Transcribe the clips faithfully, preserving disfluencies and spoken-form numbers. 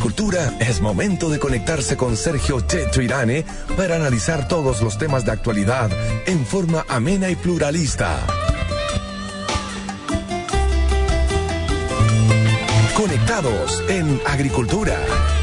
agricultura, es momento de conectarse con Sergio Checho Irane para analizar todos los temas de actualidad en forma amena y pluralista. Conectados en Agricultura.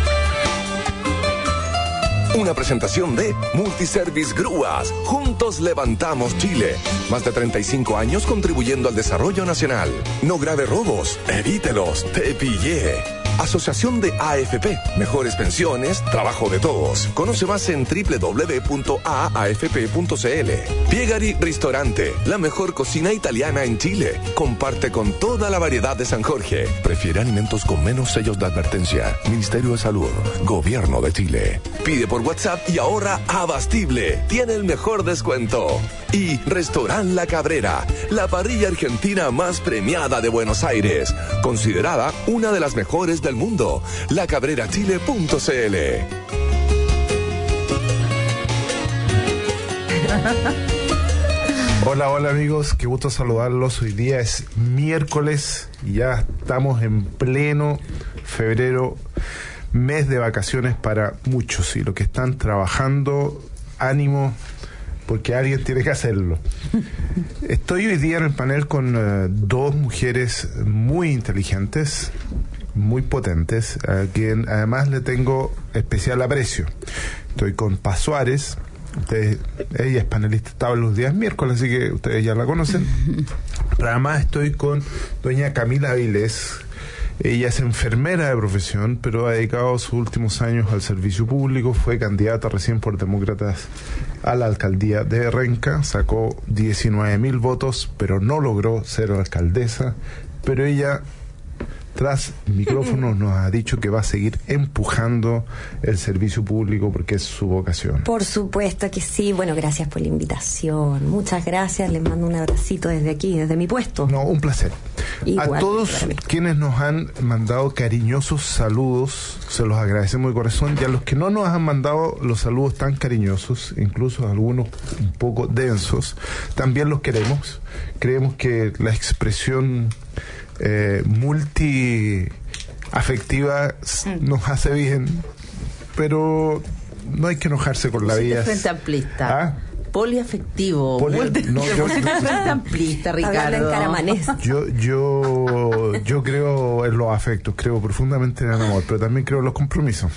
Una presentación de Multiservice Grúas. Juntos levantamos Chile. Más de treinta y cinco años contribuyendo al desarrollo nacional. No grave robos, evítelos, te pillé. Asociación de A F P. Mejores pensiones, trabajo de todos. Conoce más en doble u doble u doble u punto a a f p punto c l. Piegari Ristorante. La mejor cocina italiana en Chile. Comparte con toda la variedad de San Jorge. Prefiere alimentos con menos sellos de advertencia. Ministerio de Salud. Gobierno de Chile. Pide por WhatsApp y ahorra abastible. Tiene el mejor descuento. Y Restaurant La Cabrera. La parrilla argentina más premiada de Buenos Aires. Considerada una de las mejores del mundo. la cabrera chile punto c l. Hola, hola amigos, qué gusto saludarlos. Hoy día es miércoles y ya estamos en pleno febrero, mes de vacaciones para muchos, y los que están trabajando, ánimo, porque alguien tiene que hacerlo. Estoy hoy día en el panel con uh, dos mujeres muy inteligentes, muy potentes, a quien además le tengo especial aprecio. Estoy con Paz Suárez. Ustedes, ella es panelista todos los días miércoles, así que ustedes ya la conocen. Pero además estoy con doña Camila Avilés. Ella es enfermera de profesión, pero ha dedicado sus últimos años al servicio público. Fue candidata recién por Demócratas a la alcaldía de Renca. Sacó diecinueve mil votos, pero no logró ser alcaldesa. Pero ella, tras micrófonos, nos ha dicho que va a seguir empujando el servicio público porque es su vocación. Por supuesto que sí. Bueno, gracias por la invitación. Muchas gracias. Les mando un abracito desde aquí, desde mi puesto. No, un placer. Igual, a todos quienes nos han mandado cariñosos saludos, se los agradecemos de corazón. Y a los que no nos han mandado los saludos tan cariñosos, incluso algunos un poco densos, también los queremos. Creemos que la expresión Eh, multiafectiva mm. nos hace bien, pero no hay que enojarse con la vida. Frente amplista. ¿Ah? Poliafectivo. Poli... Multi... No, yo, Frente amplista, Ricardo. Yo, yo, yo creo en los afectos, creo profundamente en el amor, pero también creo en los compromisos.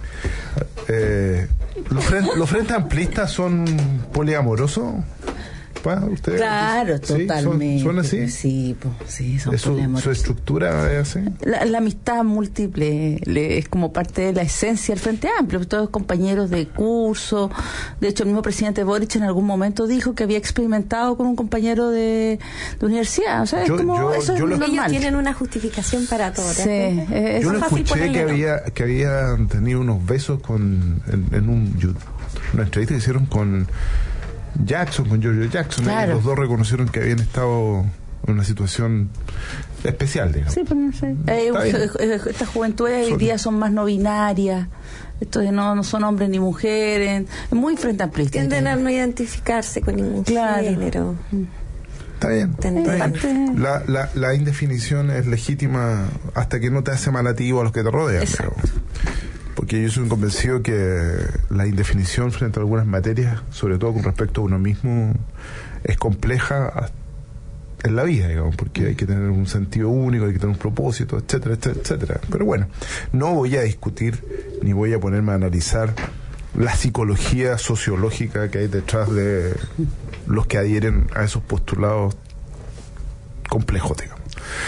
Eh, los, frente, los frentes amplistas son poliamorosos. ¿Ustedes? Claro, ¿Sí? totalmente. ¿Son, son así? Sí, pues, sí, son su, ¿Su estructura es así? La, la amistad múltiple le, es como parte de la esencia del Frente Amplio. Todos compañeros de curso. De hecho, el mismo presidente Boric en algún momento dijo que había experimentado con un compañero de, de universidad. O sea, yo, es como yo, eso yo es lo, normal. Ellos tienen una justificación para todo. Sí, eh, yo lo escuché que había que habían tenido unos besos con en, en un una entrevista que hicieron con Jackson, con Giorgio Jackson. Claro. Los dos reconocieron que habían estado en una situación especial, digamos. Sí, pero no sé. Eh, estas juventudes hoy día son más no binarias. Estos no, no son hombres ni mujeres. Muy frente amplista. Tienden a no identificarse con ningún claro. género. Está bien. Está bien. La, la, la indefinición es legítima hasta que no te hace mal a ti o a los que te rodean. Pero, porque yo soy convencido que la indefinición frente a algunas materias, sobre todo con respecto a uno mismo, es compleja en la vida, digamos, porque hay que tener un sentido único, hay que tener un propósito, etcétera, etcétera, etcétera. Pero bueno, no voy a discutir ni voy a ponerme a analizar la psicología sociológica que hay detrás de los que adhieren a esos postulados complejos, digamos.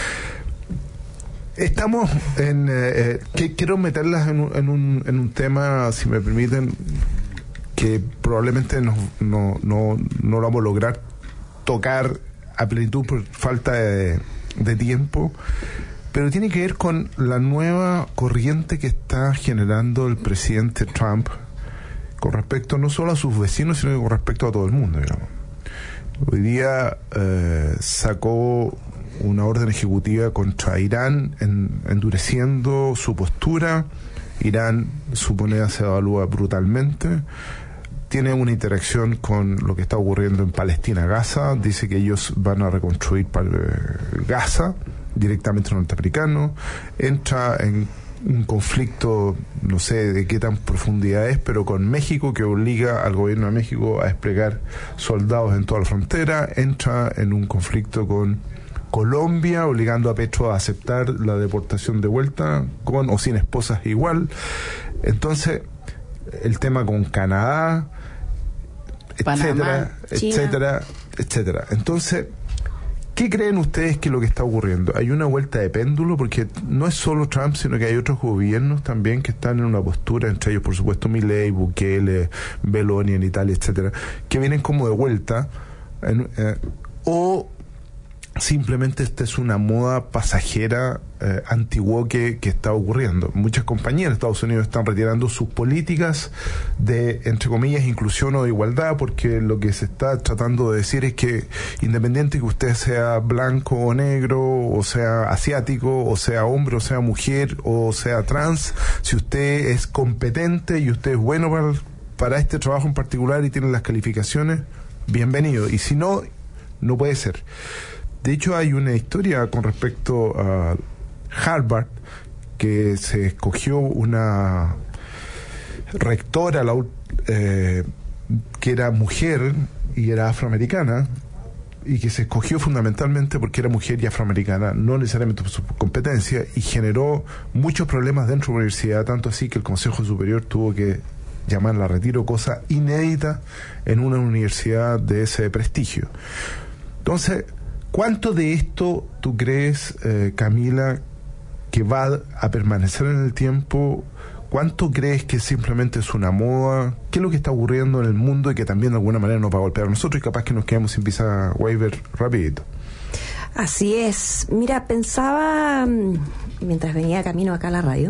Estamos en... Eh, que quiero meterlas en un, en, un, en un tema, si me permiten, que probablemente no, no, no, no lo vamos a lograr tocar a plenitud por falta de, de tiempo, pero tiene que ver con la nueva corriente que está generando el presidente Trump con respecto no solo a sus vecinos, sino con respecto a todo el mundo, digamos. Hoy día eh, sacó una orden ejecutiva contra Irán, en, endureciendo su postura. Irán, su moneda se evalúa brutalmente. Tiene una interacción con lo que está ocurriendo en Palestina, Gaza. Dice que ellos van a reconstruir Gaza directamente norteamericano. Entra en un conflicto, no sé de qué tan profundidad es, pero con México, que obliga al gobierno de México a desplegar soldados en toda la frontera, entra en un conflicto con Colombia, obligando a Petro a aceptar la deportación de vuelta, con o sin esposas igual. Entonces, el tema con Canadá, etcétera, etcétera, etcétera. Entonces, ¿qué creen ustedes que es lo que está ocurriendo? ¿Hay una vuelta de péndulo? Porque no es solo Trump, sino que hay otros gobiernos también que están en una postura, entre ellos, por supuesto, Milei, Bukele, Meloni en Italia, etcétera, que vienen como de vuelta, en, eh, o simplemente esta es una moda pasajera eh, antiguo que, que está ocurriendo. Muchas compañías de Estados Unidos están retirando sus políticas de, entre comillas, inclusión o de igualdad, porque lo que se está tratando de decir es que independiente que usted sea blanco o negro, o sea asiático, o sea hombre, o sea mujer, o sea trans, si usted es competente y usted es bueno para, para este trabajo en particular y tiene las calificaciones, bienvenido. Y si no, no puede ser. De hecho, hay una historia con respecto a Harvard, que se escogió una rectora la, eh, que era mujer y era afroamericana, y que se escogió fundamentalmente porque era mujer y afroamericana, no necesariamente por su competencia, y generó muchos problemas dentro de la universidad, tanto así que el Consejo Superior tuvo que llamarla a retiro, cosa inédita en una universidad de ese prestigio. Entonces, ¿cuánto de esto tú crees, eh, Camila, que va a permanecer en el tiempo? ¿Cuánto crees que simplemente es una moda? ¿Qué es lo que está ocurriendo en el mundo y que también de alguna manera nos va a golpear a nosotros y capaz que nos quedamos sin visa waiver rapidito? Así es. Mira, pensaba, mientras venía camino acá a la radio,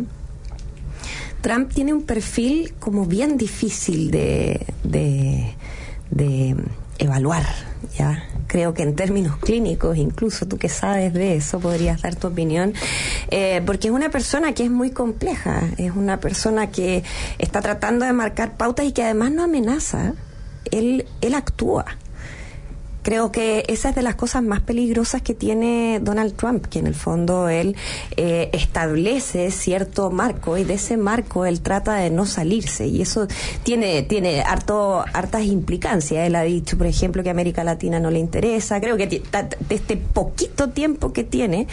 Trump tiene un perfil como bien difícil de, de, de evaluar, ¿ya? Creo que en términos clínicos, incluso tú que sabes de eso, podrías dar tu opinión, eh, porque es una persona que es muy compleja, es una persona que está tratando de marcar pautas y que además no amenaza, él, él actúa. Creo que esa es de las cosas más peligrosas que tiene Donald Trump, que en el fondo él eh, establece cierto marco y de ese marco él trata de no salirse, y eso tiene tiene harto hartas implicancias. Él ha dicho, por ejemplo, que a América Latina no le interesa. Creo que t- t- de este poquito tiempo que tiene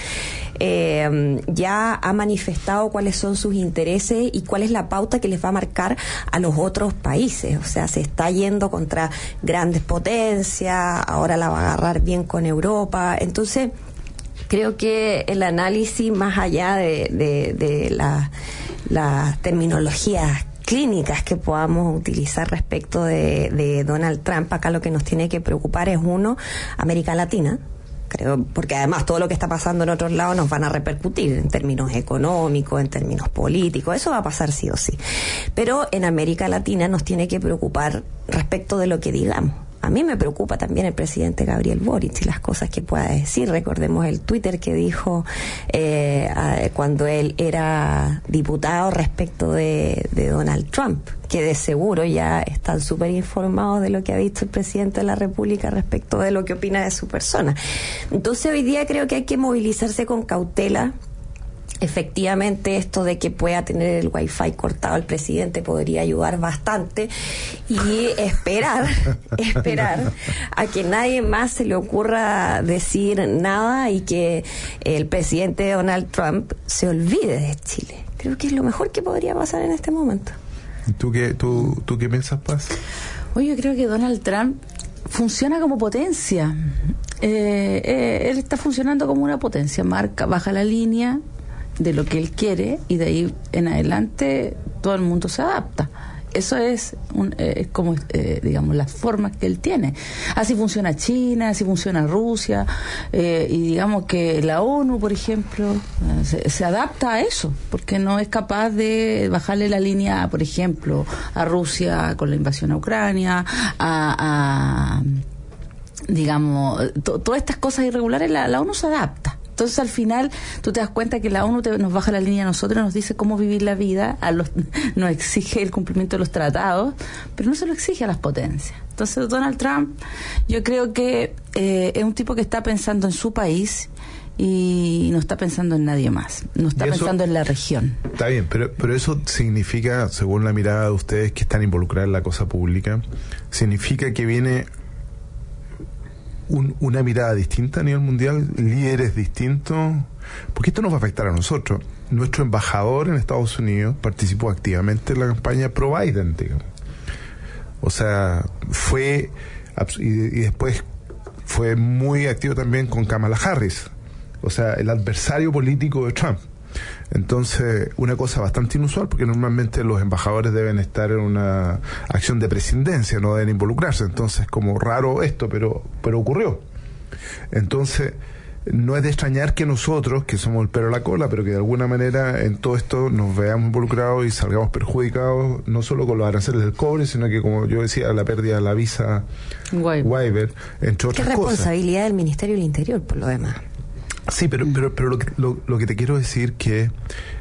eh, ya ha manifestado cuáles son sus intereses y cuál es la pauta que les va a marcar a los otros países. O sea, se está yendo contra grandes potencias, ahora la va a agarrar bien con Europa. Entonces, creo que el análisis, más allá de, de, de las la terminologías clínicas que podamos utilizar respecto de, de Donald Trump, acá lo que nos tiene que preocupar es, uno, América Latina. Creo, porque además todo lo que está pasando en otros lados nos van a repercutir en términos económicos, en términos políticos, eso va a pasar sí o sí. Pero en América Latina nos tiene que preocupar respecto de lo que digamos. A mí me preocupa también el presidente Gabriel Boric y las cosas que pueda decir. Recordemos el Twitter que dijo eh, a, cuando él era diputado respecto de, de Donald Trump, que de seguro ya están súper informados de lo que ha dicho el presidente de la República respecto de lo que opina de su persona. Entonces hoy día creo que hay que movilizarse con cautela. Efectivamente, esto de que pueda tener el wifi cortado el presidente podría ayudar bastante, y esperar, esperar a que nadie más se le ocurra decir nada y que el presidente Donald Trump se olvide de Chile. Creo que es lo mejor que podría pasar en este momento. ¿Tú qué, tú, tú qué piensas, Paz? Oye, yo creo que Donald Trump funciona como potencia. Eh, eh, él está funcionando como una potencia, marca, baja la línea de lo que él quiere y de ahí en adelante todo el mundo se adapta. Eso es, un, eh, como, eh, digamos, las formas que él tiene. Así funciona China, así funciona Rusia, eh, y digamos que la ONU, por ejemplo, eh, se, se adapta a eso, porque no es capaz de bajarle la línea, por ejemplo, a Rusia con la invasión a Ucrania, a, a digamos, to, todas estas cosas irregulares, la, la ONU se adapta. Entonces, al final, tú te das cuenta que la ONU te, nos baja la línea a nosotros, nos dice cómo vivir la vida, a los, nos exige el cumplimiento de los tratados, pero no se lo exige a las potencias. Entonces, Donald Trump, yo creo que eh, es un tipo que está pensando en su país y no está pensando en nadie más, no está eso, pensando en la región. Está bien, pero, pero eso significa, según la mirada de ustedes que están involucrados en la cosa pública, significa que viene un, una mirada distinta a nivel mundial, líderes distintos, porque esto nos va a afectar a nosotros. Nuestro embajador en Estados Unidos participó activamente en la campaña pro Biden, digamos. O sea, fue y, y después fue muy activo también con Kamala Harris, o sea, el adversario político de Trump. Entonces, una cosa bastante inusual, porque normalmente los embajadores deben estar en una acción de presidencia, no deben involucrarse. Entonces, como raro esto, pero pero ocurrió. Entonces, no es de extrañar que nosotros, que somos el pelo a la cola, pero que de alguna manera en todo esto nos veamos involucrados y salgamos perjudicados, no solo con los aranceles del cobre, sino que, como yo decía, la pérdida de la visa waiver, entre otras cosas. Es responsabilidad del Ministerio del Interior, por lo demás. Sí, pero pero pero lo que, lo, lo que te quiero decir que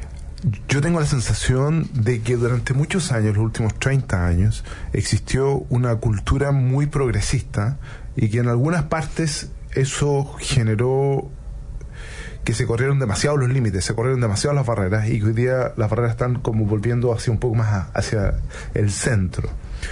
yo tengo la sensación de que durante muchos años, los últimos treinta años, existió una cultura muy progresista y que en algunas partes eso generó que se corrieron demasiado los límites, se corrieron demasiado las barreras, y que hoy día las barreras están como volviendo hacia un poco más a, hacia el centro.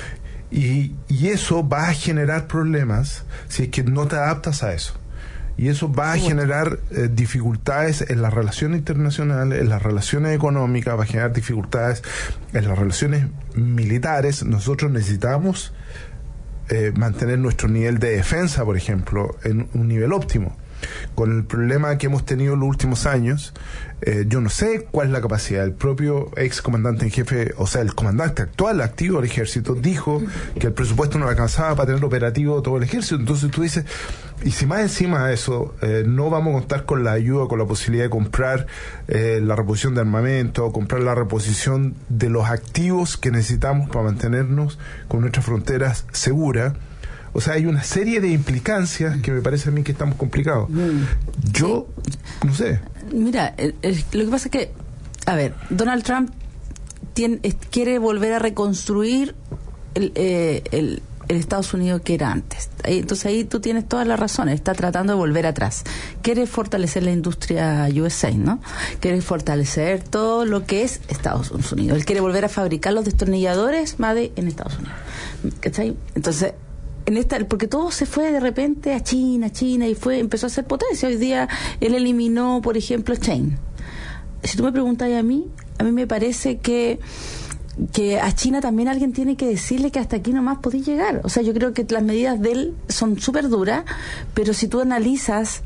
Y, y eso va a generar problemas si es que no te adaptas a eso. Y eso va a generar eh, dificultades en las relaciones internacionales, en las relaciones económicas, va a generar dificultades en las relaciones militares. Nosotros necesitamos eh, mantener nuestro nivel de defensa, por ejemplo, en un nivel óptimo. Con el problema que hemos tenido en los últimos años, eh, yo no sé cuál es la capacidad. El propio ex comandante en jefe, o sea, el comandante actual activo del ejército, dijo que el presupuesto no alcanzaba para tener operativo todo el ejército. Entonces tú dices, y si más encima de eso eh, no vamos a contar con la ayuda, con la posibilidad de comprar eh, la reposición de armamento, comprar la reposición de los activos que necesitamos para mantenernos con nuestras fronteras seguras. O sea, hay una serie de implicancias que me parece a mí que estamos complicados. Yo, no sé. Mira, el, el, lo que pasa es que, a ver, Donald Trump tiene, quiere volver a reconstruir el, eh, el, el Estados Unidos que era antes. Entonces ahí tú tienes todas las razones. Está tratando de volver atrás. Quiere fortalecer la industria U S A, ¿no? Quiere fortalecer todo lo que es Estados Unidos. Él quiere volver a fabricar los destornilladores Made en Estados Unidos. ¿Cachai? Entonces, en esta, porque todo se fue de repente a China, China, y fue empezó a ser potencia. Hoy día él eliminó, por ejemplo, Chain. Si tú me preguntas a mí, a mí me parece que que a China también alguien tiene que decirle que hasta aquí nomás podéis llegar. O sea, yo creo que las medidas de él son súper duras, pero si tú analizas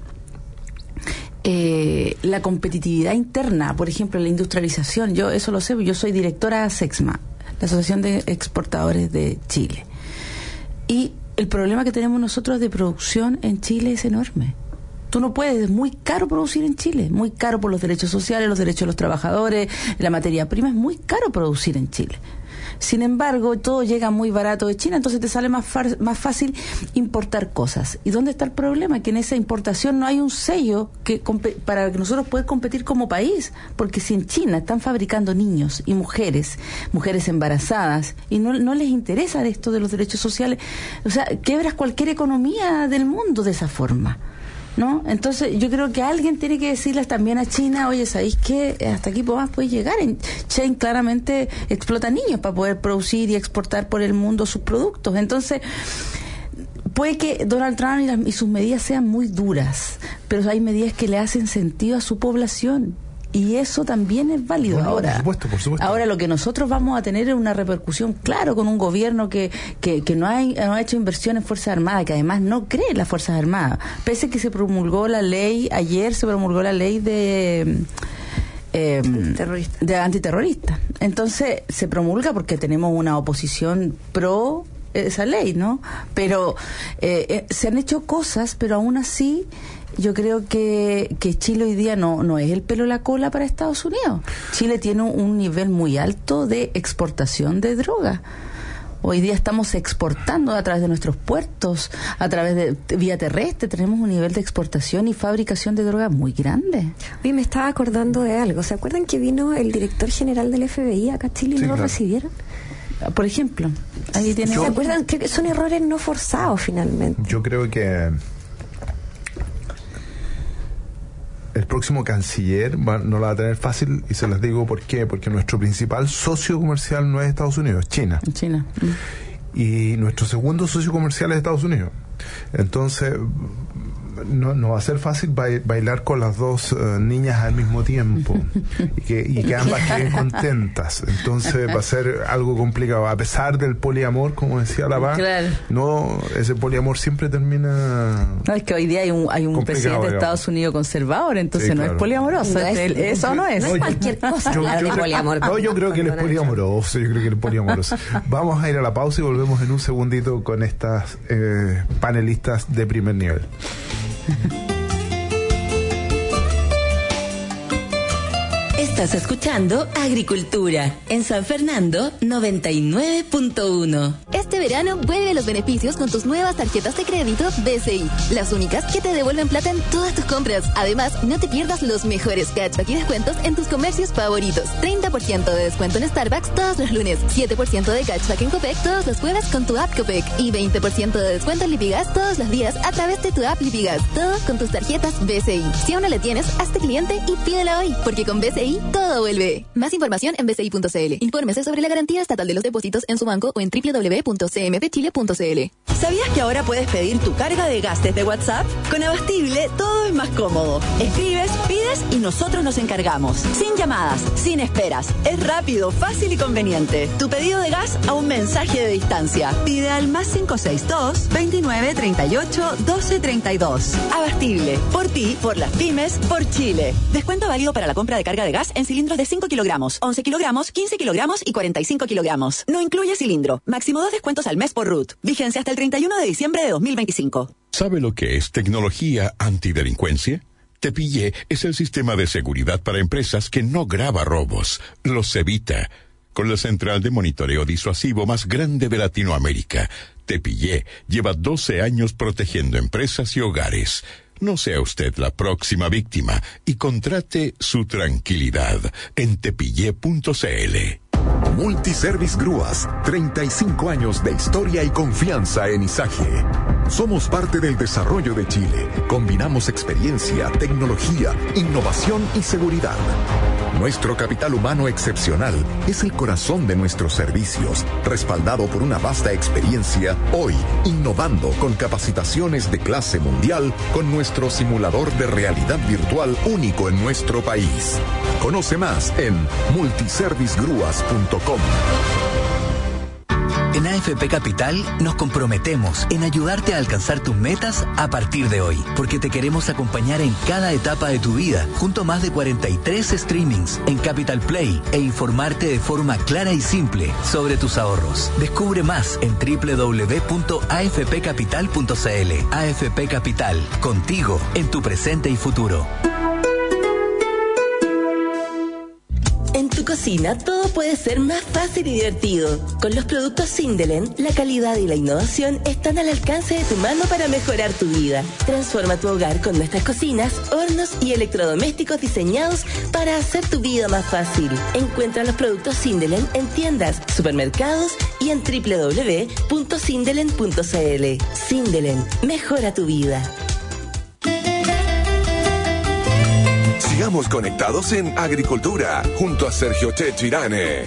eh, la competitividad interna, por ejemplo, la industrialización, yo eso lo sé, yo soy directora de ASEXMA, la Asociación de Exportadores de Chile. Y el problema que tenemos nosotros de producción en Chile es enorme. Tú no puedes, es muy caro producir en Chile, muy caro por los derechos sociales, los derechos de los trabajadores, la materia prima, es muy caro producir en Chile. Sin embargo, todo llega muy barato de China, entonces te sale más, far, más fácil importar cosas. ¿Y dónde está el problema? Que en esa importación no hay un sello que para que nosotros podamos competir como país, porque si en China están fabricando niños y mujeres, mujeres embarazadas, y no, no les interesa esto de los derechos sociales, o sea, quebras cualquier economía del mundo de esa forma, ¿no? Entonces yo creo que alguien tiene que decirles también a China, oye, ¿sabéis qué? Hasta aquí más puedes llegar. En Chain claramente explota niños para poder producir y exportar por el mundo sus productos. Entonces puede que Donald Trump y, las, y sus medidas sean muy duras, pero hay medidas que le hacen sentido a su población. Y eso también es válido. Bueno, ahora. Por supuesto, por supuesto. Ahora lo que nosotros vamos a tener es una repercusión, claro, con un gobierno que, que, que no, hay, no ha hecho inversión en Fuerzas Armadas, que además no cree en las Fuerzas Armadas. Pese a que se promulgó la ley, ayer se promulgó la ley de... Eh, Terrorista. de antiterrorista. Entonces se promulga porque tenemos una oposición pro esa ley, ¿no? Pero eh, eh, se han hecho cosas, pero aún así yo creo que, que Chile hoy día no, no es el pelo a la cola para Estados Unidos. Chile tiene un, un nivel muy alto de exportación de droga. Hoy día estamos exportando a través de nuestros puertos, a través de vía terrestre, tenemos un nivel de exportación y fabricación de droga muy grande. Oye, me estaba acordando de algo. ¿Se acuerdan que vino el director general del F B I acá a Chile y sí, no lo claro. recibieron? Por ejemplo, ahí tiene. ¿Se acuerdan? Creo que son errores no forzados finalmente. Yo creo que el próximo canciller va, no la va a tener fácil, y se las digo por qué, porque nuestro principal socio comercial no es Estados Unidos, es China. China. Mm. Y nuestro segundo socio comercial es Estados Unidos. Entonces, no, no va a ser fácil bailar con las dos uh, niñas al mismo tiempo y que, y que ambas queden contentas. Entonces va a ser algo complicado, a pesar del poliamor, como decía la Paz. Claro. No, ese poliamor siempre termina. No, es que hoy día hay un, hay un presidente de Estados Unidos conservador, entonces sí, no claro. es poliamoroso. No es, el, eso no es. No es cualquier cosa. Yo, yo, yo, poliamor. No, yo creo que él es poliamoroso. Yo creo que él es poliamoroso. Vamos a ir a la pausa y volvemos en un segundito con estas eh, panelistas de primer nivel. Estás escuchando Agricultura en San Fernando noventa y nueve punto uno. Este verano vuelve los beneficios con tus nuevas tarjetas de crédito B C I, las únicas que te devuelven plata en todas tus compras. Además, no te pierdas los mejores cashback y descuentos en tus comercios favoritos. treinta por ciento de descuento en Starbucks todos los lunes, siete por ciento de cashback en Copec todos los jueves con tu app Copec y veinte por ciento de descuento en Lipigas todos los días a través de tu app Lipigas. Todo con tus tarjetas B C I. Si aún no la tienes, hazte cliente y pídela hoy, porque con B C I todo vuelve. Más información en b c i punto c l. Infórmese sobre la garantía estatal de los depósitos en su banco o en w w w punto c m p chile punto c l. ¿Sabías que ahora puedes pedir tu carga de gas desde WhatsApp? Con Abastible todo es más cómodo. Escribes, pides y nosotros nos encargamos. Sin llamadas, sin esperas. Es rápido, fácil y conveniente. Tu pedido de gas a un mensaje de distancia. Pide al más cinco seis dos, veintinueve, treinta y ocho, doce, treinta y dos. Abastible. Por ti, por las pymes, por Chile. Descuento válido para la compra de carga de gas en cilindros de cinco kilogramos, once kilogramos, quince kilogramos y cuarenta y cinco kilogramos. No incluye cilindro. Máximo dos descuentos al mes por R U T. Vigencia hasta el treinta y uno de diciembre de dos mil veinticinco. ¿Sabe lo que es tecnología antidelincuencia? Tepillé es el sistema de seguridad para empresas que no graba robos, los evita. Con la central de monitoreo disuasivo más grande de Latinoamérica, Tepillé lleva doce años protegiendo empresas y hogares. No sea usted la próxima víctima y contrate su tranquilidad en tepillé punto c l. Multiservice Grúas, treinta y cinco años de historia y confianza en Izaje. Somos parte del desarrollo de Chile. Combinamos experiencia, tecnología, innovación y seguridad. Nuestro capital humano excepcional es el corazón de nuestros servicios, respaldado por una vasta experiencia, hoy innovando con capacitaciones de clase mundial con nuestro simulador de realidad virtual único en nuestro país. Conoce más en multiservice grúas punto com. En A F P Capital nos comprometemos en ayudarte a alcanzar tus metas a partir de hoy, porque te queremos acompañar en cada etapa de tu vida, junto a más de cuarenta y tres streamings en Capital Play e informarte de forma clara y simple sobre tus ahorros. Descubre más en doble u doble u doble u punto a f p capital punto c l. A F P Capital, contigo en tu presente y futuro. En tu cocina todo puede ser más fácil y divertido. Con los productos Sindelen, la calidad y la innovación están al alcance de tu mano para mejorar tu vida. Transforma tu hogar con nuestras cocinas, hornos y electrodomésticos diseñados para hacer tu vida más fácil. Encuentra los productos Sindelen en tiendas, supermercados y en doble u doble u doble u punto sindelen punto c l. Sindelen, mejora tu vida. Sigamos conectados en Agricultura, junto a Sergio Chechirane.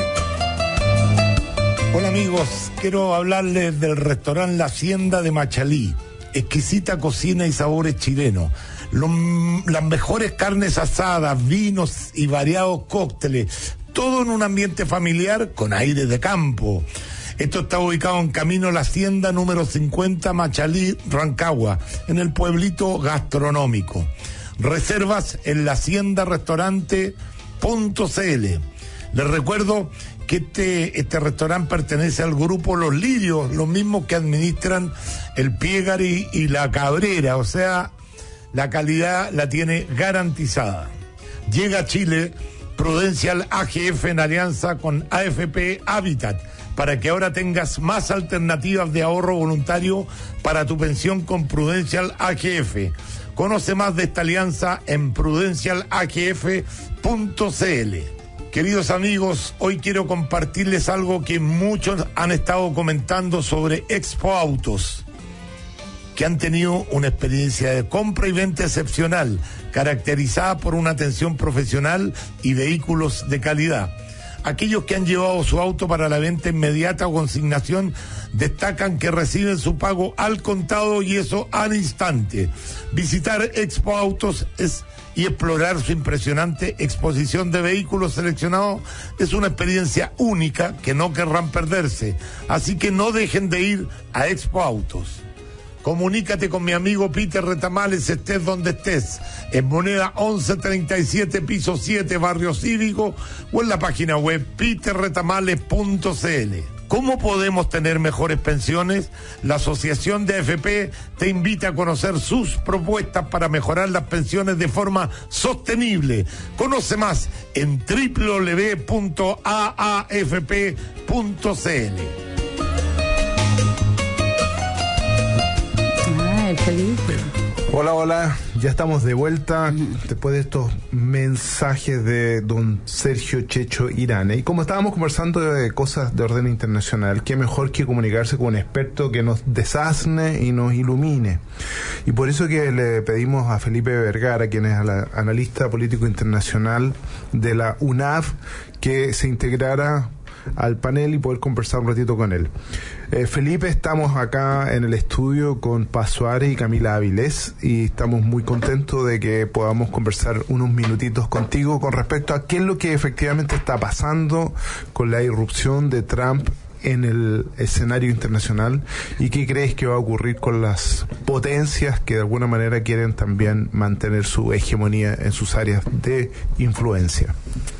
Hola amigos, quiero hablarles del restaurante La Hacienda de Machalí. Exquisita cocina y sabores chilenos. Los, las mejores carnes asadas, vinos y variados cócteles. Todo en un ambiente familiar con aire de campo. Esto está ubicado en Camino La Hacienda, número cincuenta, Machalí, Rancagua, en el pueblito gastronómico. Reservas en la hacienda restaurante punto c l. Les recuerdo que este, este restaurante pertenece al grupo Los Lirios, los mismos que administran el Piegari y la Cabrera, o sea, la calidad la tiene garantizada. Llega a Chile Prudential A G F en alianza con A F P Habitat, para que ahora tengas más alternativas de ahorro voluntario para tu pensión con Prudential A G F. Conoce más de esta alianza en prudencial a g f punto c l. Queridos amigos, hoy quiero compartirles algo que muchos han estado comentando sobre Expo Autos. que han tenido una experiencia de compra y venta excepcional, caracterizada por una atención profesional y vehículos de calidad. Aquellos que han llevado su auto para la venta inmediata o consignación destacan que reciben su pago al contado y eso al instante. Visitar Expo Autos es, y explorar su impresionante exposición de vehículos seleccionados es una experiencia única que no querrán perderse. Así que no dejen de ir a Expo Autos. Comunícate con mi amigo Peter Retamales, estés donde estés, en Moneda once treinta y siete, piso siete, Barrio Cívico, o en la página web peter retamales punto c l. ¿Cómo podemos tener mejores pensiones? La Asociación de A F P te invita a conocer sus propuestas para mejorar las pensiones de forma sostenible. Conoce más en doble u doble u doble u punto a a f p punto c l. Felipe. Hola, hola, ya estamos de vuelta después de estos mensajes de don Sergio Checho Irane. Y como estábamos conversando de cosas de orden internacional, qué mejor que comunicarse con un experto que nos desasne y nos ilumine. Y por eso que le pedimos a Felipe Vergara, quien es analista político internacional de la U N A V, que se integrara al panel y poder conversar un ratito con él. Eh, Felipe, estamos acá en el estudio con Paz Suárez y Camila Avilés y estamos muy contentos de que podamos conversar unos minutitos contigo con respecto a qué es lo que efectivamente está pasando con la irrupción de Trump en el escenario internacional y qué crees que va a ocurrir con las potencias que de alguna manera quieren también mantener su hegemonía en sus áreas de influencia.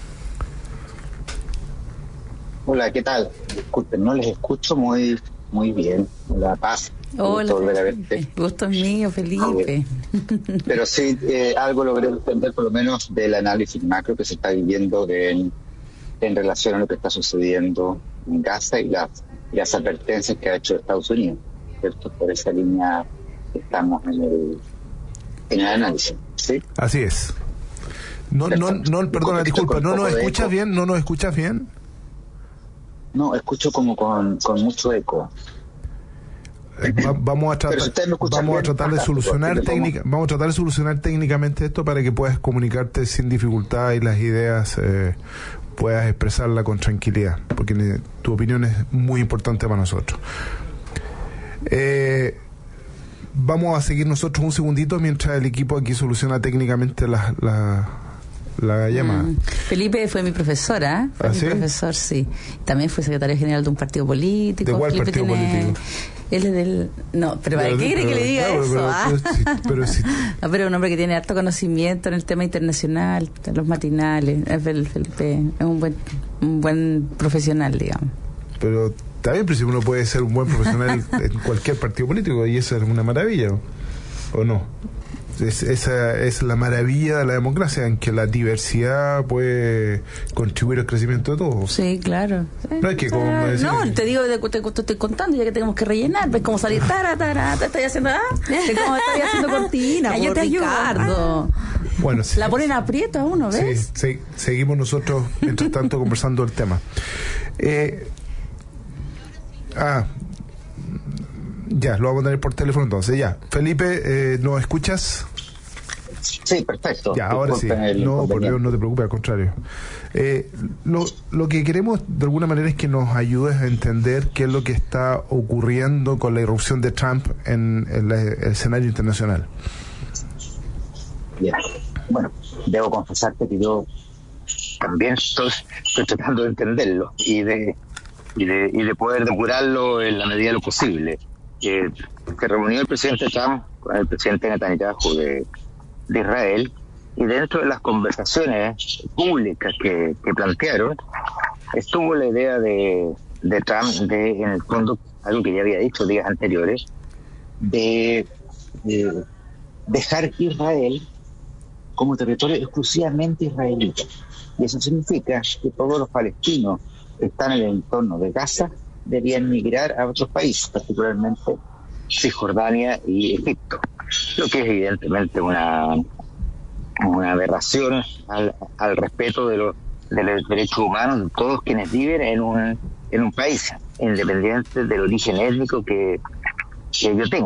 Hola, ¿qué tal? Disculpen, no les escucho muy muy bien. La Paz. Hola, Felipe. Gusto es mío, Felipe. Pero sí, eh, algo logré entender por lo menos del análisis macro que se está viviendo de, en, en relación a lo que está sucediendo en Gaza y las, y las advertencias que ha hecho Estados Unidos, ¿cierto? Por esa línea estamos en el, en el análisis, ¿sí? Así es. No, no, no, perdona, disculpa, ¿no nos escuchas bien? ¿No nos escuchas bien? No, escucho como con, con mucho eco. Va, vamos a tratar, si vamos a tratar de solucionar técnica, vamos a tratar de solucionar técnicamente esto para que puedas comunicarte sin dificultad y las ideas eh, puedas expresarla con tranquilidad, porque tu opinión es muy importante para nosotros. Eh, vamos a seguir nosotros un segundito mientras el equipo aquí soluciona técnicamente la, la, la llamada. Mm. Felipe fue mi profesora, fue ¿Ah, mi sí? profesor, sí. También fue secretario general de un partido político. ¿De cuál Felipe partido tiene... político? Él es del... No, pero ¿para qué quiere que le diga claro, eso? pero, ah? pero, sí, pero sí. No, pero un hombre que tiene harto conocimiento en el tema internacional, en los matinales. Felipe es un buen, un buen profesional, digamos. Pero también, pero si uno puede ser un buen profesional en cualquier partido político, y eso es una maravilla, ¿o no? Es, esa es la maravilla de la democracia, en que la diversidad puede contribuir al crecimiento de todos. Sí, claro. Sí. No es que como me decís, no, te digo, te, te, te estoy contando ya que tenemos que rellenar. ¿Ves cómo salir? Tara, tara, te estoy haciendo, ¿ah? Es como estoy haciendo cortina, yo por te ayudo. Ricardo. Bueno, sí, la ponen aprieto a uno, ¿ves? Sí, sí, seguimos nosotros, mientras tanto, conversando el tema. Eh, ah, ya, lo vamos a tener por teléfono entonces, ya. Felipe, eh, ¿nos escuchas? Sí, perfecto. Ya, ahora sí. No, por Dios, no te preocupes, al contrario. Eh, lo, lo que queremos de alguna manera es que nos ayudes a entender qué es lo que está ocurriendo con la irrupción de Trump en, en la, el escenario internacional. Bien. Bueno, debo confesarte que yo también estoy, estoy tratando de entenderlo y de, y de y de poder depurarlo en la medida de lo posible. Eh, se reunió el presidente Trump con el presidente Netanyahu de, de Israel, y dentro de las conversaciones públicas que, que plantearon estuvo la idea de, de Trump de, en el fondo, algo que ya había dicho días anteriores, de, de dejar Israel como territorio exclusivamente israelita, y eso significa que todos los palestinos que están en el entorno de Gaza debían migrar a otros países, particularmente Cisjordania y Egipto, lo que es evidentemente una una aberración al, al respeto de los, de los derechos humanos de todos quienes viven en un en un país, independiente del origen étnico que, que ello tenga.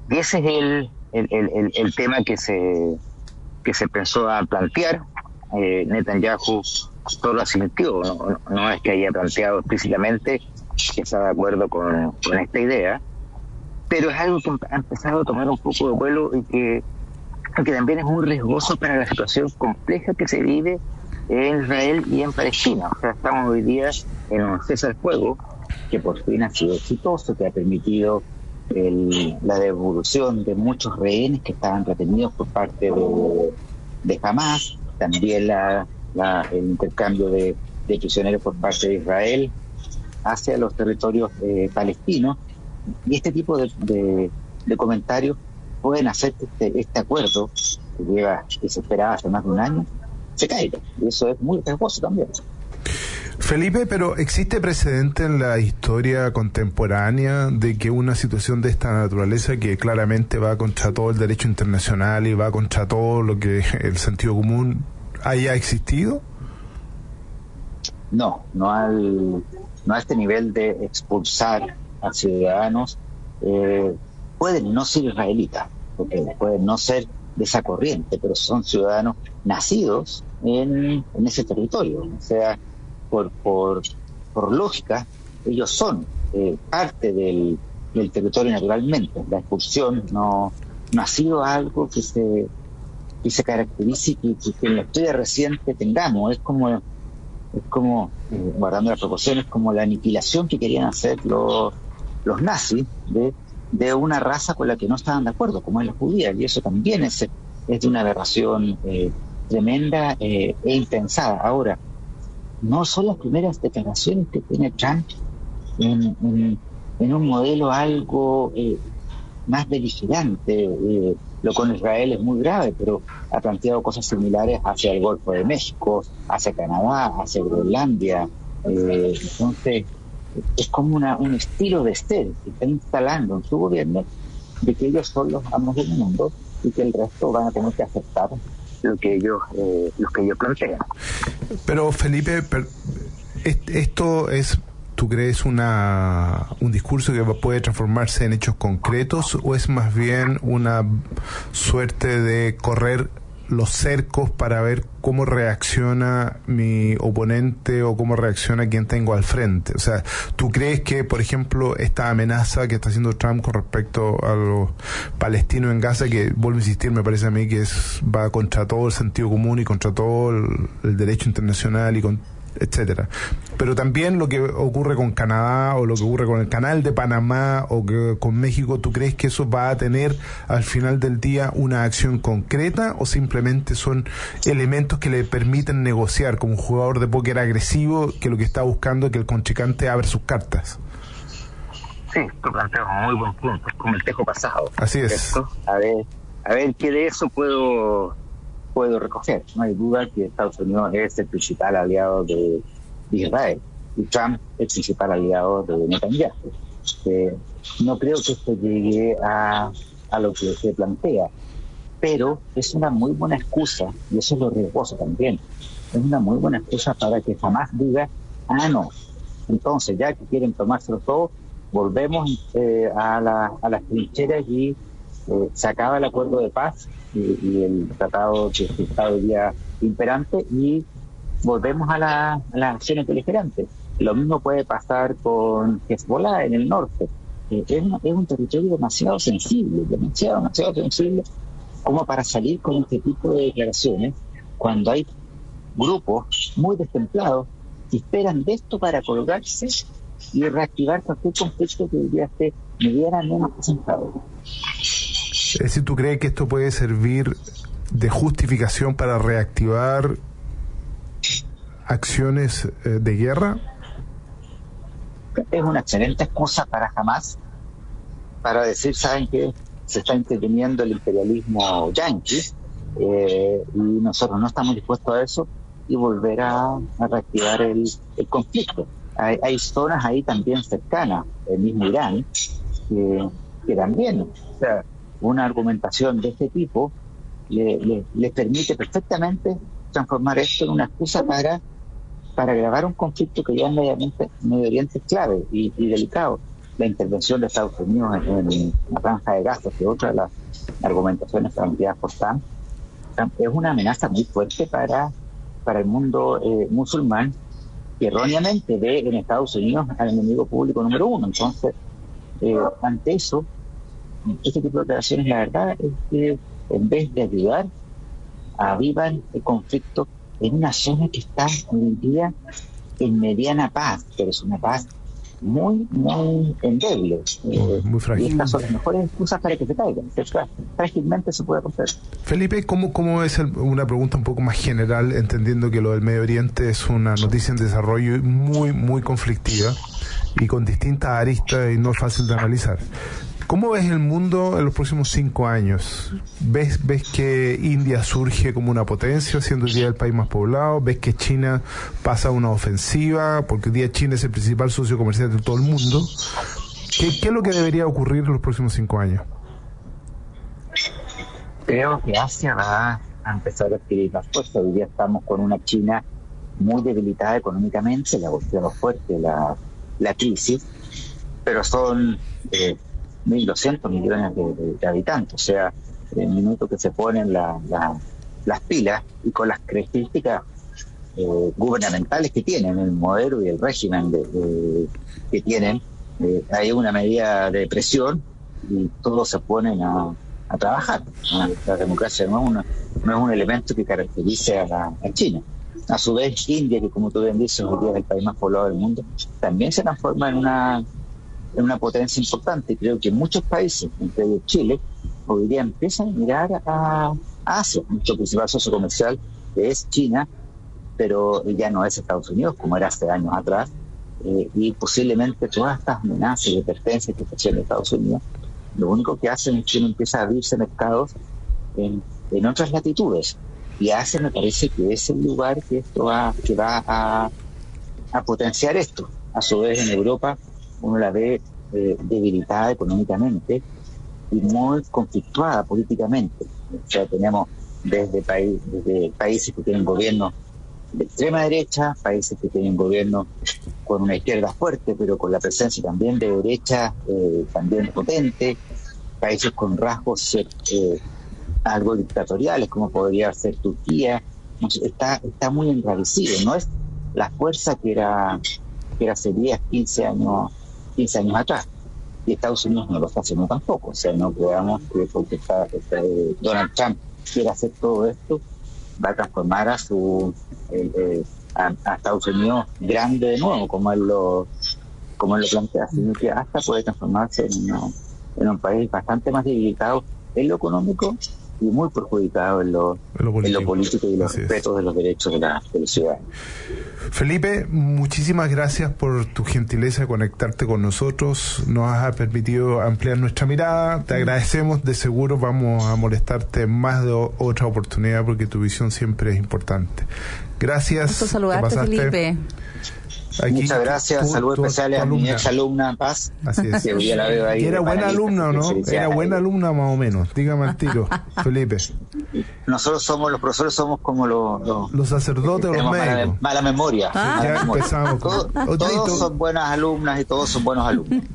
y ese es el, el, el, el tema que se, que se pensó a plantear. Eh, Netanyahu todo lo asintió, no, no es que haya planteado explícitamente que está de acuerdo con, con esta idea, pero es algo que ha empezado a tomar un poco de vuelo y que, que también es muy riesgoso para la situación compleja que se vive en Israel y en Palestina. O sea, estamos hoy día en un cese al fuego que por fin ha sido exitoso, que ha permitido el, la devolución de muchos rehenes que estaban retenidos por parte de, de Hamas, también la, la, el intercambio de, de prisioneros por parte de Israel hacia los territorios eh, palestinos, y este tipo de, de, de comentarios pueden hacer que este, este acuerdo que lleva, que se esperaba hace más de un año, se caiga, y eso es muy riesgoso también. Felipe, pero ¿existe precedente en la historia contemporánea de que una situación de esta naturaleza, que claramente va contra todo el derecho internacional y va contra todo lo que el sentido común, haya existido? No, no al, no a este nivel de expulsar a ciudadanos. Eh, pueden no ser israelitas, porque pueden no ser de esa corriente, pero son ciudadanos nacidos en, en ese territorio. O sea, por, por, por lógica, ellos son eh, parte del, del territorio naturalmente. La expulsión no, no ha sido algo que se, que se caracterice y que, que en la historia reciente tengamos. Es como, es como eh, guardando las proporciones, como la aniquilación que querían hacer los, los nazis de, de una raza con la que no estaban de acuerdo, como es la judía, y eso también es, es de una aberración eh, tremenda eh, e impensada. Ahora, no son las primeras declaraciones que tiene Trump en, en, en un modelo algo eh, más beligerante. Eh, lo con Israel es muy grave, pero ha planteado cosas similares hacia el Golfo de México, hacia Canadá, hacia Groenlandia. Eh, entonces, es como una, un estilo de ser que está instalando en su gobierno, de que ellos son los amos del mundo y que el resto van a tener que aceptar lo que ellos eh, los que ellos plantean. Pero Felipe, per, esto es, ¿tú crees una un discurso que puede transformarse en hechos concretos, o es más bien una suerte de correr los cercos para ver cómo reacciona mi oponente o cómo reacciona quien tengo al frente? O sea, ¿tú crees que, por ejemplo, esta amenaza que está haciendo Trump con respecto a los palestinos en Gaza, que vuelvo a insistir, me parece a mí que es va contra todo el sentido común y contra todo el, el derecho internacional y con etcétera, pero también lo que ocurre con Canadá o lo que ocurre con el Canal de Panamá o que con México, ¿tú crees que eso va a tener al final del día una acción concreta, o simplemente son elementos que le permiten negociar como un jugador de póker agresivo que lo que está buscando es que el contrincante abra sus cartas? Sí, tú planteas un muy buen punto, es como el tejo pasado. Así es. ¿Cierto? A ver, a ver qué de eso puedo puedo recoger. No hay duda que Estados Unidos es el principal aliado de, de Israel y Trump el principal aliado de Netanyahu. Eh, no creo que esto llegue a, a lo que se plantea, pero es una muy buena excusa, y eso es lo riesgoso también, es una muy buena excusa para que jamás diga, ah, no, entonces ya que quieren tomárselo todo, volvemos eh, a, la, a las trincheras y eh, se acaba el acuerdo de paz y, y el tratado que está hoy día imperante y volvemos a, la, a las acciones beligerantes. Lo mismo puede pasar con Hezbollah en el norte. Eh, es, una, es un territorio demasiado sensible, demasiado, demasiado sensible como para salir con este tipo de declaraciones cuando hay grupos muy destemplados que esperan de esto para colgarse y reactivar cualquier conflicto que ya esté medianamente sentado. Es decir, ¿tú crees que esto puede servir de justificación para reactivar acciones eh, de guerra? Es una excelente excusa para Hamas para decir, ¿saben qué? Se está interviniendo el imperialismo yanqui eh, y nosotros no estamos dispuestos a eso, y volver a, a reactivar el, el conflicto. Hay, hay zonas ahí también cercanas, el mismo Irán, que, que también, o sea, una argumentación de este tipo le, le, le permite perfectamente transformar esto en una excusa para para agravar un conflicto que ya en Medio Oriente, Medio Oriente es clave y, y delicado. la intervención de Estados Unidos en, en la franja de Gaza, que otra de las argumentaciones planteadas por Trump, Trump es una amenaza muy fuerte para, para el mundo eh, musulmán, que erróneamente ve en Estados Unidos al enemigo público número uno. Entonces, eh, ante eso, este tipo de operaciones, la verdad es que en vez de ayudar, avivan el conflicto en una zona que está hoy en día en mediana paz, pero es una paz muy, muy endeble. Eh, muy frágil. Y estas son las mejores excusas para que se caigan. Frágilmente se puede romper. Felipe, ¿cómo, cómo es el, una pregunta un poco más general, entendiendo que lo del Medio Oriente es una noticia en desarrollo muy, muy conflictiva y con distintas aristas y no es fácil de analizar? ¿Cómo ves el mundo en los próximos cinco años? ¿Ves, ves que India surge como una potencia, siendo hoy día el país más poblado? ¿Ves que China pasa una ofensiva? Porque hoy día China es el principal socio comercial de todo el mundo. ¿Qué, qué es lo que debería ocurrir en los próximos cinco años? Creo que Asia va a empezar a adquirir más fuerza. Hoy día estamos con una China muy debilitada económicamente, la golpeó fuerte la, la crisis, pero son... Eh, mil doscientos millones de, de, de habitantes, o sea, en el minuto que se ponen la, la, las pilas y con las características eh, gubernamentales que tienen, el modelo y el régimen de, de, que tienen, eh, hay una medida de presión y todos se ponen a, a trabajar. La democracia no es, una, no es un elemento que caracterice a, la, a China. A su vez, India, que como tú bien dices, hoy día es el país más poblado del mundo, también se transforma en una en una potencia importante. Creo que muchos países, entre ellos Chile, hoy día empiezan a mirar a, a Asia. Nuestro principal socio comercial es China, pero ya no es Estados Unidos como era hace años atrás, eh, y posiblemente todas estas amenazas y advertencias que está haciendo Estados Unidos, lo único que hacen es que uno empieza a abrirse mercados en, en otras latitudes, y Asia me parece que es el lugar que esto va, que va a, a potenciar esto. A su vez, en Europa uno la ve eh, debilitada económicamente y muy conflictuada políticamente. O sea, tenemos desde, país, desde países que tienen gobiernos de extrema derecha, países que tienen gobiernos con una izquierda fuerte, pero con la presencia también de derecha eh, también potente, países con rasgos eh, algo dictatoriales, como podría ser Turquía. Está, está muy enrarecido, no es la fuerza que era, que era hace diez, quince años quince años atrás, y Estados Unidos no lo está haciendo tampoco. O sea, no creamos que porque está, está, eh, Donald Trump quiere hacer todo esto, va a transformar a su eh, eh, a, a Estados Unidos grande de nuevo, como él lo como él lo plantea, sino que hasta puede transformarse en, una, en un país bastante más debilitado en lo económico y muy perjudicado en lo, en lo, político. En lo político y los Así respetos es. de los derechos de la, de los ciudadanos. Felipe, muchísimas gracias por tu gentileza de conectarte con nosotros. Nos has permitido ampliar nuestra mirada. Te agradecemos. De seguro vamos a molestarte en más de otra oportunidad porque tu visión siempre es importante. Gracias. Gusto saludarte, Felipe. Aquí, Muchas gracias, saludos especiales a mi ex alumna Paz. Así es. Que hoy la veo ahí. ¿Era buena alumna o no? Era buena alumna más o menos. Dígame al tiro, Felipe. Nosotros somos, los profesores somos como los... Los, los sacerdotes o los médicos. Mala, mala memoria. Ah. Mala Ya memoria. empezamos. Todo, todos son buenas alumnas y todos son buenos alumnos.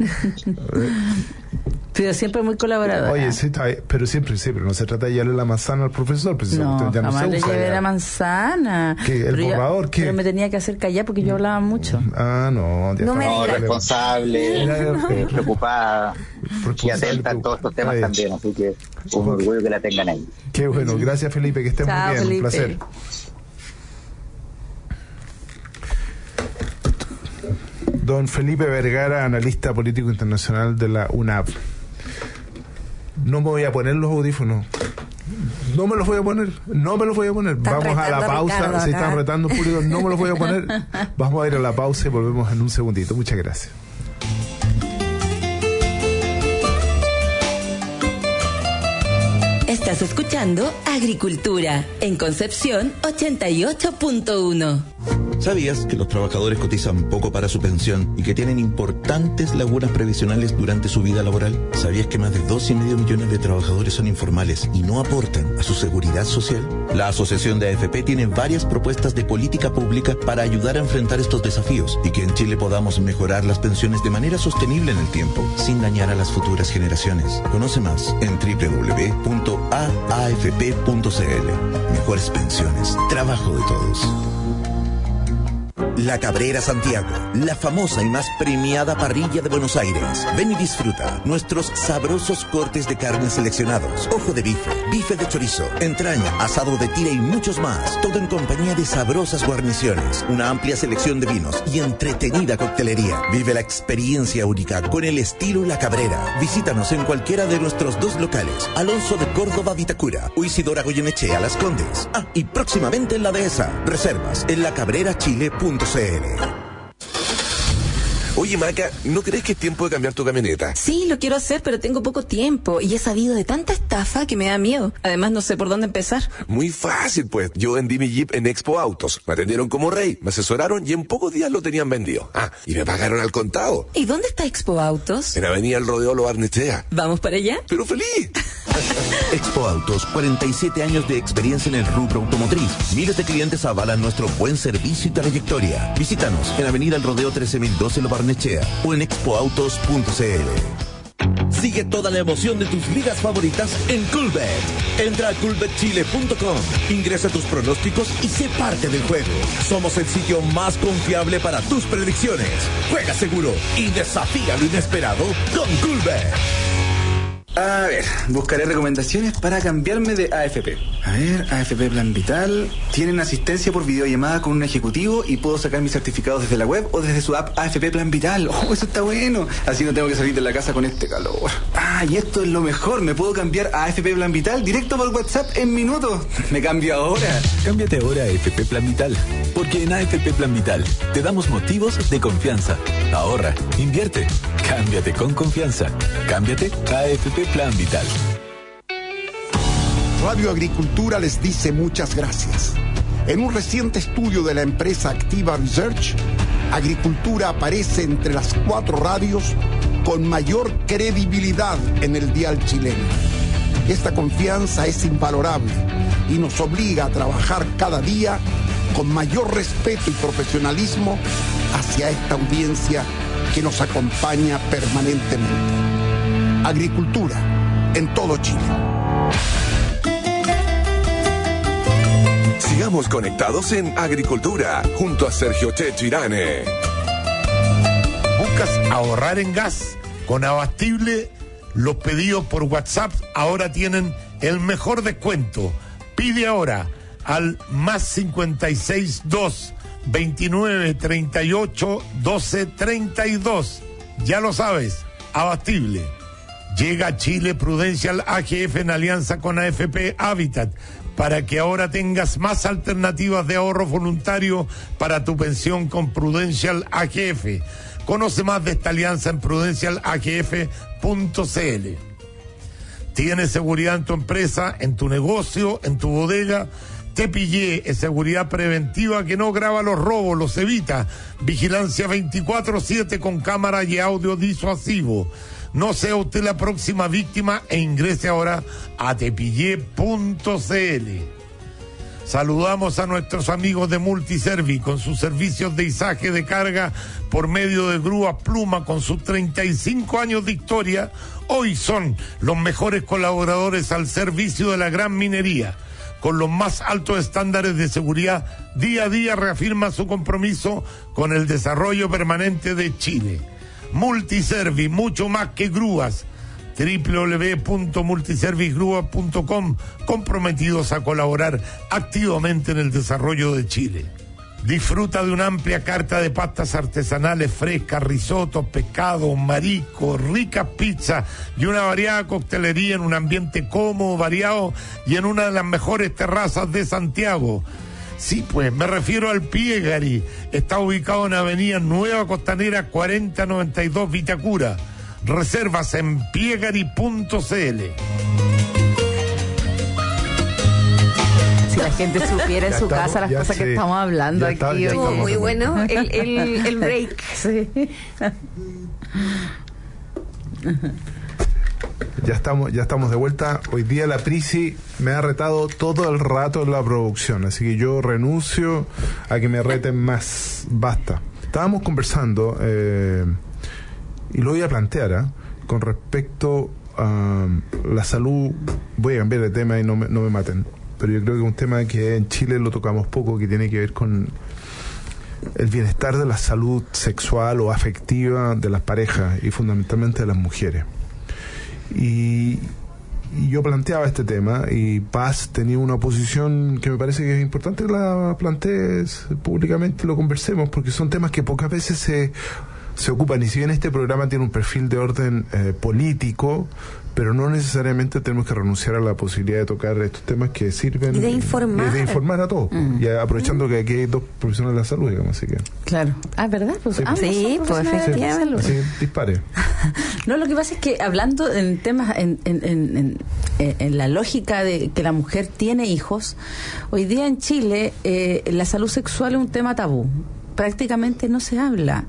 Pero siempre muy colaboradora. Oye, sí, está, pero siempre, siempre, no se trata de llevarle la manzana al profesor, precisamente. No, ya no jamás se le usa llevé ya. la manzana. ¿Qué? ¿El pero borrador? Yo, ¿Qué? pero me tenía que hacer callar porque yo hablaba mucho. Ah, no. Ya No me No, digas. responsable, No. preocupada y Responsable, atenta a todos estos temas Ay. también, así que un orgullo que la tengan ahí. Qué bueno, gracias Felipe, que estés Chao, muy bien, Felipe. un placer. Don Felipe Vergara, analista político internacional de la U N A V. No me voy a poner los audífonos. No me los voy a poner, no me los voy a poner. Están Vamos a la retando a pausa. Ricardo Se acá. están retando público, no me los voy a poner. Vamos a ir a la pausa y volvemos en un segundito. Muchas gracias. Estás escuchando Agricultura en Concepción ochenta y ocho punto uno. ¿Sabías que los trabajadores cotizan poco para su pensión y que tienen importantes lagunas previsionales durante su vida laboral? ¿Sabías que más de dos y medio millones de trabajadores son informales y no aportan a su seguridad social? La Asociación de A F P tiene varias propuestas de política pública para ayudar a enfrentar estos desafíos y que en Chile podamos mejorar las pensiones de manera sostenible en el tiempo, sin dañar a las futuras generaciones. Conoce más en doble u doble u doble u punto a a f p punto c l. Mejores pensiones, trabajo de todos. La Cabrera Santiago, la famosa y más premiada parrilla de Buenos Aires. Ven y disfruta nuestros sabrosos cortes de carne seleccionados, ojo de bife, bife de chorizo, entraña, asado de tira y muchos más. Todo en compañía de sabrosas guarniciones, una amplia selección de vinos y entretenida coctelería. Vive la experiencia única con el estilo La Cabrera. Visítanos en cualquiera de nuestros dos locales, Alonso de Córdoba, Vitacura, o Isidora Goyenechea, Las Condes. Ah, y próximamente en La Dehesa. Reservas en la cabrera chile punto c l. Oye, Maca, ¿no crees que es tiempo de cambiar tu camioneta? Sí, lo quiero hacer, pero tengo poco tiempo y he sabido de tanta estafa que me da miedo. Además, no sé por dónde empezar. Muy fácil, pues. Yo vendí mi Jeep en Expo Autos. Me atendieron como rey, me asesoraron y en pocos días lo tenían vendido. Ah, y me pagaron al contado. ¿Y dónde está Expo Autos? En Avenida El Rodeo Lo Barnechea. ¿Vamos para allá? ¡Pero feliz! Expo Autos, cuarenta y siete años de experiencia en el rubro automotriz. Miles de clientes avalan nuestro buen servicio y trayectoria. Visítanos en Avenida El Rodeo trece mil doce Lo Barnechea o en expo autos punto c l. Sigue toda la emoción de tus ligas favoritas en Coolbet. Entra a coolbet chile punto com, ingresa tus pronósticos y sé parte del juego. Somos el sitio más confiable para tus predicciones. Juega seguro y desafía lo inesperado con Coolbet. A ver, buscaré recomendaciones para cambiarme de A F P. A ver, A F P Plan Vital. Tienen asistencia por videollamada con un ejecutivo y puedo sacar mis certificados desde la web o desde su app A F P Plan Vital. Oh, eso está bueno. Así no tengo que salir de la casa con este calor. Ah, y esto es lo mejor. Me puedo cambiar a A F P Plan Vital directo por WhatsApp en minutos. Me cambio ahora. Cámbiate ahora a A F P Plan Vital. Porque en A F P Plan Vital te damos motivos de confianza. Ahorra, invierte, cámbiate con confianza. Cámbiate a A F P Plan Vital. Radio Agricultura les dice muchas gracias. En un reciente estudio de la empresa Activa Research, Agricultura aparece entre las cuatro radios con mayor credibilidad en el dial chileno. Esta confianza es invalorable y nos obliga a trabajar cada día con mayor respeto y profesionalismo hacia esta audiencia que nos acompaña permanentemente. Agricultura en todo Chile. Sigamos conectados en Agricultura junto a Sergio Checho Irane. ¿Buscas ahorrar en gas? Con Abastible, los pedidos por WhatsApp ahora tienen el mejor descuento. Pide ahora al más cincuenta y seis dos veintinueve treinta y ocho doce treinta y dos. Ya lo sabes, Abastible. Llega a Chile Prudential A G F en alianza con A F P Habitat para que ahora tengas más alternativas de ahorro voluntario para tu pensión con Prudential A G F. Conoce más de esta alianza en prudencial a g f punto c l. ¿Tienes seguridad en tu empresa, en tu negocio, en tu bodega? Te pillé, es seguridad preventiva que no graba los robos, los evita. Vigilancia veinticuatro siete con cámara y audio disuasivo. No sea usted la próxima víctima e ingrese ahora a tepillé punto c l. Saludamos a nuestros amigos de Multiservi con sus servicios de izaje de carga por medio de grúas Pluma con sus treinta y cinco años de historia. Hoy son los mejores colaboradores al servicio de la gran minería. Con los más altos estándares de seguridad, día a día reafirma su compromiso con el desarrollo permanente de Chile. Multiservi, mucho más que grúas. doble u doble u doble u punto multiservisgrúas punto com, comprometidos a colaborar activamente en el desarrollo de Chile. Disfruta de una amplia carta de pastas artesanales frescas, risotos, pescados, mariscos, ricas pizzas y una variada coctelería en un ambiente cómodo, variado y en una de las mejores terrazas de Santiago. Sí, pues, me refiero al Piegari. Está ubicado en Avenida Nueva Costanera cuarenta noventa y dos Vitacura. Reservas en piegari punto c l. la gente supiera en Ya su estamos, casa las ya cosas sí. que estamos hablando Ya está, aquí. ya oye. estamos Muy bueno el, el, el break. Sí. Ya estamos, ya estamos de vuelta. Hoy día la Prisi me ha retado todo el rato en la producción, así que yo renuncio a que me reten más. Basta. Estábamos conversando, eh, y lo voy a plantear, ¿eh? Con respecto a la salud. Voy a cambiar de tema y no me, no me maten, pero yo creo que es un tema que en Chile lo tocamos poco, que tiene que ver con el bienestar de la salud sexual o afectiva de las parejas y fundamentalmente de las mujeres. Y, y yo planteaba este tema y Paz tenía una posición que me parece que es importante que la plantees públicamente, lo conversemos, porque son temas que pocas veces se, se ocupan, y si bien este programa tiene un perfil de orden eh, político, pero no necesariamente tenemos que renunciar a la posibilidad de tocar estos temas que sirven y de informar, y de informar a todos, Mm. y aprovechando mm. que aquí hay dos profesionales de la salud, digamos, así que Claro. Ah, ¿verdad? Pues, sí, ah, pues, sí, pues efectivamente. así dispare. No, lo que pasa es que hablando en temas, en, en, en, en, en la lógica de que la mujer tiene hijos, hoy día en Chile eh, la salud sexual es un tema tabú. Prácticamente no se habla.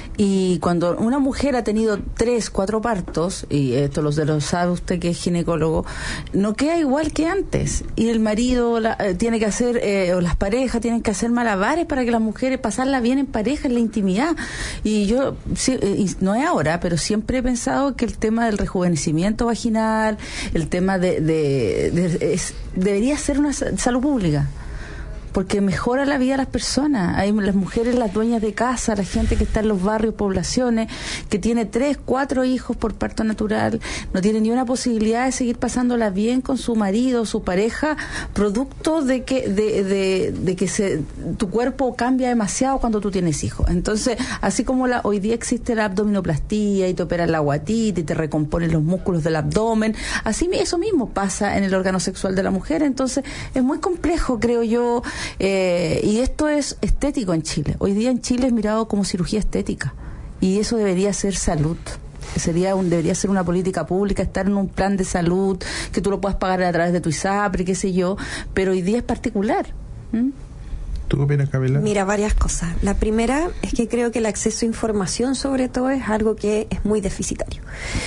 Y cuando una mujer ha tenido tres, cuatro partos, y esto lo, lo sabe usted que es ginecólogo, no queda igual que antes. Y el marido la, eh, tiene que hacer, eh, o las parejas tienen que hacer malabares para que las mujeres pasarla bien en pareja, en la intimidad. Y yo, sí, eh, y no es ahora, pero siempre he pensado que el tema del rejuvenecimiento vaginal, el tema de... de, de es, debería ser una salud pública, porque mejora la vida de las personas. Hay las mujeres, las dueñas de casa, la gente que está en los barrios, poblaciones, que tiene tres, cuatro hijos por parto natural, no tiene ni una posibilidad de seguir pasándola bien con su marido, su pareja, producto de que de, de, de que se, tu cuerpo cambia demasiado cuando tú tienes hijos. Entonces, así como la, hoy día existe la abdominoplastía y te operan la guatita y te recomponen los músculos del abdomen, así eso mismo pasa en el órgano sexual de la mujer. Entonces, es muy complejo, creo yo. Eh, y esto es estético en Chile. Hoy día en Chile es mirado como cirugía estética, y eso debería ser salud. Sería un, debería ser una política pública, estar en un plan de salud que tú lo puedas pagar a través de tu ISAPRE, qué sé yo, pero hoy día es particular. ¿Mm? ¿Tú qué opinas, Camila? Mira, varias cosas. La primera es que creo que el acceso a información, sobre todo, es algo que es muy deficitario.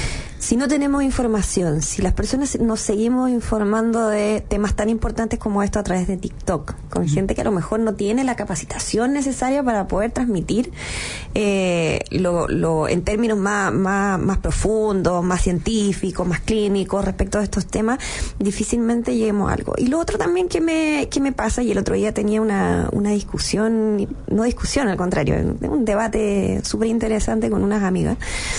Si no tenemos información, si las personas nos seguimos informando de temas tan importantes como esto a través de TikTok, con gente que a lo mejor no tiene la capacitación necesaria para poder transmitir eh, lo, lo en términos más, más, más profundos, más científicos, más clínicos respecto a estos temas, difícilmente lleguemos a algo. Y lo otro también que me, que me pasa, y el otro día tenía una, una discusión, no discusión, al contrario, un debate súper interesante con unas amigas,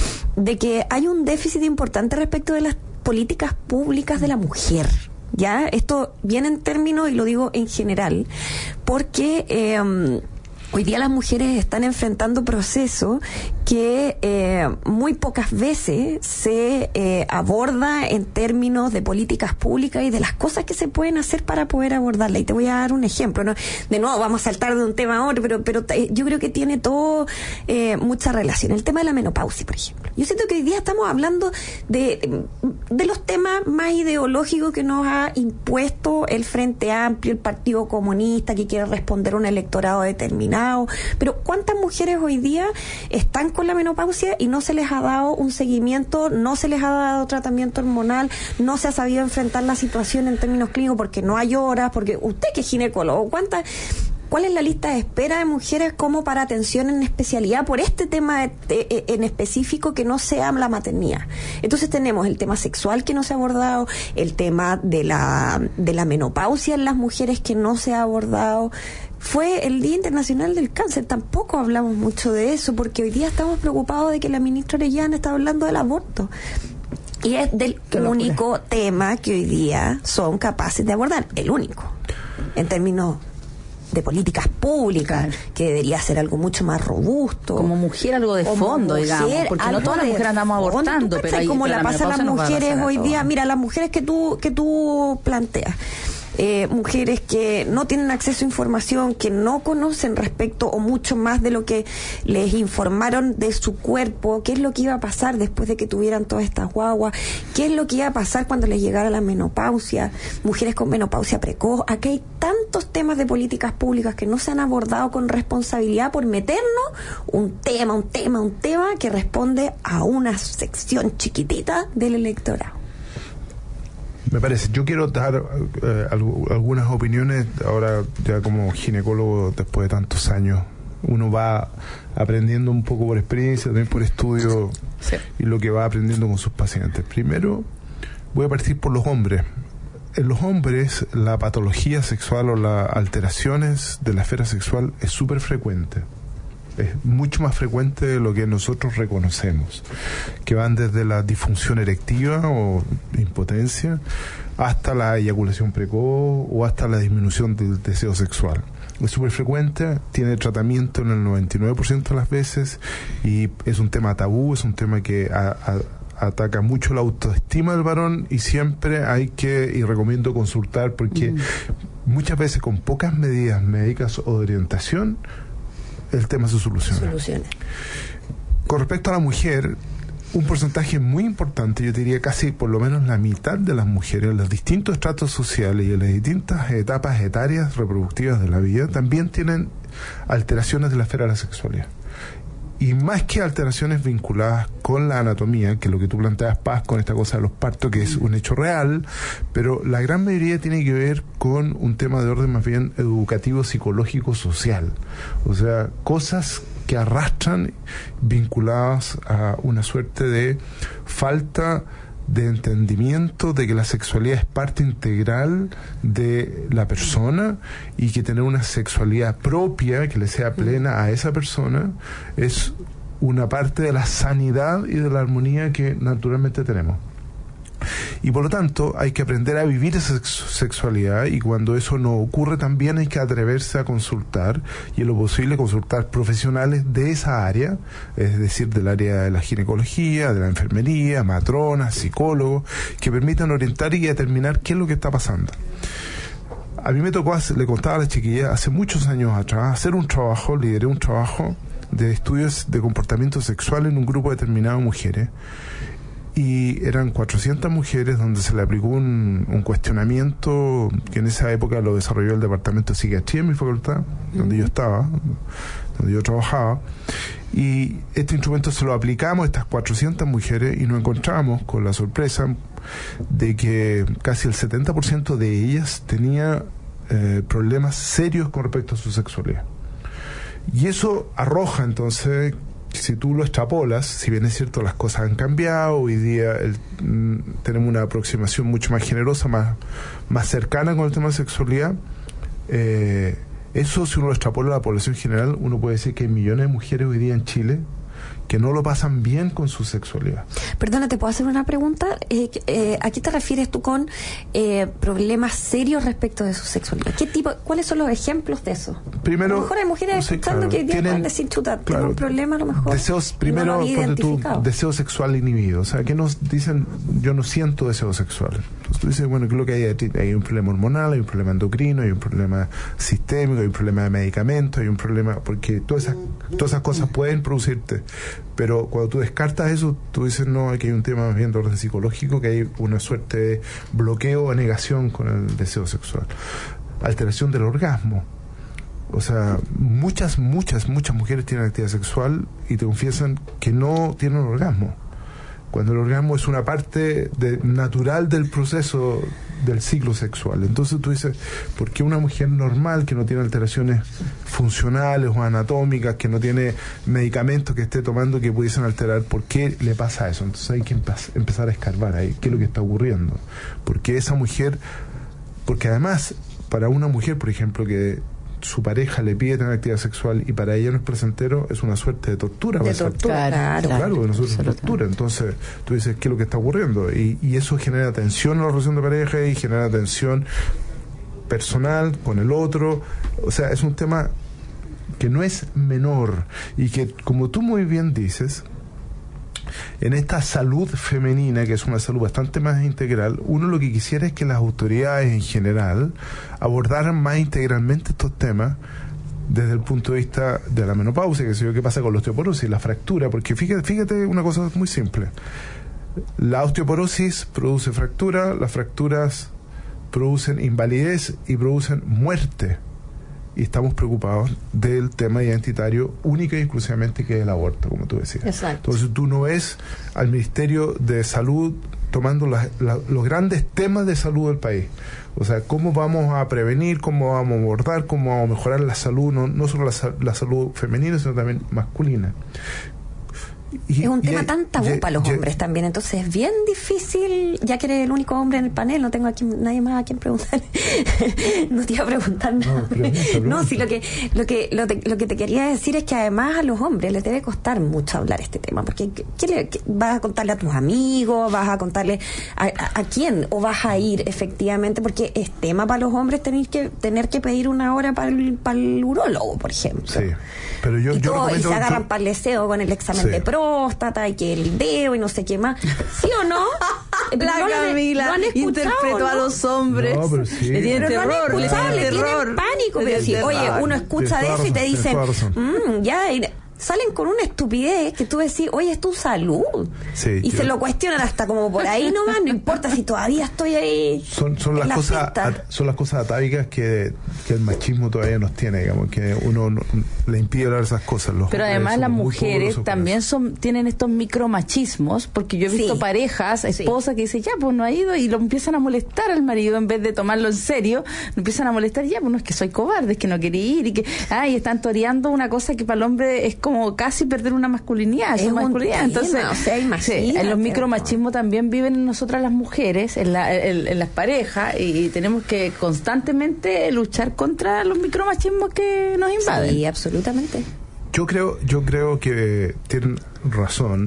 de que hay un déficit importante respecto de las políticas públicas de la mujer. Ya, esto viene en términos, y lo digo en general, porque eh, hoy día las mujeres están enfrentando procesos que eh, muy pocas veces se eh, aborda en términos de políticas públicas y de las cosas que se pueden hacer para poder abordarla. Y te voy a dar un ejemplo, ¿no? De nuevo, vamos a saltar de un tema a otro, pero, pero eh, yo creo que tiene todo eh, mucha relación. El tema de la menopausia, por ejemplo. Yo siento que hoy día estamos hablando de, de los temas más ideológicos que nos ha impuesto el Frente Amplio, el Partido Comunista, que quiere responder a un electorado determinado. Pero ¿cuántas mujeres hoy día están con la menopausia y no se les ha dado un seguimiento, no se les ha dado tratamiento hormonal, no se ha sabido enfrentar la situación en términos clínicos porque no hay horas, porque usted que es ginecólogo, ¿cuántas, cuál es la lista de espera de mujeres como para atención en especialidad por este tema de, de, en específico que no sea la maternidad? Entonces tenemos el tema sexual que no se ha abordado, el tema de la, de la menopausia en las mujeres que no se ha abordado. Fue el Día Internacional del Cáncer, tampoco hablamos mucho de eso, porque hoy día estamos preocupados de que la ministra Orellana está hablando del aborto. Y es del único tema que hoy día son capaces de abordar, el único, en términos de políticas públicas, claro, que debería ser algo mucho más robusto. Como mujer, algo de fondo, mujer, digamos, porque no todas las mujeres andamos abortando, pero hay, como la pasan las mujeres hoy día, todo. Mira, las mujeres que tú, que tú planteas. eh, mujeres que no tienen acceso a información, que no conocen respecto o mucho más de lo que les informaron de su cuerpo, qué es lo que iba a pasar después de que tuvieran todas estas guaguas, qué es lo que iba a pasar cuando les llegara la menopausia, mujeres con menopausia precoz. Aquí hay tantos temas de políticas públicas que no se han abordado con responsabilidad por meternos un tema, un tema, un tema que responde a una sección chiquitita del electorado. Me parece, yo quiero dar eh, alg- algunas opiniones ahora ya como ginecólogo después de tantos años. Uno va aprendiendo un poco por experiencia, también por estudio, sí, y lo que va aprendiendo con sus pacientes. Primero, voy a partir por los hombres. En los hombres, la patología sexual o las alteraciones de la esfera sexual es súper frecuente. Es mucho más frecuente de lo que nosotros reconocemos, que van desde la disfunción erectiva o impotencia hasta la eyaculación precoz o hasta la disminución del deseo sexual. Es súper frecuente, tiene tratamiento en el noventa y nueve por ciento de las veces y es un tema tabú, es un tema que a, a, ataca mucho la autoestima del varón y siempre hay que, y recomiendo consultar porque mm. muchas veces con pocas medidas médicas o de orientación el tema se soluciona. Soluciona. Con respecto a la mujer, un porcentaje muy importante, yo diría casi por lo menos la mitad de las mujeres en los distintos estratos sociales y en las distintas etapas etarias reproductivas de la vida también tienen alteraciones de la esfera de la sexualidad. Y más que alteraciones vinculadas con la anatomía, que es lo que tú planteas, Paz, con esta cosa de los partos, que es un hecho real, pero la gran mayoría tiene que ver con un tema de orden más bien educativo, psicológico, social. O sea, cosas que arrastran vinculadas a una suerte de falta de entendimiento de que la sexualidad es parte integral de la persona y que tener una sexualidad propia que le sea plena a esa persona es una parte de la sanidad y de la armonía que naturalmente tenemos. Y por lo tanto hay que aprender a vivir esa sexualidad y cuando eso no ocurre también hay que atreverse a consultar y en lo posible consultar profesionales de esa área, es decir, del área de la ginecología, de la enfermería, matronas, psicólogos, que permitan orientar y determinar qué es lo que está pasando. A mí me tocó, le contaba a la chiquilla, hace muchos años atrás, hacer un trabajo, lideré un trabajo de estudios de comportamiento sexual en un grupo determinado de mujeres. Y eran cuatrocientas mujeres donde se le aplicó un, un cuestionamiento que en esa época lo desarrolló el departamento de psiquiatría en mi facultad, uh-huh. donde yo estaba, donde yo trabajaba. Y este instrumento se lo aplicamos a estas cuatrocientas mujeres y nos encontramos con la sorpresa de que casi el setenta por ciento de ellas tenía eh, problemas serios con respecto a su sexualidad. Y eso arroja entonces, si tú lo extrapolas, si bien es cierto las cosas han cambiado, hoy día el, mm, tenemos una aproximación mucho más generosa, más, más cercana con el tema de sexualidad, eh, eso si uno lo extrapola a la población general, uno puede decir que hay millones de mujeres hoy día en Chile que no lo pasan bien con su sexualidad. Perdona, ¿te puedo hacer una pregunta? Eh, eh, ¿A qué te refieres tú con eh, problemas serios respecto de su sexualidad? ¿Qué tipo, cuáles son los ejemplos de eso? Primero, a lo mejor hay mujeres sí, escuchando claro, que hoy día pueden decir, chuta, claro, tengo un problema a lo mejor. Deseos, primero, no ponte tú, deseo sexual inhibido. O sea, que nos dicen, yo no siento deseo sexual. Entonces tú dices, bueno, ¿qué es lo que hay? Hay un problema hormonal, hay un problema endocrino, hay un problema sistémico, hay un problema de medicamentos, hay un problema, porque todas esas, todas esas cosas pueden producirte. Pero cuando tú descartas eso, tú dices, no, aquí hay un tema más bien de orden psicológico, que hay una suerte de bloqueo o negación con el deseo sexual. Alteración del orgasmo. O sea, muchas, muchas, muchas mujeres tienen actividad sexual y te confiesan que no tienen orgasmo. Cuando el orgasmo es una parte de, natural del proceso del ciclo sexual. Entonces tú dices, ¿por qué una mujer normal que no tiene alteraciones funcionales o anatómicas, que no tiene medicamentos que esté tomando que pudiesen alterar, por qué le pasa eso? Entonces hay que empe- empezar a escarbar ahí, qué es lo que está ocurriendo. Porque esa mujer, porque además, para una mujer, por ejemplo, que su pareja le pide tener actividad sexual y para ella no es placentero, es una suerte de tortura. De tortura, claro. Claro, que nosotros es tortura. Entonces, tú dices, ¿qué es lo que está ocurriendo? Y, y eso genera tensión en la relación de pareja y genera tensión personal con el otro. O sea, es un tema que no es menor y que, como tú muy bien dices, en esta salud femenina, que es una salud bastante más integral, uno lo que quisiera es que las autoridades en general abordaran más integralmente estos temas desde el punto de vista de la menopausia, que sé yo, qué pasa con la osteoporosis, la fractura, porque fíjate, fíjate una cosa muy simple. La osteoporosis produce fractura, las fracturas producen invalidez y producen muerte. Y estamos preocupados del tema identitario única y exclusivamente, que es el aborto, como tú decías. Exacto. Entonces tú no ves al Ministerio de Salud tomando la, la, los grandes temas de salud del país. O sea, cómo vamos a prevenir, cómo vamos a abordar, cómo vamos a mejorar la salud, no, no solo la, la salud femenina, sino también masculina. Y, es un tema y, tan tabú y, para los y, hombres también, entonces es bien difícil, ya que eres el único hombre en el panel, no tengo aquí nadie más a quien preguntar. No te iba a preguntar nada. No, pregunta, pregunta. No, sí, lo que lo que lo, te, lo que te quería decir es que además a los hombres les debe costar mucho hablar este tema, porque ¿qué le, qué, vas a contarle a tus amigos, vas a contarle a, a, a quién, o vas a ir efectivamente, porque es tema para los hombres tener que tener que pedir una hora para el, para el urólogo, por ejemplo. Sí, pero yo, y, yo todo, y se agarran yo, para el deseo con el examen sí. de próstata y que el dedo y no sé qué más. ¿Sí o no? La no Camila lo han interpretó ¿no? a los hombres. No, pero sí. Le tienen pero terror, no le tienen le terror. Tienen pánico. Pero sí, oye, uno escucha de eso y te dicen, mmm, ya... Y, salen con una estupidez que tú decís, oye, es tu salud. Sí, y yo... se lo cuestionan hasta como por ahí nomás, no importa si todavía estoy ahí. Son, son, las, la cosas, at, son las cosas atávicas que, que el machismo todavía nos tiene, digamos, que uno no, le impide hablar esas cosas. Los Pero además las mujeres también son tienen estos micromachismos, porque yo he visto sí. parejas, esposas sí. que dicen, ya, pues no ha ido, y lo empiezan a molestar al marido en vez de tomarlo en serio, lo empiezan a molestar, ya, pues no es que soy cobarde, es que no quería ir, y que, ay, están toreando una cosa que para el hombre es como casi perder una masculinidad, es masculinidad. Entonces, tema, o sea, imagínate, sí, en los micromachismos también viven en nosotras las mujeres, en, la, en, en las parejas, y tenemos que constantemente luchar contra los micromachismos que nos invaden. Sí, absolutamente. Yo creo, yo creo que tienen razón.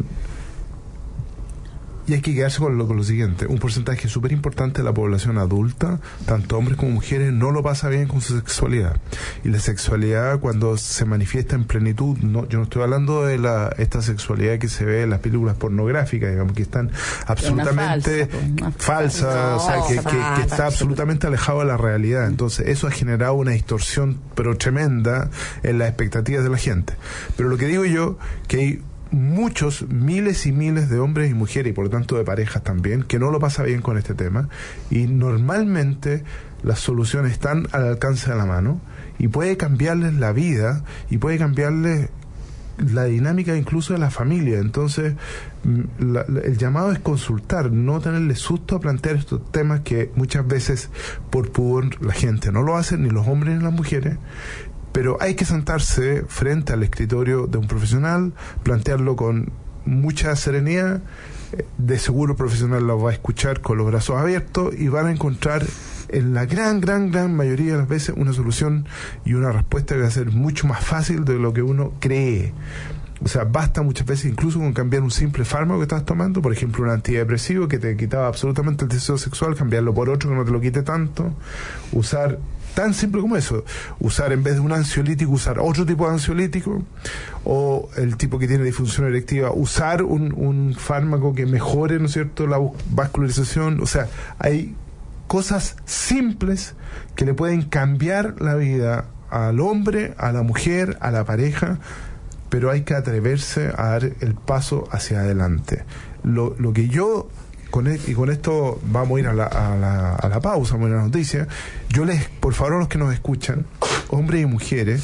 Y hay que quedarse con lo, con lo siguiente. Un porcentaje súper importante de la población adulta, tanto hombres como mujeres, no lo pasa bien con su sexualidad. Y la sexualidad, cuando se manifiesta en plenitud, no, yo no estoy hablando de la esta sexualidad que se ve en las películas pornográficas, digamos, que están absolutamente falsas, no, o sea, que, que, que está absolutamente alejado de la realidad. Entonces, eso ha generado una distorsión, pero tremenda, en las expectativas de la gente. Pero lo que digo yo, que hay muchos, miles y miles de hombres y mujeres, y por lo tanto de parejas también, que no lo pasa bien con este tema, y normalmente las soluciones están al alcance de la mano, y puede cambiarles la vida, y puede cambiarles la dinámica incluso de la familia. Entonces, la, la, el llamado es consultar, no tenerle susto a plantear estos temas que muchas veces por pudor la gente no lo hace, ni los hombres ni las mujeres. Pero hay que sentarse frente al escritorio de un profesional, plantearlo con mucha serenidad. De seguro el profesional lo va a escuchar con los brazos abiertos y van a encontrar en la gran, gran, gran mayoría de las veces una solución y una respuesta que va a ser mucho más fácil de lo que uno cree. O sea, basta muchas veces incluso con cambiar un simple fármaco que estás tomando, por ejemplo un antidepresivo que te quitaba absolutamente el deseo sexual, cambiarlo por otro que no te lo quite tanto, usar... Tan simple como eso, usar en vez de un ansiolítico, usar otro tipo de ansiolítico, o el tipo que tiene disfunción erectiva, usar un, un fármaco que mejore, ¿no es cierto?, la vascularización. O sea, hay cosas simples que le pueden cambiar la vida al hombre, a la mujer, a la pareja, pero hay que atreverse a dar el paso hacia adelante. Lo, lo que yo... Con el, y con esto vamos a ir a la, a la, a la pausa, vamos a ir a la noticia. Yo les, por favor, a los que nos escuchan, hombres y mujeres,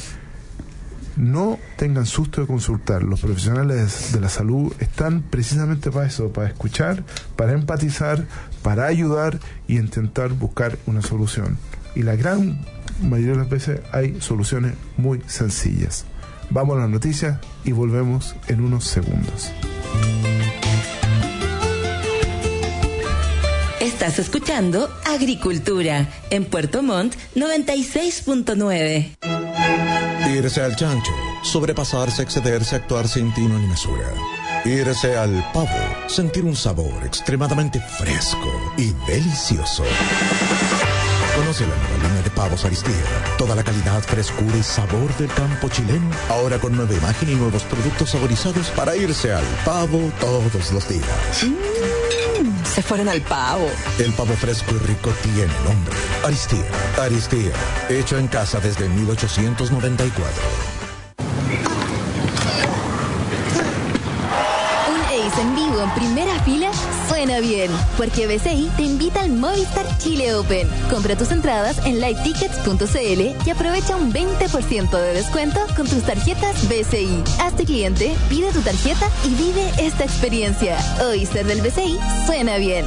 no tengan susto de consultar. Los profesionales de la salud están precisamente para eso, para escuchar, para empatizar, para ayudar y intentar buscar una solución. Y la gran mayoría de las veces hay soluciones muy sencillas. Vamos a las noticias y volvemos en unos segundos. Estás escuchando Agricultura en Puerto Montt noventa y seis punto nueve. Irse al chancho, sobrepasarse, excederse, actuar sin tino ni mesura. Irse al pavo, sentir un sabor extremadamente fresco y delicioso. Conoce Conoce la nueva línea de pavos Aristía. Toda la calidad, frescura y sabor del campo chileno. Ahora con nueva imagen y nuevos productos saborizados para irse al pavo todos los días. Mm, se fueron al pavo. El pavo fresco y rico tiene nombre. Aristía. Aristía. Hecho en casa desde mil ochocientos noventa y cuatro. En vivo en primera fila suena bien, porque B C I te invita al Movistar Chile Open. Compra tus entradas en live tickets punto c l y aprovecha un veinte por ciento de descuento con tus tarjetas B C I. Hazte cliente, pide tu tarjeta y vive esta experiencia. Hoy ser del B C I suena bien.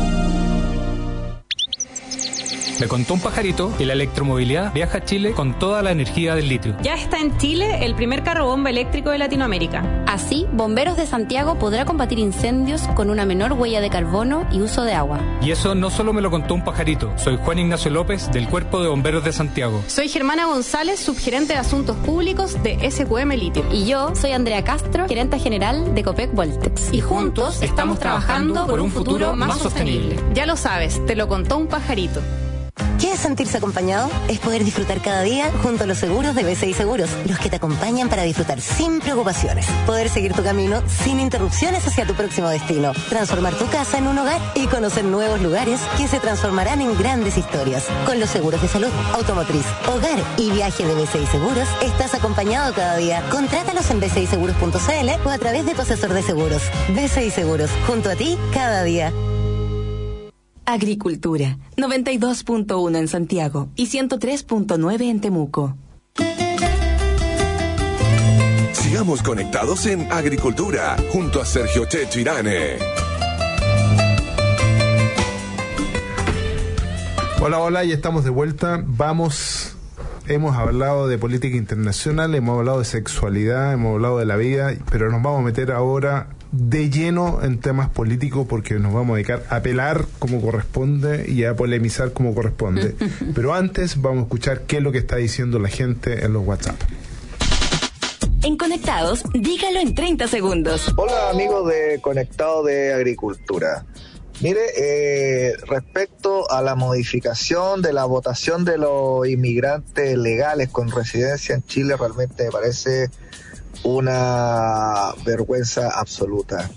Me contó un pajarito que la electromovilidad viaja a Chile con toda la energía del litio. Ya está en Chile el primer carro bomba eléctrico de Latinoamérica. Así, Bomberos de Santiago podrá combatir incendios con una menor huella de carbono y uso de agua. Y eso no solo me lo contó un pajarito. Soy Juan Ignacio López, del Cuerpo de Bomberos de Santiago. Soy Germana González, subgerente de Asuntos Públicos de S Q M Litio. Y yo soy Andrea Castro, gerente general de Copec Voltex. Y juntos estamos trabajando por un futuro más sostenible. Ya lo sabes, te lo contó un pajarito. ¿Qué es sentirse acompañado? Es poder disfrutar cada día junto a los seguros de B C I Seguros, los que te acompañan para disfrutar sin preocupaciones. Poder seguir tu camino sin interrupciones hacia tu próximo destino. Transformar tu casa en un hogar y conocer nuevos lugares que se transformarán en grandes historias. Con los seguros de salud, automotriz, hogar y viaje de B C I Seguros, estás acompañado cada día. Contrátalos en b c i seguros punto c l o a través de tu asesor de seguros. B C I Seguros, junto a ti cada día. Agricultura, noventa y dos punto uno en Santiago y ciento tres punto nueve en Temuco. Sigamos conectados en Agricultura, junto a Sergio Checho Irane. Hola, hola, ya estamos de vuelta. Vamos, hemos hablado de política internacional, hemos hablado de sexualidad, hemos hablado de la vida, pero nos vamos a meter ahora de lleno en temas políticos porque nos vamos a dedicar a pelar como corresponde y a polemizar como corresponde. Pero antes vamos a escuchar qué es lo que está diciendo la gente en los WhatsApp. En Conectados, dígalo en treinta segundos. Hola amigos de Conectados de Agricultura. Mire, eh, respecto a la modificación de la votación de los inmigrantes legales con residencia en Chile, realmente me parece una vergüenza absoluta.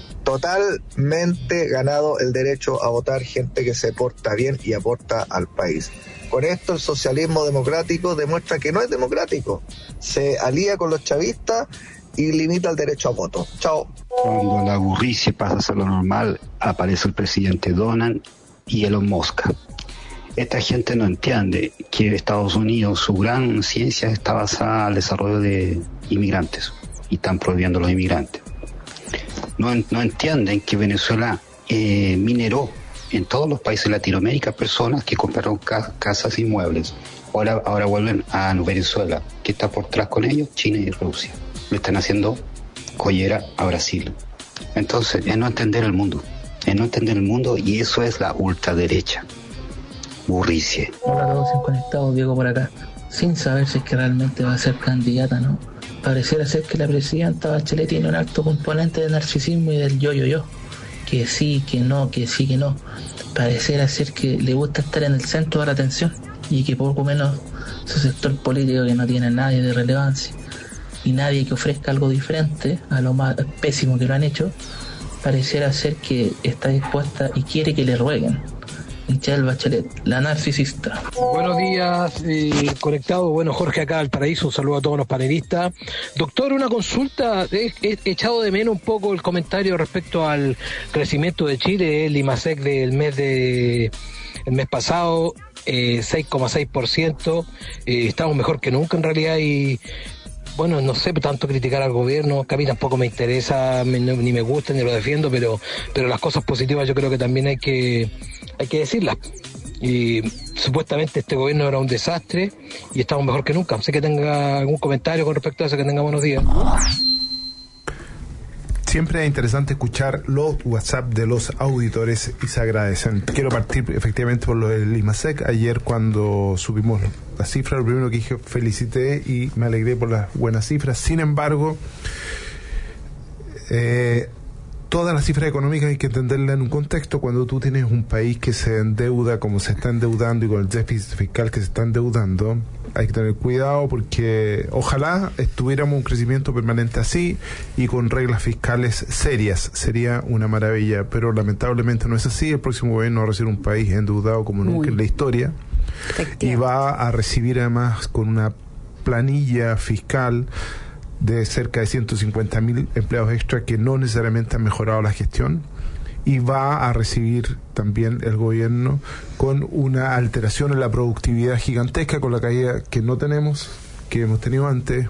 Totalmente ganado el derecho a votar gente que se porta bien y aporta al país. Con esto el socialismo democrático demuestra que no es democrático. Se alía con los chavistas y limita el derecho a voto. Chao. Cuando la burrice pasa a ser lo normal, aparece el presidente Donald y Elon Musk. Esta gente no entiende que Estados Unidos, su gran ciencia está basada al desarrollo de inmigrantes y están prohibiendo los inmigrantes. No, no entienden que Venezuela eh, mineró en todos los países de Latinoamérica personas que compraron ca- casas y muebles. Ahora, ahora vuelven a Venezuela. ¿Qué está por detrás con ellos? China y Rusia. Lo están haciendo collera a Brasil. Entonces, es no entender el mundo. Es no entender el mundo y eso es la ultraderecha. Burricie. Hola a todos conectados, Diego por acá. Sin saber si es que realmente va a ser candidata, ¿no? Pareciera ser que la presidenta Bachelet tiene un alto componente de narcisismo y del yo, yo, yo. Que sí, que no, que sí, que no. Pareciera ser que le gusta estar en el centro de la atención y que poco menos su sector político que no tiene nadie de relevancia y nadie que ofrezca algo diferente a lo más pésimo que lo han hecho, pareciera ser que está dispuesta y quiere que le rueguen. Michelle Bachelet, la narcisista. Buenos días, eh, conectado. Bueno, Jorge acá al Paraíso, un saludo a todos los panelistas. Doctor, una consulta. He, he echado de menos un poco el comentario respecto al crecimiento de Chile, el IMASEC del mes de el mes pasado, eh, seis coma seis por ciento. Eh, estamos mejor que nunca en realidad y bueno, no sé tanto criticar al gobierno, que a mí tampoco me interesa, me, ni me gusta, ni lo defiendo, pero pero las cosas positivas yo creo que también hay que hay que decirlas. Y supuestamente este gobierno era un desastre y estamos mejor que nunca. Sé que tenga algún comentario con respecto a eso, que tenga buenos días. Siempre es interesante escuchar los WhatsApp de los auditores y se agradecen. Quiero partir efectivamente por lo del IMASEC. Ayer cuando subimos las cifras, lo primero que dije, felicité y me alegré por las buenas cifras. Sin embargo, eh, todas las cifras económicas hay que entenderlas en un contexto. Cuando tú tienes un país que se endeuda como se está endeudando y con el déficit fiscal que se está endeudando, hay que tener cuidado porque ojalá estuviéramos un crecimiento permanente así y con reglas fiscales serias. Sería una maravilla, pero lamentablemente no es así. El próximo gobierno va a recibir un país endeudado como nunca Muy. en la historia y va a recibir además con una planilla fiscal de cerca de ciento cincuenta mil empleados extra que no necesariamente han mejorado la gestión, y va a recibir también el gobierno con una alteración en la productividad gigantesca, con la caída que no tenemos, que hemos tenido antes,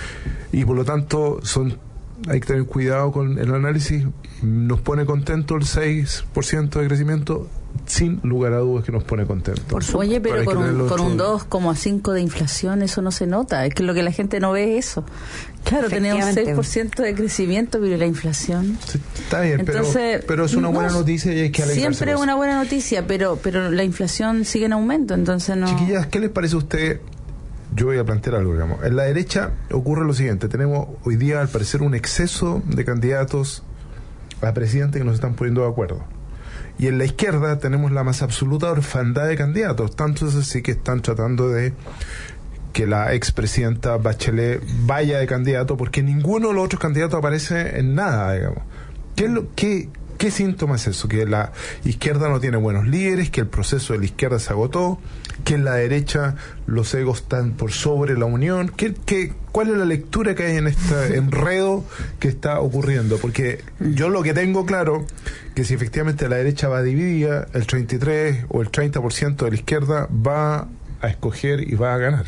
y por lo tanto son hay que tener cuidado con el análisis. Nos pone contento el seis por ciento de crecimiento, sin lugar a dudas que nos pone contento. Oye, pero con un, con un dos coma cinco de inflación eso no se nota, es que lo que la gente no ve es eso. Claro, tenemos seis por ciento de crecimiento, pero la inflación... Sí, está bien, Entonces, pero, pero es una buena no, noticia y hay que alegrarse. Siempre es una buena noticia, pero pero la inflación sigue en aumento, entonces no... Chiquillas, ¿qué les parece a usted? Yo voy a plantear algo, digamos. En la derecha ocurre lo siguiente: tenemos hoy día, al parecer, un exceso de candidatos a presidente que nos están poniendo de acuerdo. Y en la izquierda tenemos la más absoluta orfandad de candidatos. Tanto es así que están tratando de que la expresidenta Bachelet vaya de candidato, porque ninguno de los otros candidatos aparece en nada, digamos. ¿Qué es lo qué ¿Qué síntoma es eso? Que la izquierda no tiene buenos líderes, que el proceso de la izquierda se agotó, que en la derecha los egos están por sobre la unión. ¿Qué, qué, ¿Cuál es la lectura que hay en este enredo que está ocurriendo? Porque yo lo que tengo claro, que si efectivamente la derecha va dividida, el treinta y tres o el treinta por ciento de la izquierda va a escoger y va a ganar.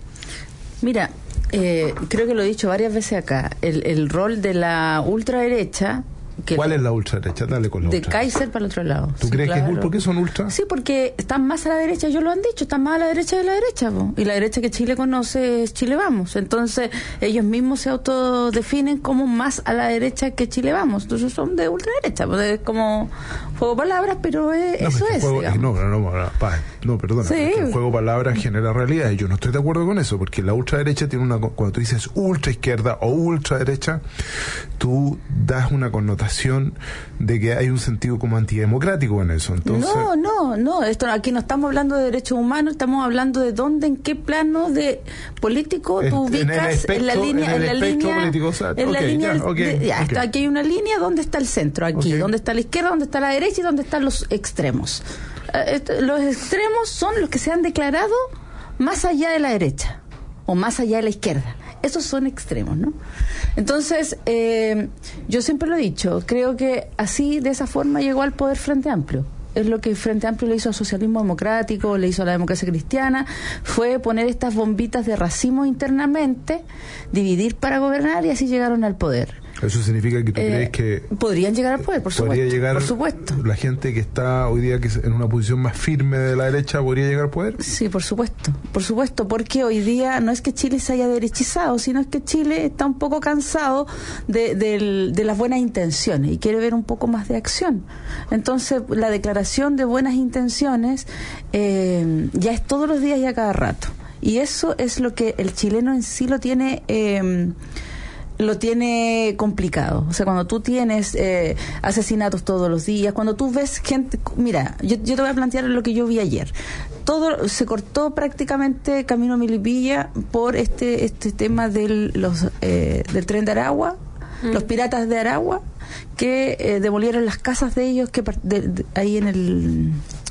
Mira, eh, creo que lo he dicho varias veces acá, el, el rol de la ultraderecha... ¿Cuál es la ultraderecha? Dale con la de ultraderecha. Kaiser para el otro lado. ¿Tú sí, crees claro. que es ¿Por qué son ultra? Sí, porque están más a la derecha, ellos lo han dicho, están más a la derecha de la derecha, po. Y la derecha que Chile conoce es Chile Vamos. Entonces, ellos mismos se autodefinen como más a la derecha que Chile Vamos. Entonces, son de ultraderecha. Pues es como juego de palabras, pero es, no, eso es. Juego, no, no, no, no, no, perdona. Sí. El juego de palabras genera realidad. Y yo no estoy de acuerdo con eso, porque la ultraderecha tiene una. Cuando tú dices ultra izquierda o ultraderecha, tú das una connotación de que hay un sentido como antidemocrático en eso. Entonces, no, no, no, esto aquí no estamos hablando de derechos humanos, estamos hablando de dónde, en qué plano de político tú ubicas en, el espectro, en la línea, en, en la línea, político, o sea, en okay, la línea, ya, okay, de, ya, okay. Aquí hay una línea, ¿dónde está el centro? Aquí, okay. ¿Dónde está la izquierda? ¿Dónde está la derecha? ¿Y dónde están los extremos? Eh, los extremos son los que se han declarado más allá de la derecha o más allá de la izquierda. Esos son extremos, ¿no? Entonces, eh, yo siempre lo he dicho, creo que así, de esa forma, llegó al poder Frente Amplio. Es lo que Frente Amplio le hizo al socialismo democrático, le hizo a la democracia cristiana, fue poner estas bombitas de racimo internamente, dividir para gobernar, y así llegaron al poder. ¿Eso significa que tú eh, crees que podrían llegar al poder? Por supuesto, llegar por supuesto. La gente que está hoy día que en una posición más firme de la derecha podría llegar al poder. Sí, por supuesto, por supuesto, porque hoy día no es que Chile se haya derechizado, sino es que Chile está un poco cansado de, de, de las buenas intenciones y quiere ver un poco más de acción. Entonces, la declaración de buenas intenciones eh, ya es todos los días y a cada rato. Y eso es lo que el chileno en sí lo tiene... Eh, lo tiene complicado. O sea, cuando tú tienes eh, asesinatos todos los días, cuando tú ves gente... Mira, yo, yo te voy a plantear lo que yo vi ayer. Todo se cortó prácticamente Camino Milipilla por este este tema del, los, eh, del tren de Aragua, mm. los piratas de Aragua, que eh, demolieron las casas de ellos que de, de, ahí en el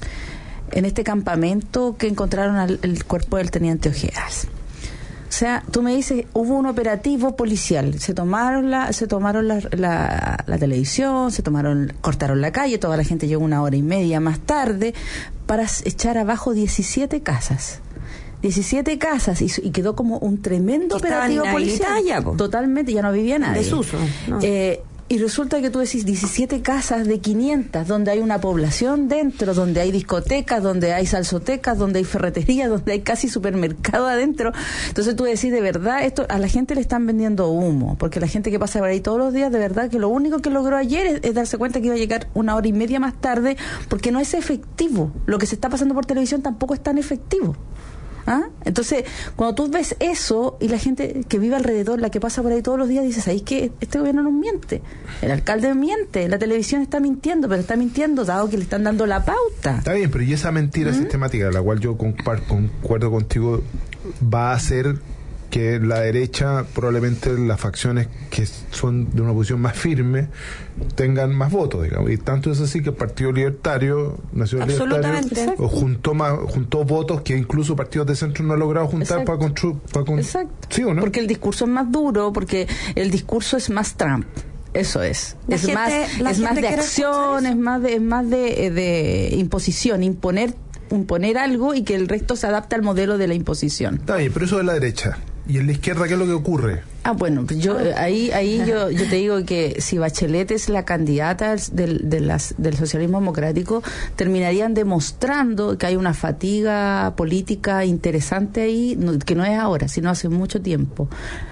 en este campamento que encontraron al, el cuerpo del teniente Ojeas. O sea, tú me dices, hubo un operativo policial, se tomaron la se tomaron la, la, la televisión, se tomaron cortaron la calle, toda la gente llegó una hora y media más tarde para echar abajo diecisiete casas. diecisiete casas y, y quedó como un tremendo operativo policial. Ya, totalmente, ya no vivía nadie. Desuso. No. Eh, Y resulta que tú decís diecisiete casas de quinientas, donde hay una población dentro, donde hay discotecas, donde hay salsotecas, donde hay ferretería, donde hay casi supermercado adentro. Entonces tú decís, de verdad, esto a la gente le están vendiendo humo, porque la gente que pasa por ahí todos los días, de verdad que lo único que logró ayer es, es darse cuenta que iba a llegar una hora y media más tarde, porque no es efectivo. Lo que se está pasando por televisión tampoco es tan efectivo. ¿Ah? Entonces, cuando tú ves eso y la gente que vive alrededor, la que pasa por ahí todos los días, dices, ¿sabes qué? Este gobierno no miente. El alcalde miente, la televisión está mintiendo, pero está mintiendo dado que le están dando la pauta. Está bien, pero y esa mentira ¿Mm? sistemática, la cual yo concuerdo contigo, va a hacer que la derecha, probablemente las facciones que son de una posición más firme, tengan más votos, digamos. Y tanto es así que el Partido Libertario, Nacional Libertario, o juntó más, juntó votos que incluso partidos de centro no han logrado juntar para construir. Con... Exacto. ¿Sí o no? Porque el discurso es más duro, porque el discurso es más Trump. Eso es. La es gente, más, es más de acción, es más de, es más de, de imposición, imponer, imponer algo y que el resto se adapte al modelo de la imposición. Está bien, pero eso es la derecha. ¿Y en la izquierda qué es lo que ocurre? Ah, bueno, yo ahí ahí yo yo te digo que si Bachelet es la candidata del, de las, del socialismo democrático, terminarían demostrando que hay una fatiga política interesante ahí, no, que no es ahora, sino hace mucho tiempo.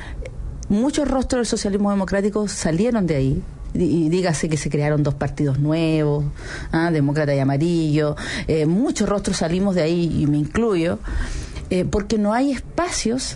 Muchos rostros del socialismo democrático salieron de ahí. Y dígase que se crearon dos partidos nuevos, ¿ah? Demócrata y Amarillo. Eh, muchos rostros salimos de ahí, y me incluyo, eh, porque no hay espacios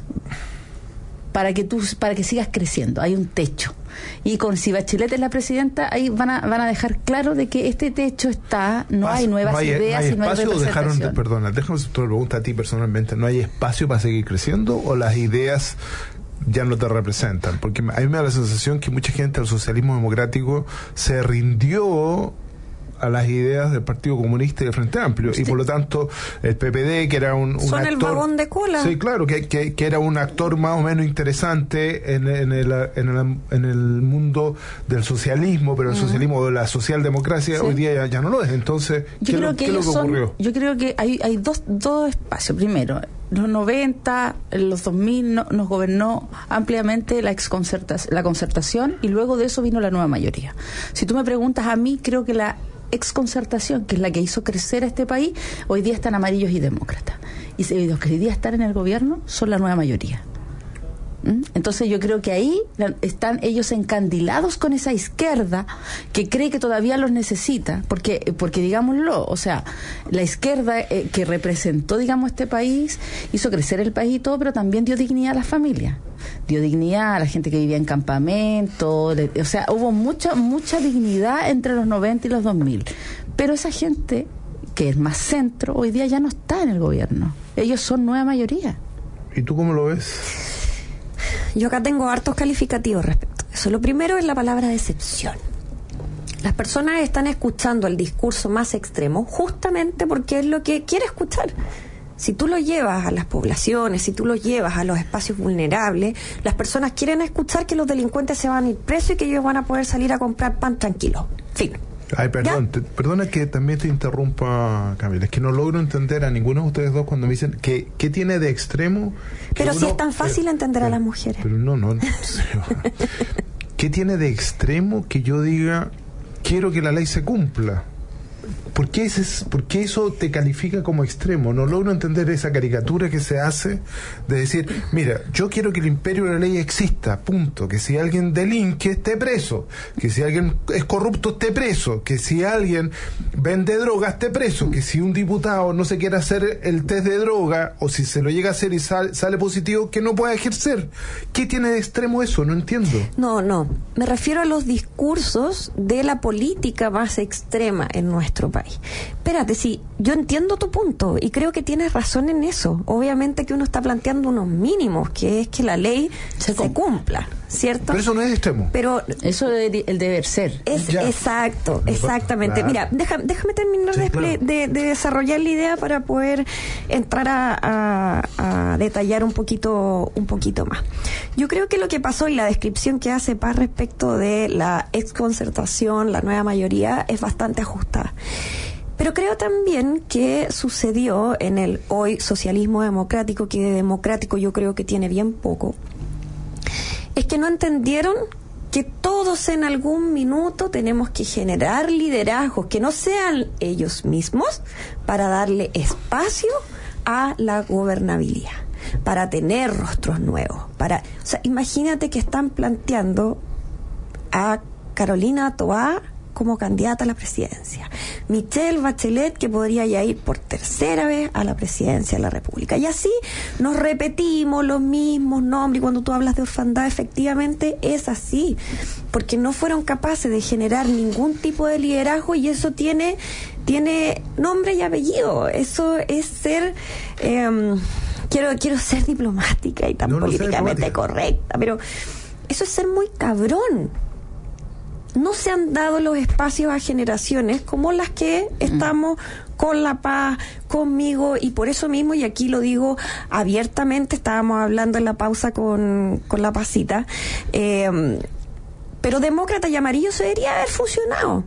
para que tú para que sigas creciendo. Hay un techo. Y con si Bachelet es la presidenta, ahí van a van a dejar claro de que este techo está, no hay nuevas no hay, ideas no hay y no hay representación. Dejaron de, perdona, déjame hacer otra pregunta a ti personalmente. ¿No hay espacio para seguir creciendo o las ideas ya no te representan? Porque a mí me da la sensación que mucha gente del socialismo democrático se rindió a las ideas del Partido Comunista y del Frente Amplio, sí. Y por lo tanto el P P D, que era un, un son actor, el vagón de cola. Sí, claro, que, que, que era un actor más o menos interesante en, en, el, en, el, en el mundo del socialismo, pero el uh-huh. socialismo de la socialdemocracia, sí. Hoy día ya, ya no lo es. Entonces, yo ¿qué, creo lo, que ¿qué es lo que son, ocurrió? Yo creo que hay, hay dos, dos espacios. Primero, los noventa, en los dos mil no, nos gobernó ampliamente la exconcertación, la concertación, y luego de eso vino la nueva mayoría. Si tú me preguntas a mí, creo que la exconcertación, que es la que hizo crecer a este país, hoy día están amarillos y demócratas. Y los que hoy día están en el gobierno son la nueva mayoría. ¿Mm? Entonces yo creo que ahí están ellos encandilados con esa izquierda que cree que todavía los necesita, porque porque digámoslo, o sea, la izquierda eh, que representó, digamos, este país, hizo crecer el país y todo, pero también dio dignidad a las familias, dio dignidad a la gente que vivía en campamento, le, o sea, hubo mucha mucha dignidad entre los noventa y los dos mil, pero esa gente que es más centro hoy día ya no está en el gobierno, ellos son nueva mayoría. ¿Y tú cómo lo ves? Yo acá tengo hartos calificativos respecto a eso. Lo primero es la palabra decepción. Las personas están escuchando el discurso más extremo justamente porque es lo que quiere escuchar. Si tú lo llevas a las poblaciones, si tú lo llevas a los espacios vulnerables, las personas quieren escuchar que los delincuentes se van a ir presos y que ellos van a poder salir a comprar pan tranquilo. Fin. Ay, perdón, te, perdona que también te interrumpa, Camila. Es que no logro entender a ninguno de ustedes dos cuando me dicen que qué tiene de extremo. Pero uno, si es tan fácil pero, entender pero, a las mujeres. Pero no, no. ¿Qué tiene de extremo que yo diga quiero que la ley se cumpla? ¿Por qué, ese, ¿Por qué eso te califica como extremo? No logro entender esa caricatura que se hace de decir, mira, yo quiero que el imperio de la ley exista, punto. Que si alguien delinque, esté preso. Que si alguien es corrupto, esté preso. Que si alguien vende droga, esté preso. Que si un diputado no se quiere hacer el test de droga, o si se lo llega a hacer y sale, sale positivo, que no pueda ejercer. ¿Qué tiene de extremo eso? No entiendo. No, no. Me refiero a los discursos de la política más extrema en nuestro país. Espérate, sí, yo entiendo tu punto y creo que tienes razón en eso. Obviamente que uno está planteando unos mínimos, que es que la ley se, se cumpla, ¿cierto? Pero eso no es extremo. Pero eso es el deber ser. Es exacto, exactamente. Claro. Mira, deja, déjame terminar sí, de, claro. de, de desarrollar la idea para poder entrar a, a, a detallar un poquito, un poquito más. Yo creo que lo que pasó y la descripción que hace Paz respecto de la exconcertación, la nueva mayoría, es bastante ajustada. Pero creo también que sucedió en el hoy socialismo democrático, que de democrático yo creo que tiene bien poco, es que no entendieron que todos en algún minuto tenemos que generar liderazgos que no sean ellos mismos para darle espacio a la gobernabilidad, para tener rostros nuevos. Para, o sea, imagínate que están planteando a Carolina Toá como candidata a la presidencia. Michelle Bachelet, que podría ya ir por tercera vez a la presidencia de la República. Y así nos repetimos los mismos nombres. Y cuando tú hablas de orfandad, efectivamente es así, porque no fueron capaces de generar ningún tipo de liderazgo, y eso tiene, tiene nombre y apellido. Eso es ser... Eh, quiero, quiero ser diplomática y tan no, no políticamente correcta, pero eso es ser muy cabrón. No se han dado los espacios a generaciones como las que estamos con La Paz, conmigo, y por eso mismo, y aquí lo digo abiertamente, estábamos hablando en la pausa con, con la Pasita, eh, pero Demócrata y Amarillo se debería haber fusionado.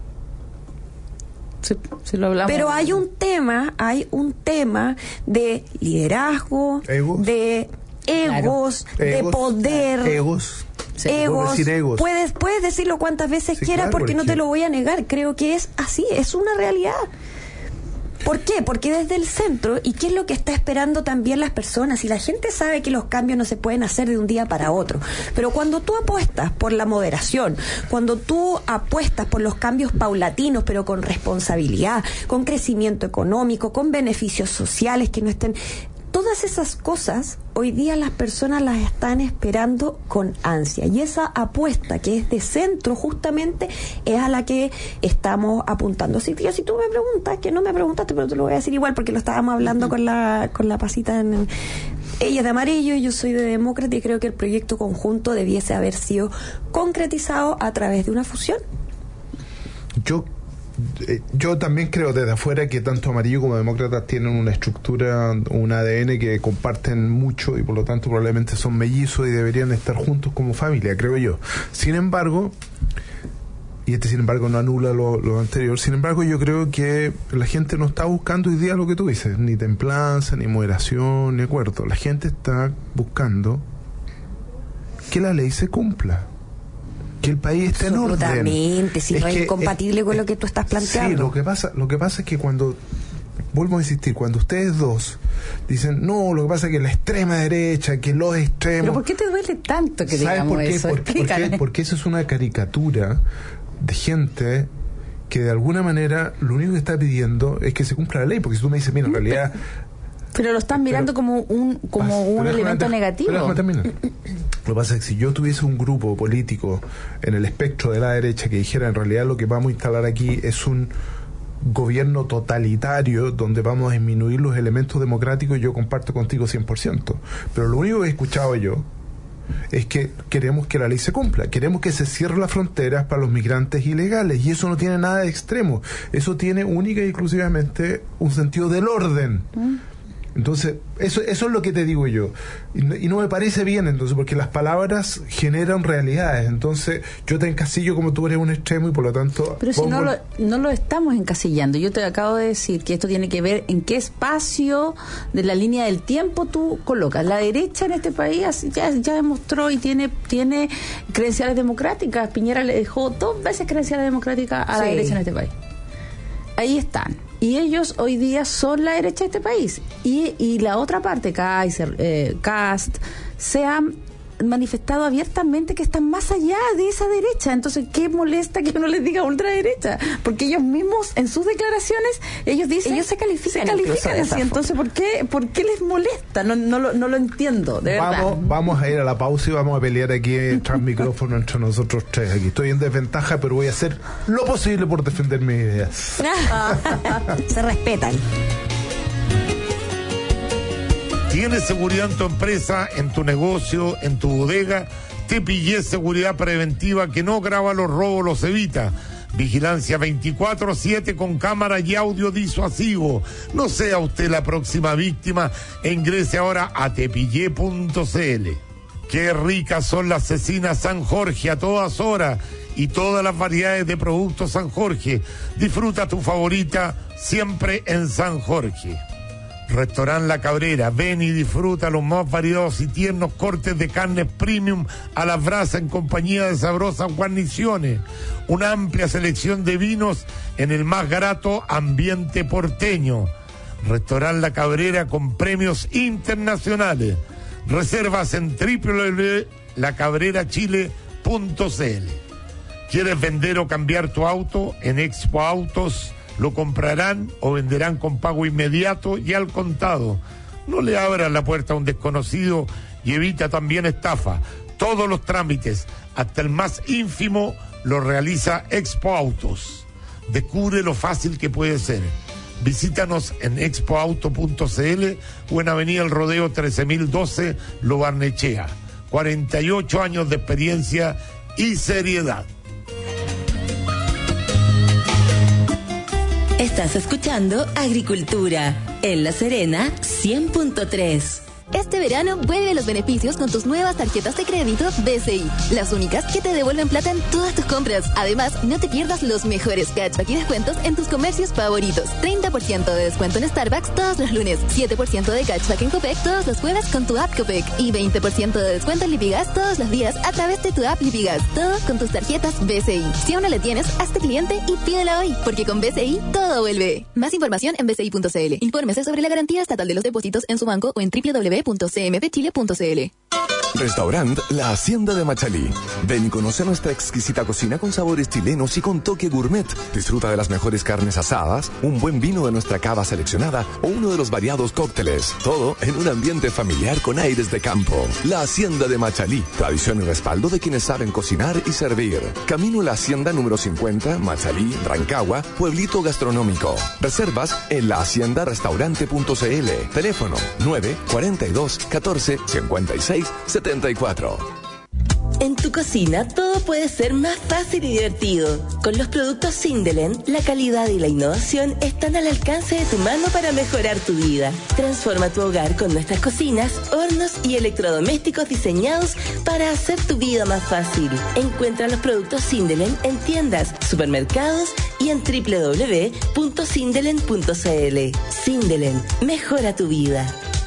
Sí, sí lo hablamos. Pero hay un tema, hay un tema de liderazgo, egos. de egos, claro. de egos, poder. Egos. Sí. Egos. egos. Puedes, puedes decirlo cuantas veces sí, quieras, claro, porque no te lo voy a negar. Creo que es así, es una realidad. ¿Por qué? Porque desde el centro, ¿y qué es lo que está esperando también las personas? Y la gente sabe que los cambios no se pueden hacer de un día para otro. Pero cuando tú apuestas por la moderación, cuando tú apuestas por los cambios paulatinos, pero con responsabilidad, con crecimiento económico, con beneficios sociales que no estén... Todas esas cosas, hoy día las personas las están esperando con ansia. Y esa apuesta que es de centro, justamente, es a la que estamos apuntando. Así que si tú me preguntas, que no me preguntaste, pero te lo voy a decir igual, porque lo estábamos hablando con la con la Pasita. En, en, ella es de Amarillo y yo soy de Demócrata, y creo que el proyecto conjunto debiese haber sido concretizado a través de una fusión. Yo Yo también creo desde afuera que tanto Amarillo como Demócratas tienen una estructura, un A D N que comparten mucho, y por lo tanto probablemente son mellizos y deberían estar juntos como familia, creo yo. Sin embargo, y este sin embargo no anula lo, lo anterior, sin embargo yo creo que la gente no está buscando hoy día lo que tú dices, ni templanza, ni moderación, ni acuerdo. La gente está buscando que la ley se cumpla, que el país esté en orden. Absolutamente, si es no es que, incompatible es, con lo que tú estás planteando. Sí, lo que pasa, lo que pasa es que cuando, vuelvo a insistir, cuando ustedes dos dicen, no, lo que pasa es que la extrema derecha, que los extremos... ¿Pero por qué te duele tanto que ¿sabes digamos por qué? eso? Por, porque, porque eso es una caricatura de gente que de alguna manera lo único que está pidiendo es que se cumpla la ley, porque si tú me dices, mira, en realidad... Pero lo están mirando pero, como un como un elemento déjame, negativo. Pero déjame terminar. Lo que pasa es que si yo tuviese un grupo político en el espectro de la derecha que dijera, en realidad lo que vamos a instalar aquí es un gobierno totalitario donde vamos a disminuir los elementos democráticos, yo comparto contigo cien por ciento. Pero lo único que he escuchado yo es que queremos que la ley se cumpla, queremos que se cierren las fronteras para los migrantes ilegales, y eso no tiene nada de extremo, eso tiene única y exclusivamente un sentido del orden. ¿Mm? Entonces, eso eso es lo que te digo yo. Y no, y no me parece bien, entonces, porque las palabras generan realidades. Entonces, yo te encasillo como tú eres un extremo y por lo tanto... Pero si no lo, no lo estamos encasillando. Yo te acabo de decir que esto tiene que ver en qué espacio de la línea del tiempo tú colocas. La derecha en este país ya, ya demostró y tiene, tiene credenciales democráticas. Piñera le dejó dos veces credenciales democráticas a sí. la derecha en este país. Ahí están. Y ellos hoy día son la derecha de este país. Y, y la otra parte, Kaiser, eh, Cast, se han manifestado abiertamente que están más allá de esa derecha. Entonces, ¿qué molesta que uno les diga ultraderecha? Porque ellos mismos, en sus declaraciones, ellos dicen... Ellos se califican. Se califican así. Entonces, ¿por qué, ¿por qué les molesta? No, no, lo, no lo entiendo, de verdad. Vamos, vamos a ir a la pausa y vamos a pelear aquí tras micrófono entre nosotros tres. Aquí estoy en desventaja, pero voy a hacer lo posible por defender mis ideas. Se respetan. ¿Tienes seguridad en tu empresa, en tu negocio, en tu bodega? Te pillé seguridad preventiva que no graba los robos, los evita. Vigilancia veinticuatro siete con cámara y audio disuasivo. No sea usted la próxima víctima e ingrese ahora a tepillé punto c l. Qué ricas son las cecinas San Jorge a todas horas y todas las variedades de productos San Jorge. Disfruta tu favorita siempre en San Jorge. Restaurant La Cabrera, ven y disfruta los más variados y tiernos cortes de carnes premium a la brasa en compañía de sabrosas guarniciones. Una amplia selección de vinos en el más grato ambiente porteño. Restaurant La Cabrera con premios internacionales. Reservas en doble u doble u doble u punto la cabrera chile punto c l. ¿Quieres vender o cambiar tu auto? En Expo Autos Lo comprarán o venderán con pago inmediato y al contado. No le abran la puerta a un desconocido y evita también estafa. Todos los trámites, hasta el más ínfimo, lo realiza Expo Autos. Descubre lo fácil que puede ser. Visítanos en expo auto punto c l o en Avenida El Rodeo trece mil doce, Lo Barnechea. cuarenta y ocho años de experiencia y seriedad. Estás escuchando Agricultura en La Serena cien punto tres. Este verano vuelve los beneficios con tus nuevas tarjetas de crédito B C I, las únicas que te devuelven plata en todas tus compras. Además, no te pierdas los mejores cashback y descuentos en tus comercios favoritos. treinta por ciento de descuento en Starbucks todos los lunes, siete por ciento de cashback en Copec todos los jueves con tu app Copec y veinte por ciento de descuento en Lipigas todos los días a través de tu app Lipigas. Todo con tus tarjetas B C I. Si aún no la tienes, hazte cliente y pídela hoy, porque con B C I todo vuelve. Más información en b c i punto c l. Infórmese sobre la garantía estatal de los depósitos en su banco o en w w w punto c m p chile punto c l. Restaurant La Hacienda de Machalí. Ven y conoce nuestra exquisita cocina con sabores chilenos y con toque gourmet. Disfruta de las mejores carnes asadas, un buen vino de nuestra cava seleccionada o uno de los variados cócteles. Todo en un ambiente familiar con aires de campo. La Hacienda de Machalí. Tradición y respaldo de quienes saben cocinar y servir. Camino La Hacienda número cincuenta, Machalí, Rancagua, Pueblito Gastronómico. Reservas en la hacienda restaurante punto c l. Teléfono nueve cuarenta y dos catorce cincuenta y seis setenta y cuatro. En tu cocina todo puede ser más fácil y divertido. Con los productos Sindelen, la calidad y la innovación están al alcance de tu mano para mejorar tu vida. Transforma tu hogar con nuestras cocinas, hornos y electrodomésticos diseñados para hacer tu vida más fácil. Encuentra los productos Sindelen en tiendas, supermercados y en w w w punto sindelen punto c l. Sindelen, mejora tu vida.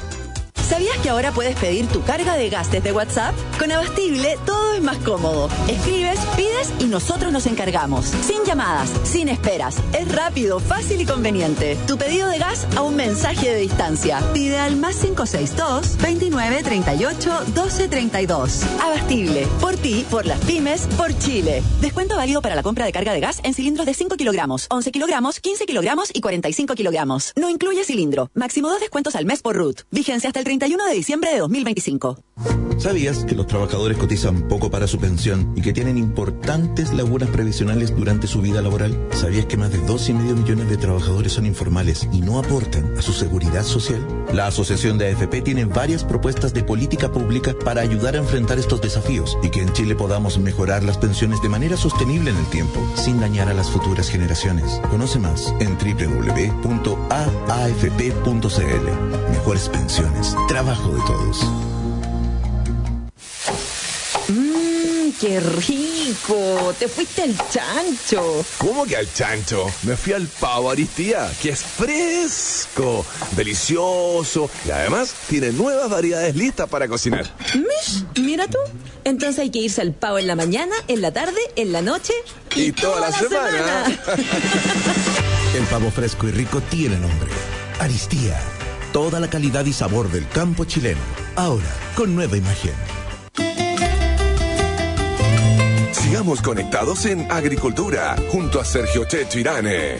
¿Sabías que ahora puedes pedir tu carga de gas desde WhatsApp? Con Abastible todo es más cómodo. Escribes, pides y nosotros nos encargamos. Sin llamadas, sin esperas. Es rápido, fácil y conveniente. Tu pedido de gas a un mensaje de distancia. Pide al más cinco seis dos, veintinueve treinta y ocho, doce treinta y dos. Abastible. Por ti, por las pymes, por Chile. Descuento válido para la compra de carga de gas en cilindros de cinco kilogramos, once kilogramos, quince kilogramos y cuarenta y cinco kilogramos. No incluye cilindro. Máximo dos descuentos al mes por R U T. Vigencia hasta el treinta y uno de diciembre de dos mil veinticinco. ¿Sabías que los trabajadores cotizan poco para su pensión y que tienen importantes lagunas previsionales durante su vida laboral? ¿Sabías que más de dos y medio millones de trabajadores son informales y no aportan a su seguridad social? La Asociación de A F P tiene varias propuestas de política pública para ayudar a enfrentar estos desafíos y que en Chile podamos mejorar las pensiones de manera sostenible en el tiempo, sin dañar a las futuras generaciones. Conoce más en w w w punto a a f p punto c l. Mejores pensiones, trabajo de todos. Mmm, qué rico. Te fuiste al chancho. ¿Cómo que al chancho? Me fui al Pavo Aristía, que es fresco, delicioso y además tiene nuevas variedades listas para cocinar. Mish, mira tú. Entonces hay que irse al Pavo en la mañana, en la tarde, en la noche y, y toda, toda la, la semana. semana. El pavo fresco y rico tiene nombre: Aristía. Toda la calidad y sabor del campo chileno, ahora con nueva imagen. Sigamos conectados en Agricultura, junto a Sergio Checho Irane.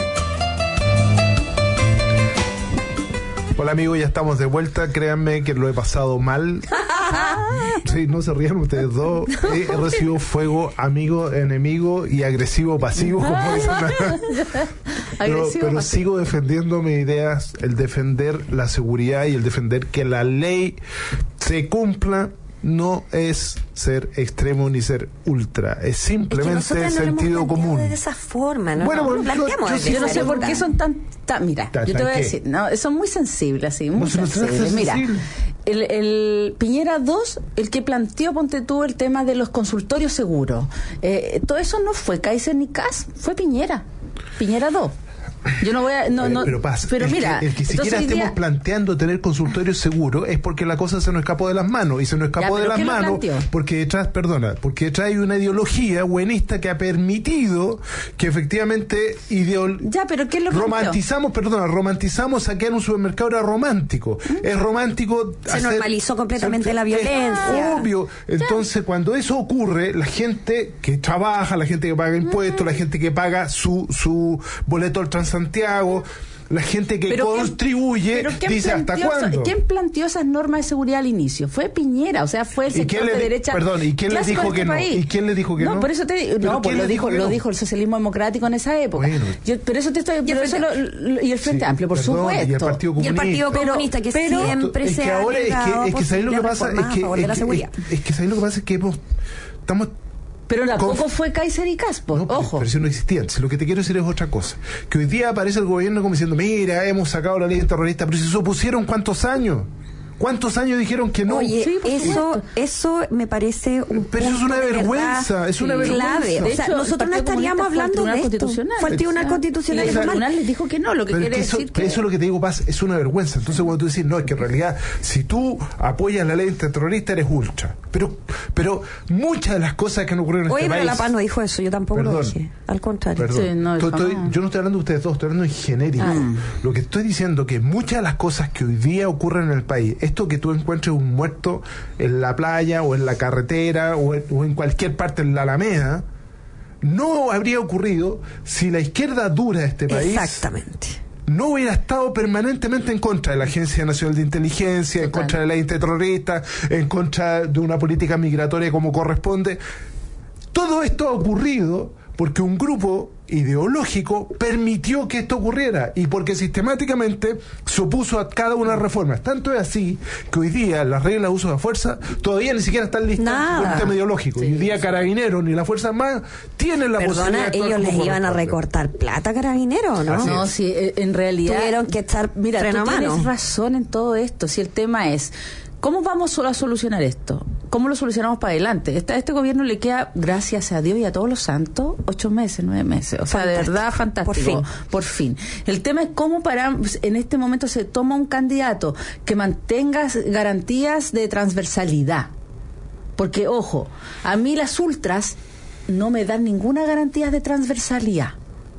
Hola amigos, ya estamos de vuelta. Créanme que lo he pasado mal. Sí, no se rían ustedes dos. He recibido fuego amigo, enemigo y agresivo pasivo, como dicen. Pero, pero sigo defendiendo mis ideas, el defender la seguridad y el defender que la ley se cumpla. No es ser extremo ni ser ultra, es simplemente es que sentido común. De esa forma, ¿no? Bueno, no, yo, yo, yo no sé por qué son tan, tan mira, ¿Tan, yo te voy a qué? decir, no, son muy sensibles, así, muy no, sensibles. No mira, sensible. el, el Piñera dos, el que planteó, ponte tú, el tema de los consultorios seguros, eh, todo eso no fue Kaiser ni Kass, fue Piñera, Piñera dos. Yo no voy a. No, no, pero pasa, pero el mira. Que, el que siquiera estemos día... planteando tener consultorios seguros es porque la cosa se nos escapó de las manos. Y se nos escapó ya, de las manos porque detrás, perdona, porque detrás hay una ideología buenista que ha permitido que efectivamente ideol... ya, pero ¿qué lo romantizamos, perdona, romantizamos saquear un supermercado era romántico. ¿Mm? Es romántico. Se hacer... normalizó completamente se... la violencia. Obvio. Entonces, ya. Cuando eso ocurre, la gente que trabaja, la gente que paga impuestos, uh-huh. la gente que paga su, su boleto al transporte, Santiago, la gente que Pero contribuye ¿quién, dice ¿hasta planteó, cuándo? ¿Quién planteó esas normas de seguridad al inicio? Fue Piñera, o sea, fue el sector de le, derecha. Perdón, ¿y quién le clásico dijo de que este no? país. ¿Y quién le dijo que no? No, por eso te digo, no, pues lo dijo, dijo lo no? dijo el socialismo democrático en esa época. Bueno. Yo, pero eso te estoy, Y el pero eso Frente, lo, lo, y el Frente sí, Amplio, por perdón, supuesto. Y el Partido Comunista. Y el Partido Comunista, que pero, siempre es se que ha ahora es que, es que ¿sabéis lo que pasa? Es que, a de la es, seguridad. es, es que ¿sabéis lo que pasa? Es que hemos, estamos Pero tampoco Conf... fue Kaiser y Caspo, no, ojo. Pero eso no existía. Entonces, lo que te quiero decir es otra cosa. Que hoy día aparece el gobierno como diciendo, mira, hemos sacado la ley terrorista, pero si se opusieron ¿cuántos años? ¿Cuántos años dijeron que no? Oye, sí, eso eso me parece un Pero eso es una vergüenza, es una vergüenza. clave. O sea, hecho, nosotros no estaríamos hablando de esto. Fue el Tribunal Constitucional. Y el Tribunal les dijo que no, lo que pero quiere que eso, decir que... eso es lo que te digo, Paz, es una vergüenza. Entonces cuando tú dices, no, es que en realidad si tú apoyas la ley antiterrorista eres ultra. Pero pero muchas de las cosas que han ocurrido en Oye, este pero país... La Paz no dijo eso, yo tampoco Perdón. lo dije. Al contrario. Perdón. Sí, no, Estoy- estoy- jamás. yo no estoy hablando de ustedes dos, estoy hablando en genérico. Ah. Lo que estoy diciendo que muchas de las cosas que hoy día ocurren en el país, esto que tú encuentres un muerto en la playa o en la carretera o en, o en cualquier parte en la Alameda, no habría ocurrido si la izquierda dura de este país Exactamente. no hubiera estado permanentemente en contra de la Agencia Nacional de Inteligencia, en Total. contra de la ley antiterrorista, en contra de una política migratoria como corresponde. Todo esto ha ocurrido porque un grupo ideológico permitió que esto ocurriera y porque sistemáticamente se opuso a cada una de las reformas. Tanto es así que hoy día las reglas de uso de la fuerza todavía ni siquiera están listas Nada. por un tema ideológico. Sí, y hoy día sí. Carabineros ni las fuerzas más tienen la posibilidad Perdona, de actuar ellos como les iban a corresponde. recortar plata, Carabineros, ¿no? Así No, es. sí, eh, en realidad... Tuvieron que estar Mira, freno tú a tienes mano. razón en todo esto. Si el tema es, ¿cómo vamos a solucionar esto? ¿Cómo lo solucionamos para adelante? Este, a este gobierno le queda, gracias a Dios y a todos los santos, ocho meses, nueve meses. O sea, de Fantástico. verdad, fantástico. Por fin. Por fin. El tema es cómo para, en este momento se toma un candidato que mantenga garantías de transversalidad. Porque, ojo, a mí las ultras no me dan ninguna garantía de transversalidad.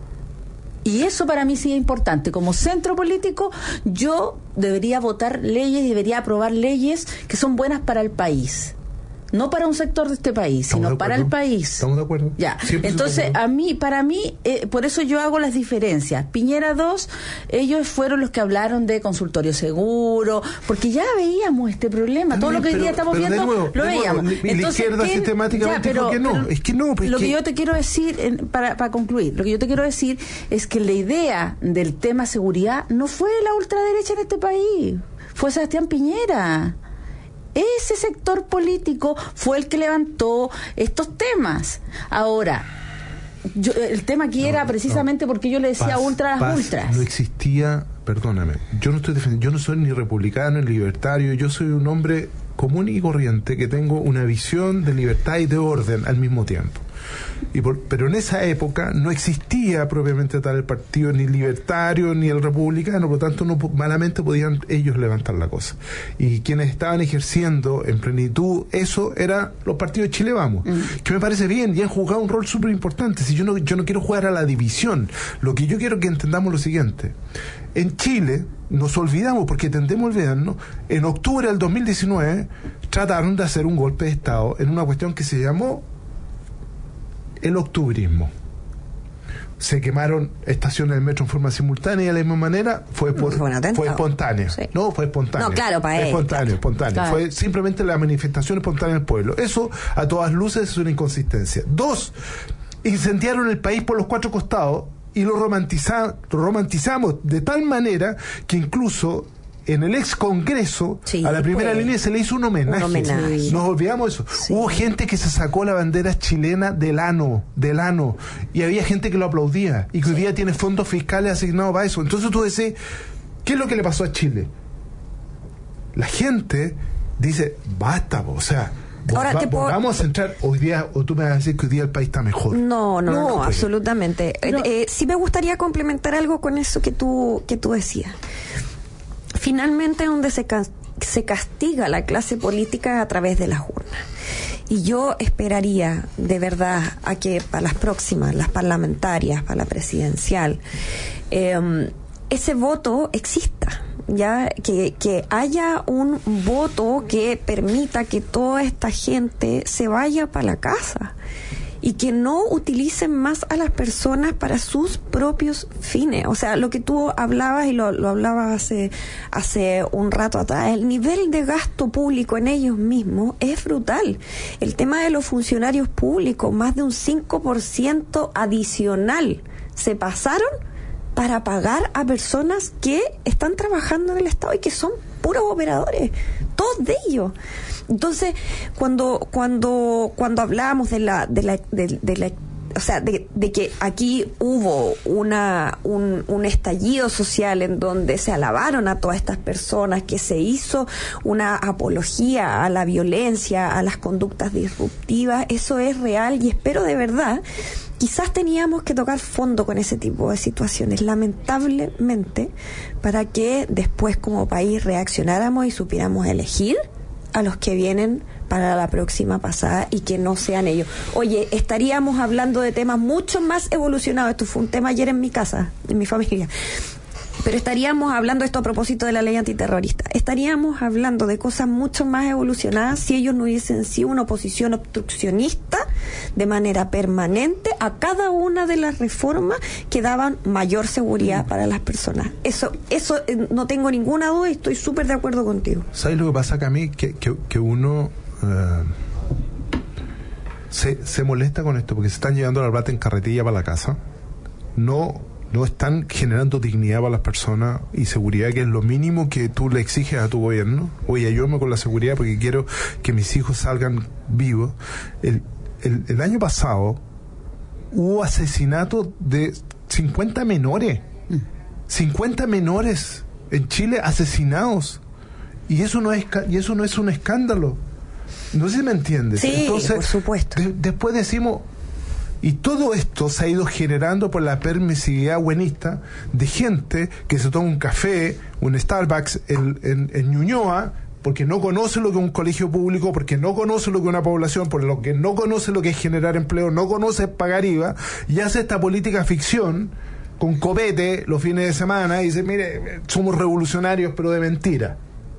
Y eso para mí sí es importante. Como centro político, yo debería votar leyes, debería aprobar leyes que son buenas para el país. No para un sector de este país, Estamos sino de para el acuerdo. país. Estamos de acuerdo. Ya. Siempre Entonces, estamos de acuerdo. a mí, para mí, eh, por eso yo hago las diferencias. Piñera dos, ellos fueron los que hablaron de consultorio seguro, porque ya veíamos este problema. Todo También, lo que hoy pero- día estamos pero de viendo, nuevo, lo de nuevo, veíamos. y la izquierda ¿qué? sistemáticamente dijo que no. Es que no, pues Lo que- que yo te quiero decir, en- para, para concluir, lo que yo te quiero decir es que la idea del tema seguridad no fue la ultraderecha en este país, fue Sebastián Piñera. Ese sector político fue el que levantó estos temas. Ahora, yo, el tema aquí No, era no. precisamente porque yo le decía Paz, ultra a las Paz, ultras. No existía, perdóname, yo no estoy defendiendo, yo no soy ni republicano ni libertario, yo soy un hombre común y corriente que tengo una visión de libertad y de orden al mismo tiempo. Y por, pero en esa época no existía propiamente tal el partido ni libertario ni el republicano, por lo tanto no malamente podían ellos levantar la cosa. Y quienes estaban ejerciendo en plenitud eso eran los partidos de Chile Vamos, mm. que me parece bien y han jugado un rol súper importante. Si yo no, yo no quiero jugar a la división, lo que yo quiero que entendamos lo siguiente. En Chile nos olvidamos, porque tendemos a olvidarnos, en octubre del dos mil diecinueve trataron de hacer un golpe de Estado en una cuestión que se llamó el octubrismo. Se quemaron estaciones del metro en forma simultánea y de la misma manera fue por, fue, fue espontáneo. Sí. No, fue espontáneo. No, claro, para él. Espontáneo, espontáneo. Claro. Fue simplemente la manifestación espontánea del pueblo. Eso, a todas luces, es una inconsistencia. Dos, incendiaron el país por los cuatro costados y lo romantiza, romantizamos de tal manera que incluso en el ex Congreso, sí, a la primera pues, línea se le hizo un homenaje. Un homenaje. Nos olvidamos eso. Sí. Hubo gente que se sacó la bandera chilena del ano, del ano, y había gente que lo aplaudía y que sí. hoy día tiene fondos fiscales asignados para eso. Entonces tú decís, ¿qué es lo que le pasó a Chile? La gente dice, basta, o sea, Ahora, va, puedo... vamos a centrar hoy día, o tú me vas a decir que hoy día el país está mejor. No, no, no, no pues. absolutamente. No. Eh, eh, sí me gustaría complementar algo con eso que tú, que tú decías. Finalmente, donde se, ca- se castiga la clase política a través de las urnas. Y yo esperaría, de verdad, a que para las próximas, las parlamentarias, para la presidencial, eh, ese voto exista. Ya que, que haya un voto que permita que toda esta gente se vaya para la casa y que no utilicen más a las personas para sus propios fines. O sea, lo que tú hablabas y lo, lo hablabas hace, hace un rato atrás, el nivel de gasto público en ellos mismos es brutal. El tema de los funcionarios públicos, más de un cinco por ciento adicional se pasaron para pagar a personas que están trabajando en el Estado y que son puros operadores, todos de ellos. Entonces, cuando cuando cuando hablábamos de la de la de, de la o sea, de, de que aquí hubo una un, un estallido social en donde se alabaron a todas estas personas, que se hizo una apología a la violencia, a las conductas disruptivas, eso es real y espero de verdad. Quizás teníamos que tocar fondo con ese tipo de situaciones, lamentablemente, para que después como país reaccionáramos y supiéramos elegir a los que vienen para la próxima pasada y que no sean ellos. Oye, estaríamos hablando de temas mucho más evolucionados. Esto fue un tema ayer en mi casa, en mi familia. Pero estaríamos hablando, esto a propósito de la ley antiterrorista, estaríamos hablando de cosas mucho más evolucionadas si ellos no hubiesen sido una oposición obstruccionista de manera permanente a cada una de las reformas que daban mayor seguridad para las personas. Eso eso eh, no tengo ninguna duda y estoy súper de acuerdo contigo. ¿Sabes lo que pasa, Cami? Que, que, que uno uh, se, se molesta con esto porque se están llevando la plata en carretilla para la casa. No... No están generando dignidad para las personas y seguridad, que es lo mínimo que tú le exiges a tu gobierno. Oye, ayúdame con la seguridad porque quiero que mis hijos salgan vivos. El, el, el año pasado hubo asesinato de cincuenta menores. cincuenta menores en Chile asesinados. Y eso no es, y eso no es un escándalo. No sé si me entiendes. Sí, entonces, por supuesto. De, después decimos... Y todo esto se ha ido generando por la permisividad buenista de gente que se toma un café, un Starbucks en, en, en Ñuñoa, porque no conoce lo que es un colegio público, porque no conoce lo que es una población, por lo que no conoce lo que es generar empleo, no conoce pagar I V A, y hace esta política ficción con copete los fines de semana y dice, mire, somos revolucionarios, pero de mentira.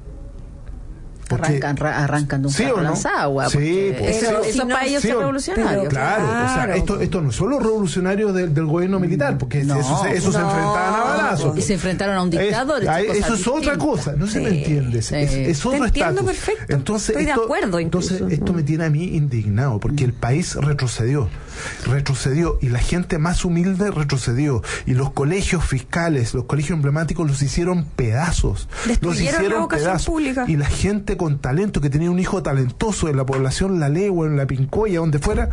Arrancan, ra, arrancan de un ¿sí carro no? las aguas. Sí, pues, eso, sí, eso sí, para no, ellos sí, es revolucionario. Pero claro, claro, o sea, esto, esto no son los revolucionarios del, del gobierno militar, porque no, eso, se, eso no, se enfrentaban a balazos. Y se enfrentaron a un dictador. Es, eso es eso es otra cosa, no sí, se me entiende. sí. Es, es otro estatus. Perfecto. Entonces, estoy esto, de acuerdo. Entonces, incluso. esto me tiene a mí indignado, porque el país retrocedió. Retrocedió y la gente más humilde retrocedió. Y los colegios fiscales, los colegios emblemáticos los hicieron pedazos. Los hicieron pedazos. Pública. Y la gente con talento, que tenía un hijo talentoso en la población La Legua, en La Pincoya, donde fuera,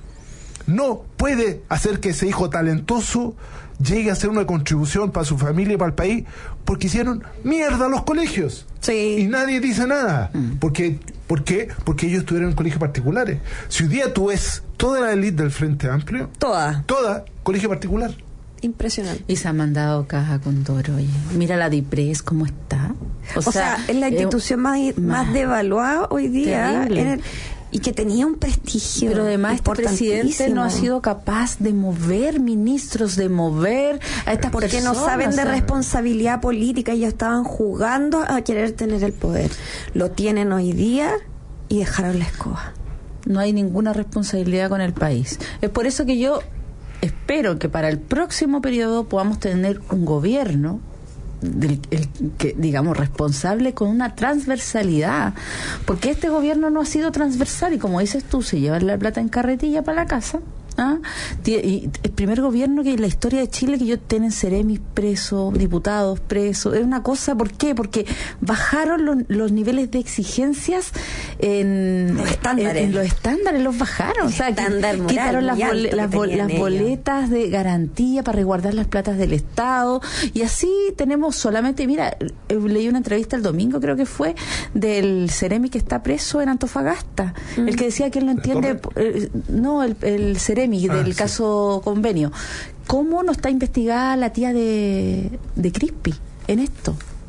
no puede hacer que ese hijo talentoso llegue a hacer una contribución para su familia y para el país, porque hicieron mierda a los colegios. Sí. Y nadie dice nada. Mm. Porque, ¿Por qué? Porque ellos estuvieron en colegios particulares. Si hoy día tú ves toda la élite del Frente Amplio, toda, toda colegio particular. Impresionante. Y se ha mandado caja con Toro. Oye. Mira la DIPRES cómo está. O, o sea, sea, es la institución eh, más, más devaluada hoy día en el, y que tenía un prestigio. Pero además este presidente no ha sido capaz de mover ministros, de mover a estas porque personas. Porque no saben de responsabilidad política. Ellos estaban jugando a querer tener el poder. Lo tienen hoy día y dejaron la escoba. No hay ninguna responsabilidad con el país. Es por eso que yo espero que para el próximo periodo podamos tener un gobierno del el, que digamos responsable con una transversalidad, porque este gobierno no ha sido transversal y como dices tú, se lleva la plata en carretilla para la casa. ¿Ah? Y el primer gobierno que en la historia de Chile que yo tienen seremis presos, diputados presos, es una cosa. ¿Por qué? Porque bajaron lo, los niveles de exigencias en los estándares, en, en los estándares los bajaron, el o sea, estándar qui, moral, quitaron las, bol, las, bol, las boletas de garantía para resguardar las platas del Estado y así tenemos solamente, mira, leí una entrevista el domingo creo que fue del seremi que está preso en Antofagasta, mm. el que decía que él no entiende, eh, no, el, el seremi del ah, caso sí. Convenio. ¿Cómo no está investigada la tía de, de Crispi en esto?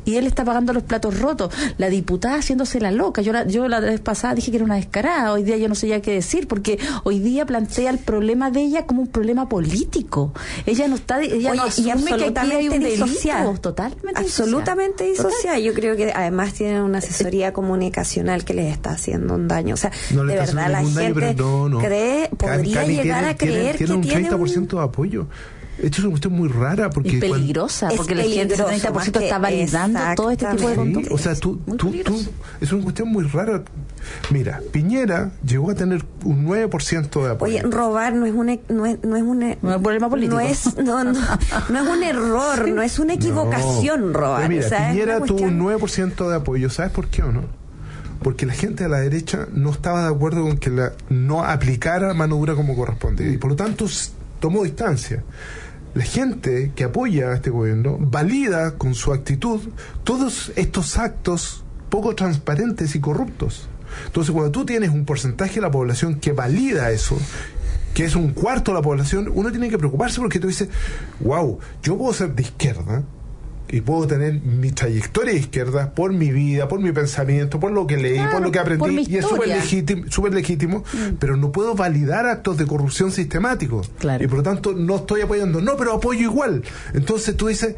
y él está pagando los platos rotos. La diputada haciéndose la loca. Yo la, yo la vez pasada dije que era una descarada. Hoy día yo no sé ya qué decir, porque hoy día plantea el problema de ella como un problema político. Ella no está, ella Oye, no asume que aquí hay un delito. Totalmente absolutamente disociada. Yo creo que además tienen una asesoría comunicacional que les está haciendo un daño. O sea, no de verdad la gente daño, no, no. cree, podría Cami llegar tiene, a creer tiene, tiene un que tiene treinta por ciento un... de apoyo. Esto es una cuestión muy rara porque es peligrosa, cuando, porque es la gente del treinta por ciento está validando todo este tipo de sí, o sea, tú, tú, tú, es una cuestión muy rara. Mira, Piñera llegó a tener un nueve por ciento de apoyo. Oye, robar no es un no es, no es un, no es un problema político. No es, no, no, no es un error, no es una equivocación, no. robar. Pero mira, o sea, Piñera cuestión... tuvo un nueve por ciento de apoyo. ¿Sabes por qué o no? Porque la gente de la derecha no estaba de acuerdo con que la, no aplicara mano dura como corresponde. Y por lo tanto tomó distancia. La gente que apoya a este gobierno valida con su actitud todos estos actos poco transparentes y corruptos. Entonces, cuando tú tienes un porcentaje de la población que valida eso, que es un cuarto de la población, uno tiene que preocuparse porque tú dices, wow, yo puedo ser de izquierda y puedo tener mi trayectoria de izquierda por mi vida, por mi pensamiento, por lo que leí, claro, por lo que aprendí, y es súper legítimo, súper legítimo mm. pero no puedo validar actos de corrupción sistemáticos. Claro. Y por lo tanto no estoy apoyando, no, pero apoyo igual. Entonces tú dices,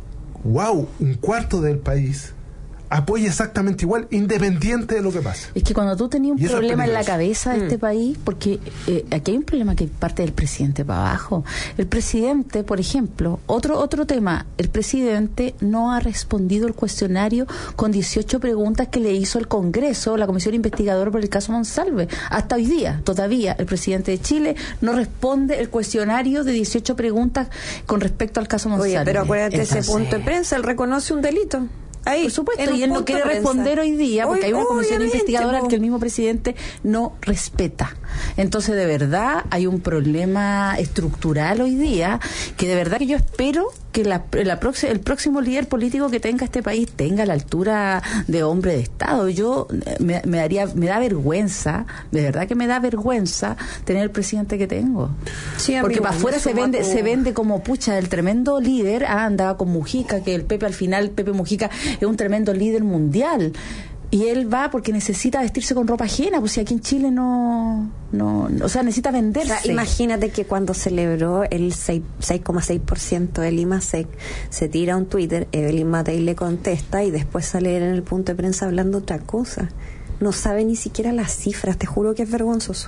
wow, un cuarto del país apoya exactamente igual, independiente de lo que pase. Es que cuando tú tenías un problema en la cabeza de mm. este país, porque eh, aquí hay un problema que parte del presidente para abajo. El presidente, por ejemplo, otro otro tema, el presidente no ha respondido el cuestionario con dieciocho preguntas que le hizo el Congreso, la Comisión Investigadora por el caso Monsalve. Hasta hoy día, todavía, el presidente de Chile no responde el cuestionario de dieciocho preguntas con respecto al caso Monsalve. Oye, pero acuérdate, Entonces, ese punto de prensa, él reconoce un delito. Ahí, por supuesto, y él no quiere responder hoy día porque hoy, hay una comisión investigadora po. que el mismo presidente no respeta. Entonces, de verdad, hay un problema estructural hoy día que de verdad que yo espero que la, la prox- el próximo líder político que tenga este país tenga la altura de hombre de Estado. Yo me, me daría, me da vergüenza, de verdad que me da vergüenza tener el presidente que tengo. Sí, porque para afuera se vende, se vende como pucha, el tremendo líder, ah, andaba con Mujica, que el Pepe al final, Pepe Mujica es un tremendo líder mundial. Y él va porque necesita vestirse con ropa ajena, pues si aquí en Chile no, no, no o sea, necesita venderse. O sea, imagínate que cuando celebró el seis coma seis por ciento del IMASEC, se tira un Twitter, Evelyn Matei le contesta y después sale en el punto de prensa hablando otra cosa. No sabe ni siquiera las cifras, te juro que es vergonzoso.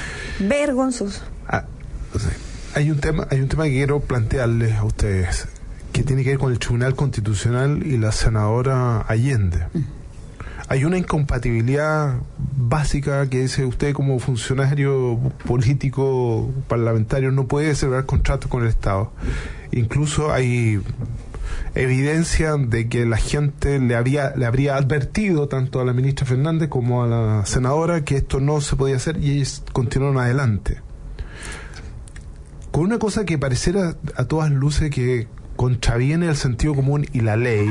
Vergonzoso. Ah, o sea, hay un tema, hay un tema que quiero plantearles a ustedes, que tiene que ver con el Tribunal Constitucional y la senadora Allende. Mm. Hay una incompatibilidad básica que dice usted como funcionario político parlamentario no puede celebrar contratos con el Estado. Incluso hay evidencia de que la gente le había le habría advertido tanto a la ministra Fernández como a la senadora que esto no se podía hacer y ellos continuaron adelante. Con una cosa que pareciera a todas luces que contraviene el sentido común y la ley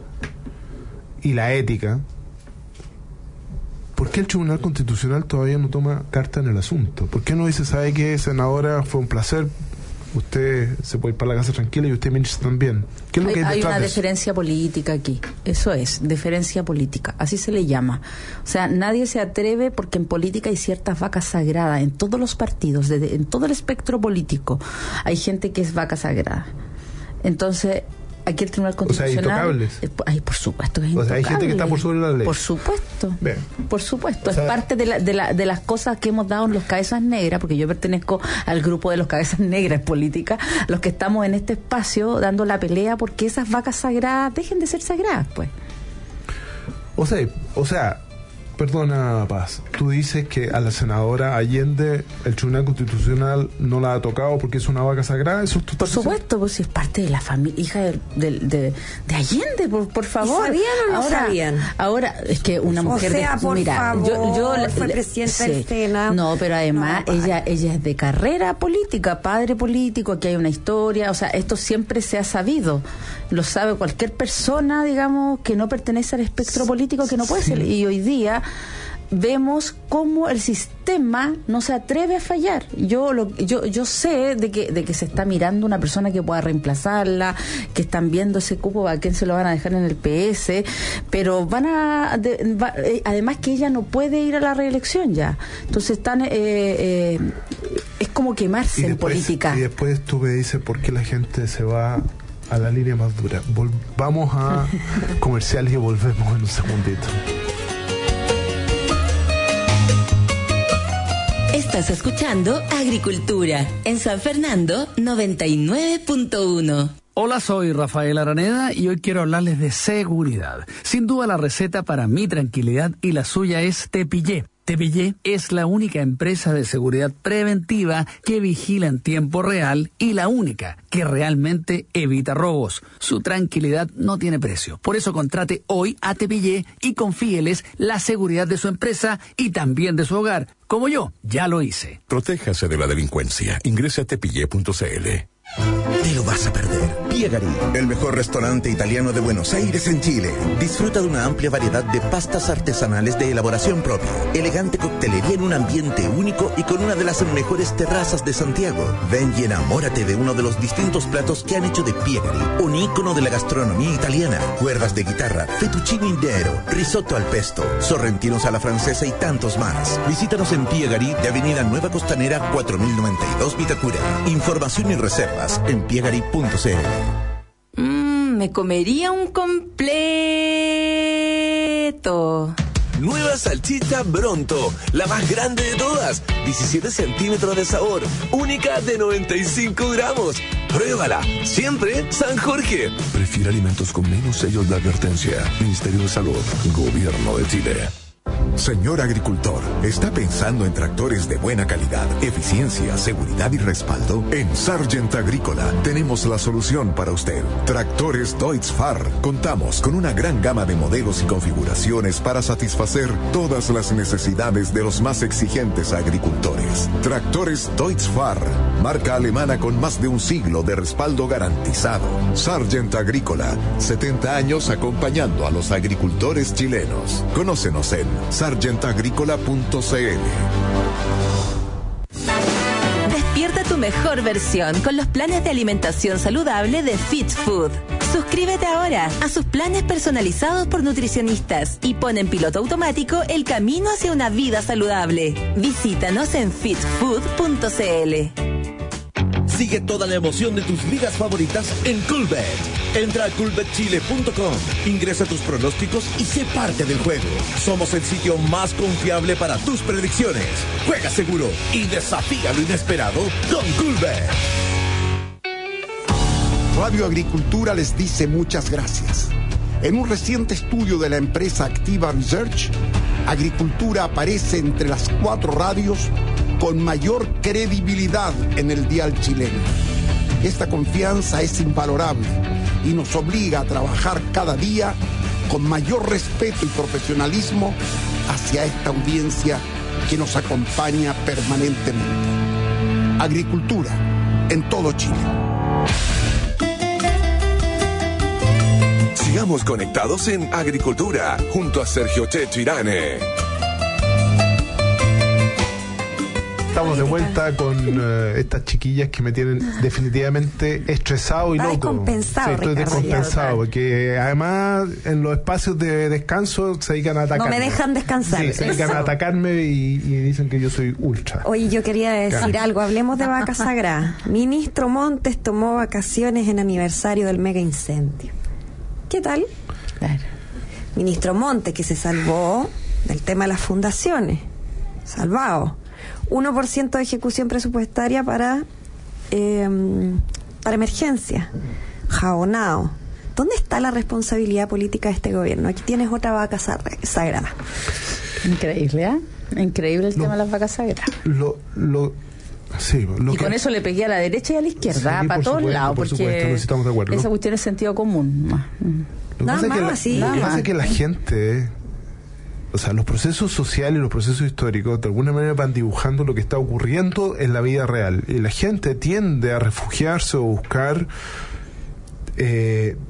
y la ética. ¿Por qué el Tribunal Constitucional todavía no toma carta en el asunto? ¿Por qué no dice, sabe qué, senadora, fue un placer, usted se puede ir para la casa tranquila y usted, ministro, también? ¿Qué es lo hay, que hay hay una de deferencia política aquí, eso es, deferencia política, así se le llama. O sea, nadie se atreve, porque en política hay ciertas vacas sagradas, en todos los partidos, desde, en todo el espectro político, hay gente que es vaca sagrada. Entonces, aquí el Tribunal Constitucional... O sea, intocables. Eh, ay, por supuesto, es o sea, hay gente que está por sobre la ley. Por supuesto. Bien. Por supuesto. O sea, es parte de, la, de, la, de las cosas que hemos dado en los cabezas negras, porque yo pertenezco al grupo de los cabezas negras políticas, los que estamos en este espacio dando la pelea porque esas vacas sagradas dejen de ser sagradas, pues. O sea, o sea... Perdona, Paz, tú dices que a la senadora Allende el Tribunal Constitucional no la ha tocado porque es una vaca sagrada. ¿Eso tú por supuesto, pues si es parte de la familia, hija de, de, de, de Allende, por, por favor. ¿Sabían o no ahora, sabían? Ahora, es que una mujer... O sea, de, por mira, favor, yo, yo fue presidenta del Senado. No, pero además no, ella ella es de carrera política, padre político, aquí hay una historia, o sea, esto siempre se ha sabido. Lo sabe cualquier persona, digamos, que no pertenece al espectro político, que no puede sí. ser. Y hoy día... vemos cómo el sistema no se atreve a fallar. Yo lo, yo yo sé de que de que se está mirando una persona que pueda reemplazarla, que están viendo ese cupo a quién se lo van a dejar en el P S, pero van a de, va, eh, además que ella no puede ir a la reelección ya. Entonces están eh, eh, es como quemarse después, en política. Y después tú me dices por qué la gente se va a la línea más dura. Vol- vamos a comerciales y volvemos en un segundito. Estás escuchando Agricultura en San Fernando noventa y nueve punto uno. Hola, soy Rafael Araneda y hoy quiero hablarles de seguridad. Sin duda la receta para mi tranquilidad y la suya es Tepillé. Tepillé es la única empresa de seguridad preventiva que vigila en tiempo real y la única que realmente evita robos. Su tranquilidad no tiene precio. Por eso contrate hoy a Tepillé y confíeles la seguridad de su empresa y también de su hogar. Como yo, ya lo hice. Protéjase de la delincuencia. Ingrese a tepillé punto c l. Te lo vas a perder. Piegari, el mejor restaurante italiano de Buenos Aires en Chile. Disfruta de una amplia variedad de pastas artesanales de elaboración propia, elegante coctelería en un ambiente único y con una de las mejores terrazas de Santiago. Ven y enamórate de uno de los distintos platos que han hecho de Piegari un ícono de la gastronomía italiana. Cuerdas de guitarra, fettuccine nero, risotto al pesto, sorrentinos a la francesa y tantos más. Visítanos en Piegari de Avenida Nueva Costanera cuatro mil noventa y dos Vitacura. Información y reserva en piegari punto c l. Mmm, me comería un completo. Nueva salchicha Bronto, la más grande de todas, diecisiete centímetros de sabor, única de noventa y cinco gramos. Pruébala, siempre San Jorge. Prefiere alimentos con menos sellos de advertencia. Ministerio de Salud, Gobierno de Chile. Señor agricultor, ¿está pensando en tractores de buena calidad, eficiencia, seguridad y respaldo? En Sargent Agrícola tenemos la solución para usted. Tractores Deutz-Fahr. Contamos con una gran gama de modelos y configuraciones para satisfacer todas las necesidades de los más exigentes agricultores. Tractores Deutz-Fahr, marca alemana con más de un siglo de respaldo garantizado. Sargent Agrícola, setenta años acompañando a los agricultores chilenos. Conócenos en sargent agrícola punto c l. Despierta tu mejor versión con los planes de alimentación saludable de Fit Food. Suscríbete ahora a sus planes personalizados por nutricionistas y pon en piloto automático el camino hacia una vida saludable. Visítanos en fit food punto c l. Sigue toda la emoción de tus ligas favoritas en Coolbet. Entra a coolbet chile punto com, ingresa tus pronósticos y sé parte del juego. Somos el sitio más confiable para tus predicciones. Juega seguro y desafía lo inesperado con Coolbet. Radio Agricultura les dice muchas gracias. En un reciente estudio de la empresa Activa Research, Agricultura aparece entre las cuatro radios con mayor credibilidad en el dial chileno. Esta confianza es invalorable y nos obliga a trabajar cada día con mayor respeto y profesionalismo hacia esta audiencia que nos acompaña permanentemente. Agricultura en todo Chile. Sigamos conectados en Agricultura junto a Sergio Checho Irane. Estamos de vuelta con uh, estas chiquillas que me tienen definitivamente estresado y Está loco. descompensado, Sí, estoy Ricardo, descompensado, porque además en los espacios de descanso se dedican a atacarme. No me dejan descansar. Sí, se dedican a atacarme y, y dicen que yo soy ultra. Oye, yo quería decir Claro. algo. Hablemos de Vaca Sagrada. Ministro Montes tomó vacaciones en aniversario del mega incendio. ¿Qué tal? Claro. Ministro Montes, que se salvó del tema de las fundaciones. Salvado. uno por ciento de ejecución presupuestaria para eh, para emergencia. Jabonao. ¿Dónde está la responsabilidad política de este gobierno? Aquí tienes otra vaca sagrada. Increíble, ¿eh? Increíble el Lo- tema de las vacas sagradas. Lo, lo, sí, lo Y que- con eso le pegué a la derecha y a la izquierda, Sí, para por todos supuesto, lados, por porque supuesto, no estamos de acuerdo. esa cuestión es sentido común. más. Lo que Nada pasa es que más, la- sí. lo que Nada pasa es más. que la gente, o sea, los procesos sociales y los procesos históricos de alguna manera van dibujando lo que está ocurriendo en la vida real. Y la gente tiende a refugiarse o buscar eh,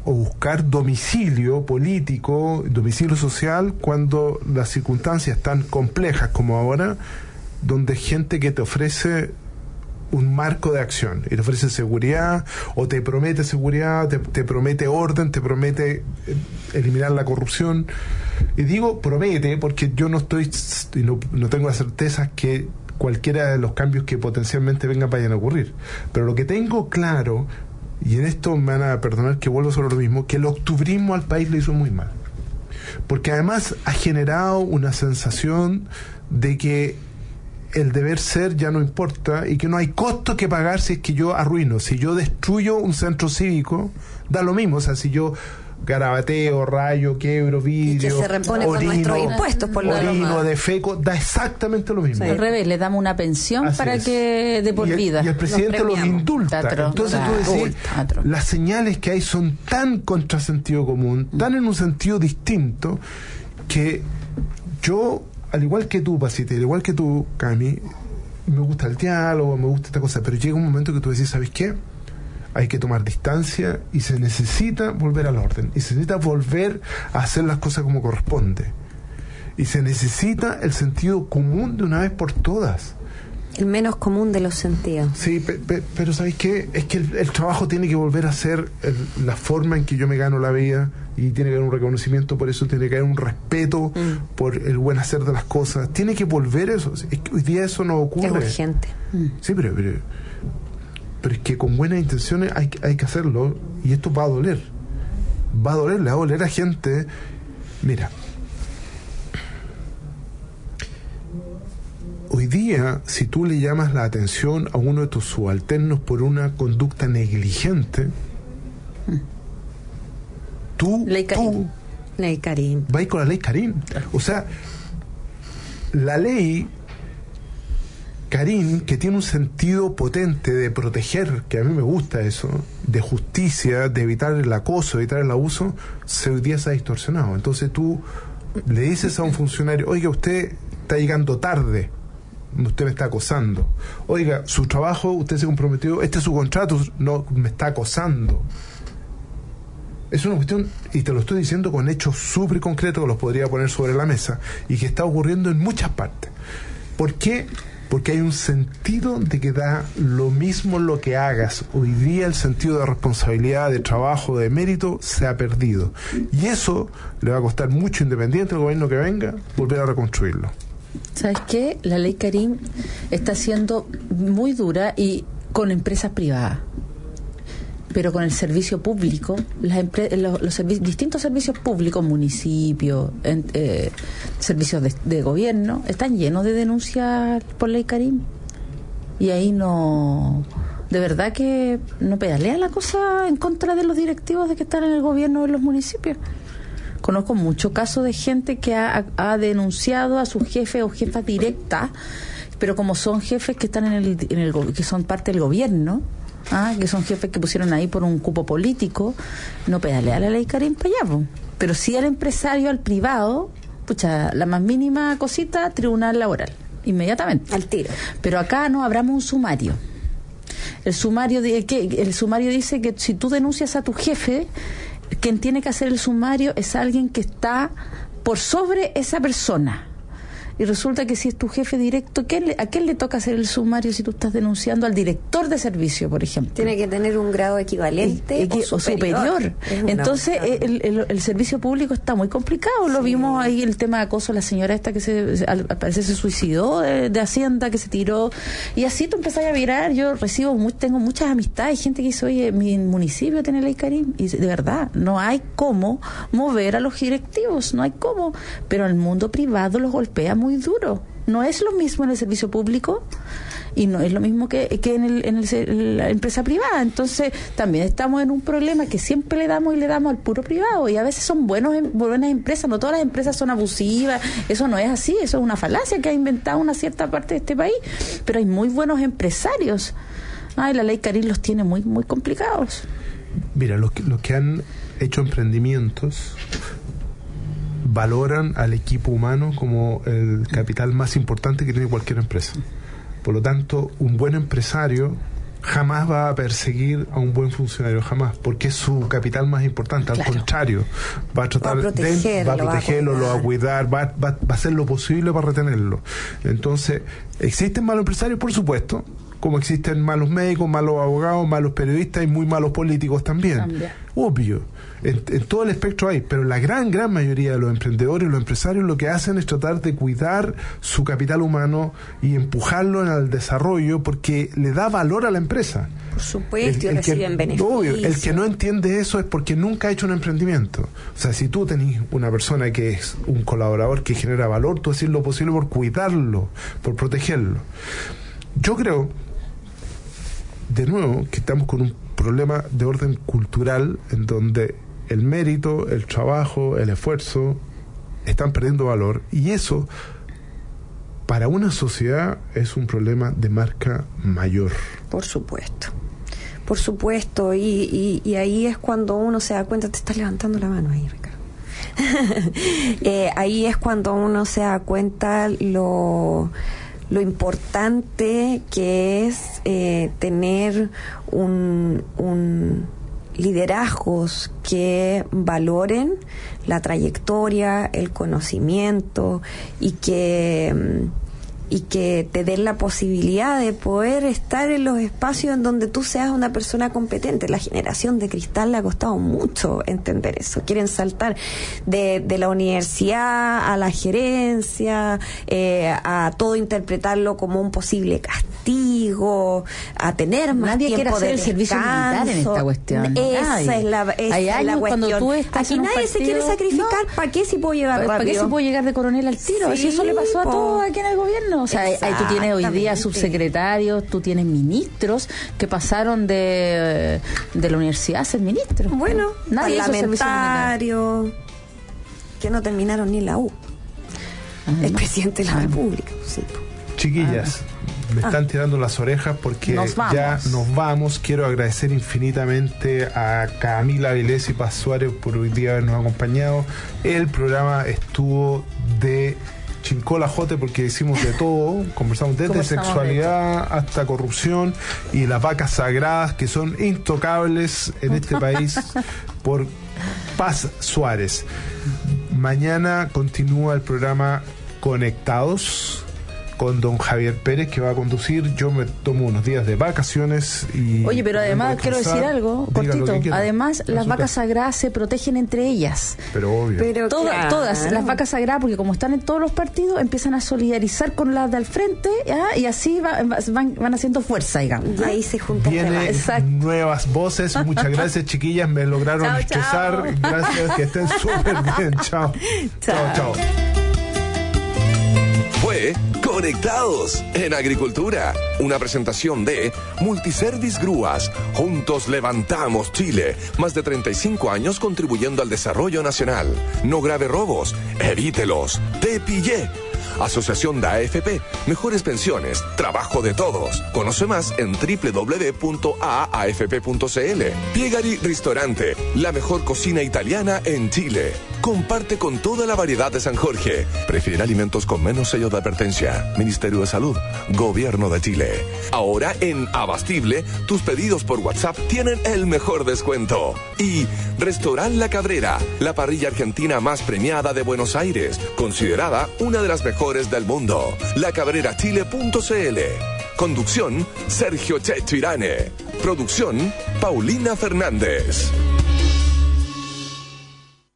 o buscar domicilio político, domicilio social, cuando las circunstancias están complejas como ahora, donde gente que te ofrece un marco de acción y te ofrece seguridad o te promete seguridad, te, te promete orden, te promete eliminar la corrupción. Y digo promete porque yo no estoy no, no tengo la certeza que cualquiera de los cambios que potencialmente vengan vayan a ocurrir, pero lo que tengo claro, y en esto me van a perdonar que vuelvo sobre lo mismo, que el octubrismo al país le hizo muy mal, porque además ha generado una sensación de que el deber ser ya no importa y que no hay costo que pagar si es que yo arruino. Si yo destruyo un centro cívico, da lo mismo. O sea, si yo garabateo, rayo, quebro, vidrio, y que se repone orino, con nuestros impuestos, por lo orino, demás. defeco, da exactamente lo mismo. Sí. Al revés, le damos una pensión Así para es. que de por y el, vida. Y el presidente los indulta. Teatro, Entonces teatro, tú decís, teatro. las señales que hay son tan contra sentido común, tan en un sentido distinto, que yo, al igual que tú, Pasita, al igual que tú, Cami, me gusta el diálogo, me gusta esta cosa, pero llega un momento que tú decís, ¿sabes qué? Hay que tomar distancia y se necesita volver al orden, y se necesita volver a hacer las cosas como corresponde, y se necesita el sentido común de una vez por todas. El menos común de los sentidos. Sí, pe, pe, pero ¿sabes qué? Es que el, el trabajo tiene que volver a ser el, la forma en que yo me gano la vida, y tiene que haber un reconocimiento por eso, tiene que haber un respeto mm. por el buen hacer de las cosas. Tiene que volver eso. Es que hoy día eso no ocurre. Es urgente. Mm. Sí, pero, pero, pero es que con buenas intenciones hay, hay que hacerlo, y esto va a doler. Va a doler, le va a doler a gente. Mira, hoy día, si tú le llamas la atención a uno de tus subalternos por una conducta negligente, tú, ley Karim. tú ley Karim. vas con la ley Karim. O sea, la ley Karim, que tiene un sentido potente de proteger, que a mí me gusta eso, de justicia, de evitar el acoso, evitar el abuso, se, hoy día se ha distorsionado. Entonces tú le dices a un funcionario, oiga, usted está llegando tarde, usted me está acosando. Oiga, su trabajo, usted se comprometió, este es su contrato, no, me está acosando. Es una cuestión, y te lo estoy diciendo con hechos súper concretos que los podría poner sobre la mesa, y que está ocurriendo en muchas partes. ¿Por qué? Porque hay un sentido de que da lo mismo lo que hagas. Hoy día el sentido de responsabilidad, de trabajo, de mérito se ha perdido, y eso le va a costar mucho, independiente del gobierno que venga, volver a reconstruirlo. ¿Sabes qué? La ley Karim está siendo muy dura y con empresas privadas, pero con el servicio público, las empre- los, los servi- distintos servicios públicos, municipios, en, eh, servicios de, de gobierno, están llenos de denuncias por ley Karim. Y ahí no... De verdad que no pedalea la cosa en contra de los directivos de que están en el gobierno de los municipios. Conozco muchos casos de gente que ha, ha denunciado a sus jefes o jefas directas, pero como son jefes que están en el, en el que son parte del gobierno, ah, que son jefes que pusieron ahí por un cupo político, no pedalea la ley Karim para allá, po. Pero sí al empresario, al privado, pucha, la más mínima cosita, tribunal laboral, inmediatamente. Al tiro. Pero acá no abramos un sumario. El sumario, de, que, el sumario dice que si tú denuncias a tu jefe, quien tiene que hacer el sumario es alguien que está por sobre esa persona. Y resulta que si es tu jefe directo, ¿quién le, ¿a quién le toca hacer el sumario si tú estás denunciando al director de servicio, por ejemplo? Tiene que tener un grado equivalente y, y, o superior. O superior. Entonces, el, el, el servicio público está muy complicado. Lo sí. Vimos ahí, el tema de acoso, la señora esta que se, al parecer se suicidó de, de Hacienda, que se tiró. Y así tú empezás a virar. Yo recibo, muy, tengo muchas amistades, gente que dice, oye, mi municipio tiene ley Karim. Y de verdad, no hay cómo mover a los directivos, no hay cómo. Pero el mundo privado los golpea muy duro. No es lo mismo en el servicio público y no es lo mismo que, que en, el, en, el, en la empresa privada. Entonces también estamos en un problema que siempre le damos y le damos al puro privado, y a veces son buenos buenas empresas. No todas las empresas son abusivas, eso no es así, eso es una falacia que ha inventado una cierta parte de este país, pero hay muy buenos empresarios. Ay, la ley Karim los tiene muy muy complicados. Mira, los que, los que han hecho emprendimientos valoran al equipo humano como el capital más importante que tiene cualquier empresa. Por lo tanto, un buen empresario jamás va a perseguir a un buen funcionario, jamás, porque es su capital más importante. Al Claro. contrario, va a tratar Va a protegerlo, de, va a protegerlo, va a lo va a cuidar, va, va, va a hacer lo posible para retenerlo. Entonces, ¿existen malos empresarios? Por supuesto, como existen malos médicos, malos abogados, malos periodistas y muy malos políticos también. También. Obvio, en, en todo el espectro hay, pero la gran, gran mayoría de los emprendedores, los empresarios, lo que hacen es tratar de cuidar su capital humano y empujarlo en el desarrollo porque le da valor a la empresa. Por supuesto, y que- reciben beneficios. obvio, el que no entiende eso es porque nunca ha hecho un emprendimiento. O sea, si tú tenés una persona que es un colaborador que genera valor, tú haces lo posible por cuidarlo, por protegerlo. Yo creo, de nuevo, que estamos con un problema de orden cultural en donde el mérito, el trabajo, el esfuerzo están perdiendo valor, y eso para una sociedad es un problema de marca mayor. Por supuesto. Por supuesto, y, y, y ahí es cuando uno se da cuenta. Te estás levantando la mano ahí, Ricardo. eh, ahí es cuando uno se da cuenta lo, lo importante que es eh, tener un, un liderazgos que valoren la trayectoria, el conocimiento y que y que te den la posibilidad de poder estar en los espacios en donde tú seas una persona competente. La generación de cristal le ha costado mucho entender eso. Quieren saltar de, de la universidad a la gerencia, eh, a todo interpretarlo como un posible castigo, a tener más Nadie quiere tiempo hacer de el servicio militar en esta cuestión. Esa Nadie. es la, esa Hay es la años cuando cuestión. tú estás Aquí en un nadie se partido- quiere sacrificar. ¿Para qué si puedo llegar rápido? ¿Para qué se puede llegar de coronel al tiro? Sí, Si eso le pasó a po. todos aquí en el gobierno. O sea, ahí tú tienes hoy día Exactamente. subsecretarios, tú tienes ministros que pasaron de, de la universidad a ser ministros. Bueno, nadie hizo servicio militar. parlamentarios que no terminaron ni la U. El presidente de la República. Sí. Chiquillas, me Ah. están tirando las orejas porque Nos vamos. ya nos vamos. Quiero agradecer infinitamente a Camila Vilés y Paz Suárez por hoy día habernos acompañado. El programa estuvo de chincolajote porque hicimos de todo, conversamos desde Conversamos sexualidad hasta corrupción y las vacas sagradas que son intocables en este país por Paz Suárez. Mañana continúa el programa Conectados con don Javier Pérez, que va a conducir. Yo me tomo unos días de vacaciones y... Oye, pero además vengo a quiero decir descansar. algo, Diga lo que cortito. quiera. Además, Por las supuesto. vacas sagradas se protegen entre ellas. Pero obvio. Pero Toda- claro. Todas las vacas sagradas, porque como están en todos los partidos, empiezan a solidarizar con las de al frente, ¿ya? Y así va- va- van, van haciendo fuerza, digamos. Y ahí se juntan Viene Exacto. nuevas voces. Muchas gracias, chiquillas. Me lograron Chao, estresar. chao. Gracias, que estén súper bien. Chao. Chao, chao. Fue Conectados en Agricultura, una presentación de Multiservice Grúas. Juntos levantamos Chile. Más de treinta y cinco años contribuyendo al desarrollo nacional. No grave robos, evítelos. Te pillé. Asociación de A F P, mejores pensiones, trabajo de todos. Conoce más en doble u doble u doble u punto a a f p punto c l. Piegari Ristorante, la mejor cocina italiana en Chile. Comparte con toda la variedad de San Jorge. Prefiere alimentos con menos sello de advertencia. Ministerio de Salud, Gobierno de Chile. Ahora en Abastible, tus pedidos por WhatsApp tienen el mejor descuento. Y Restaurant La Cabrera, la parrilla argentina más premiada de Buenos Aires, considerada una de las mejores del mundo. la cabrera chile punto c l. Conducción, Sergio Checho Irane. Producción, Paulina Fernández.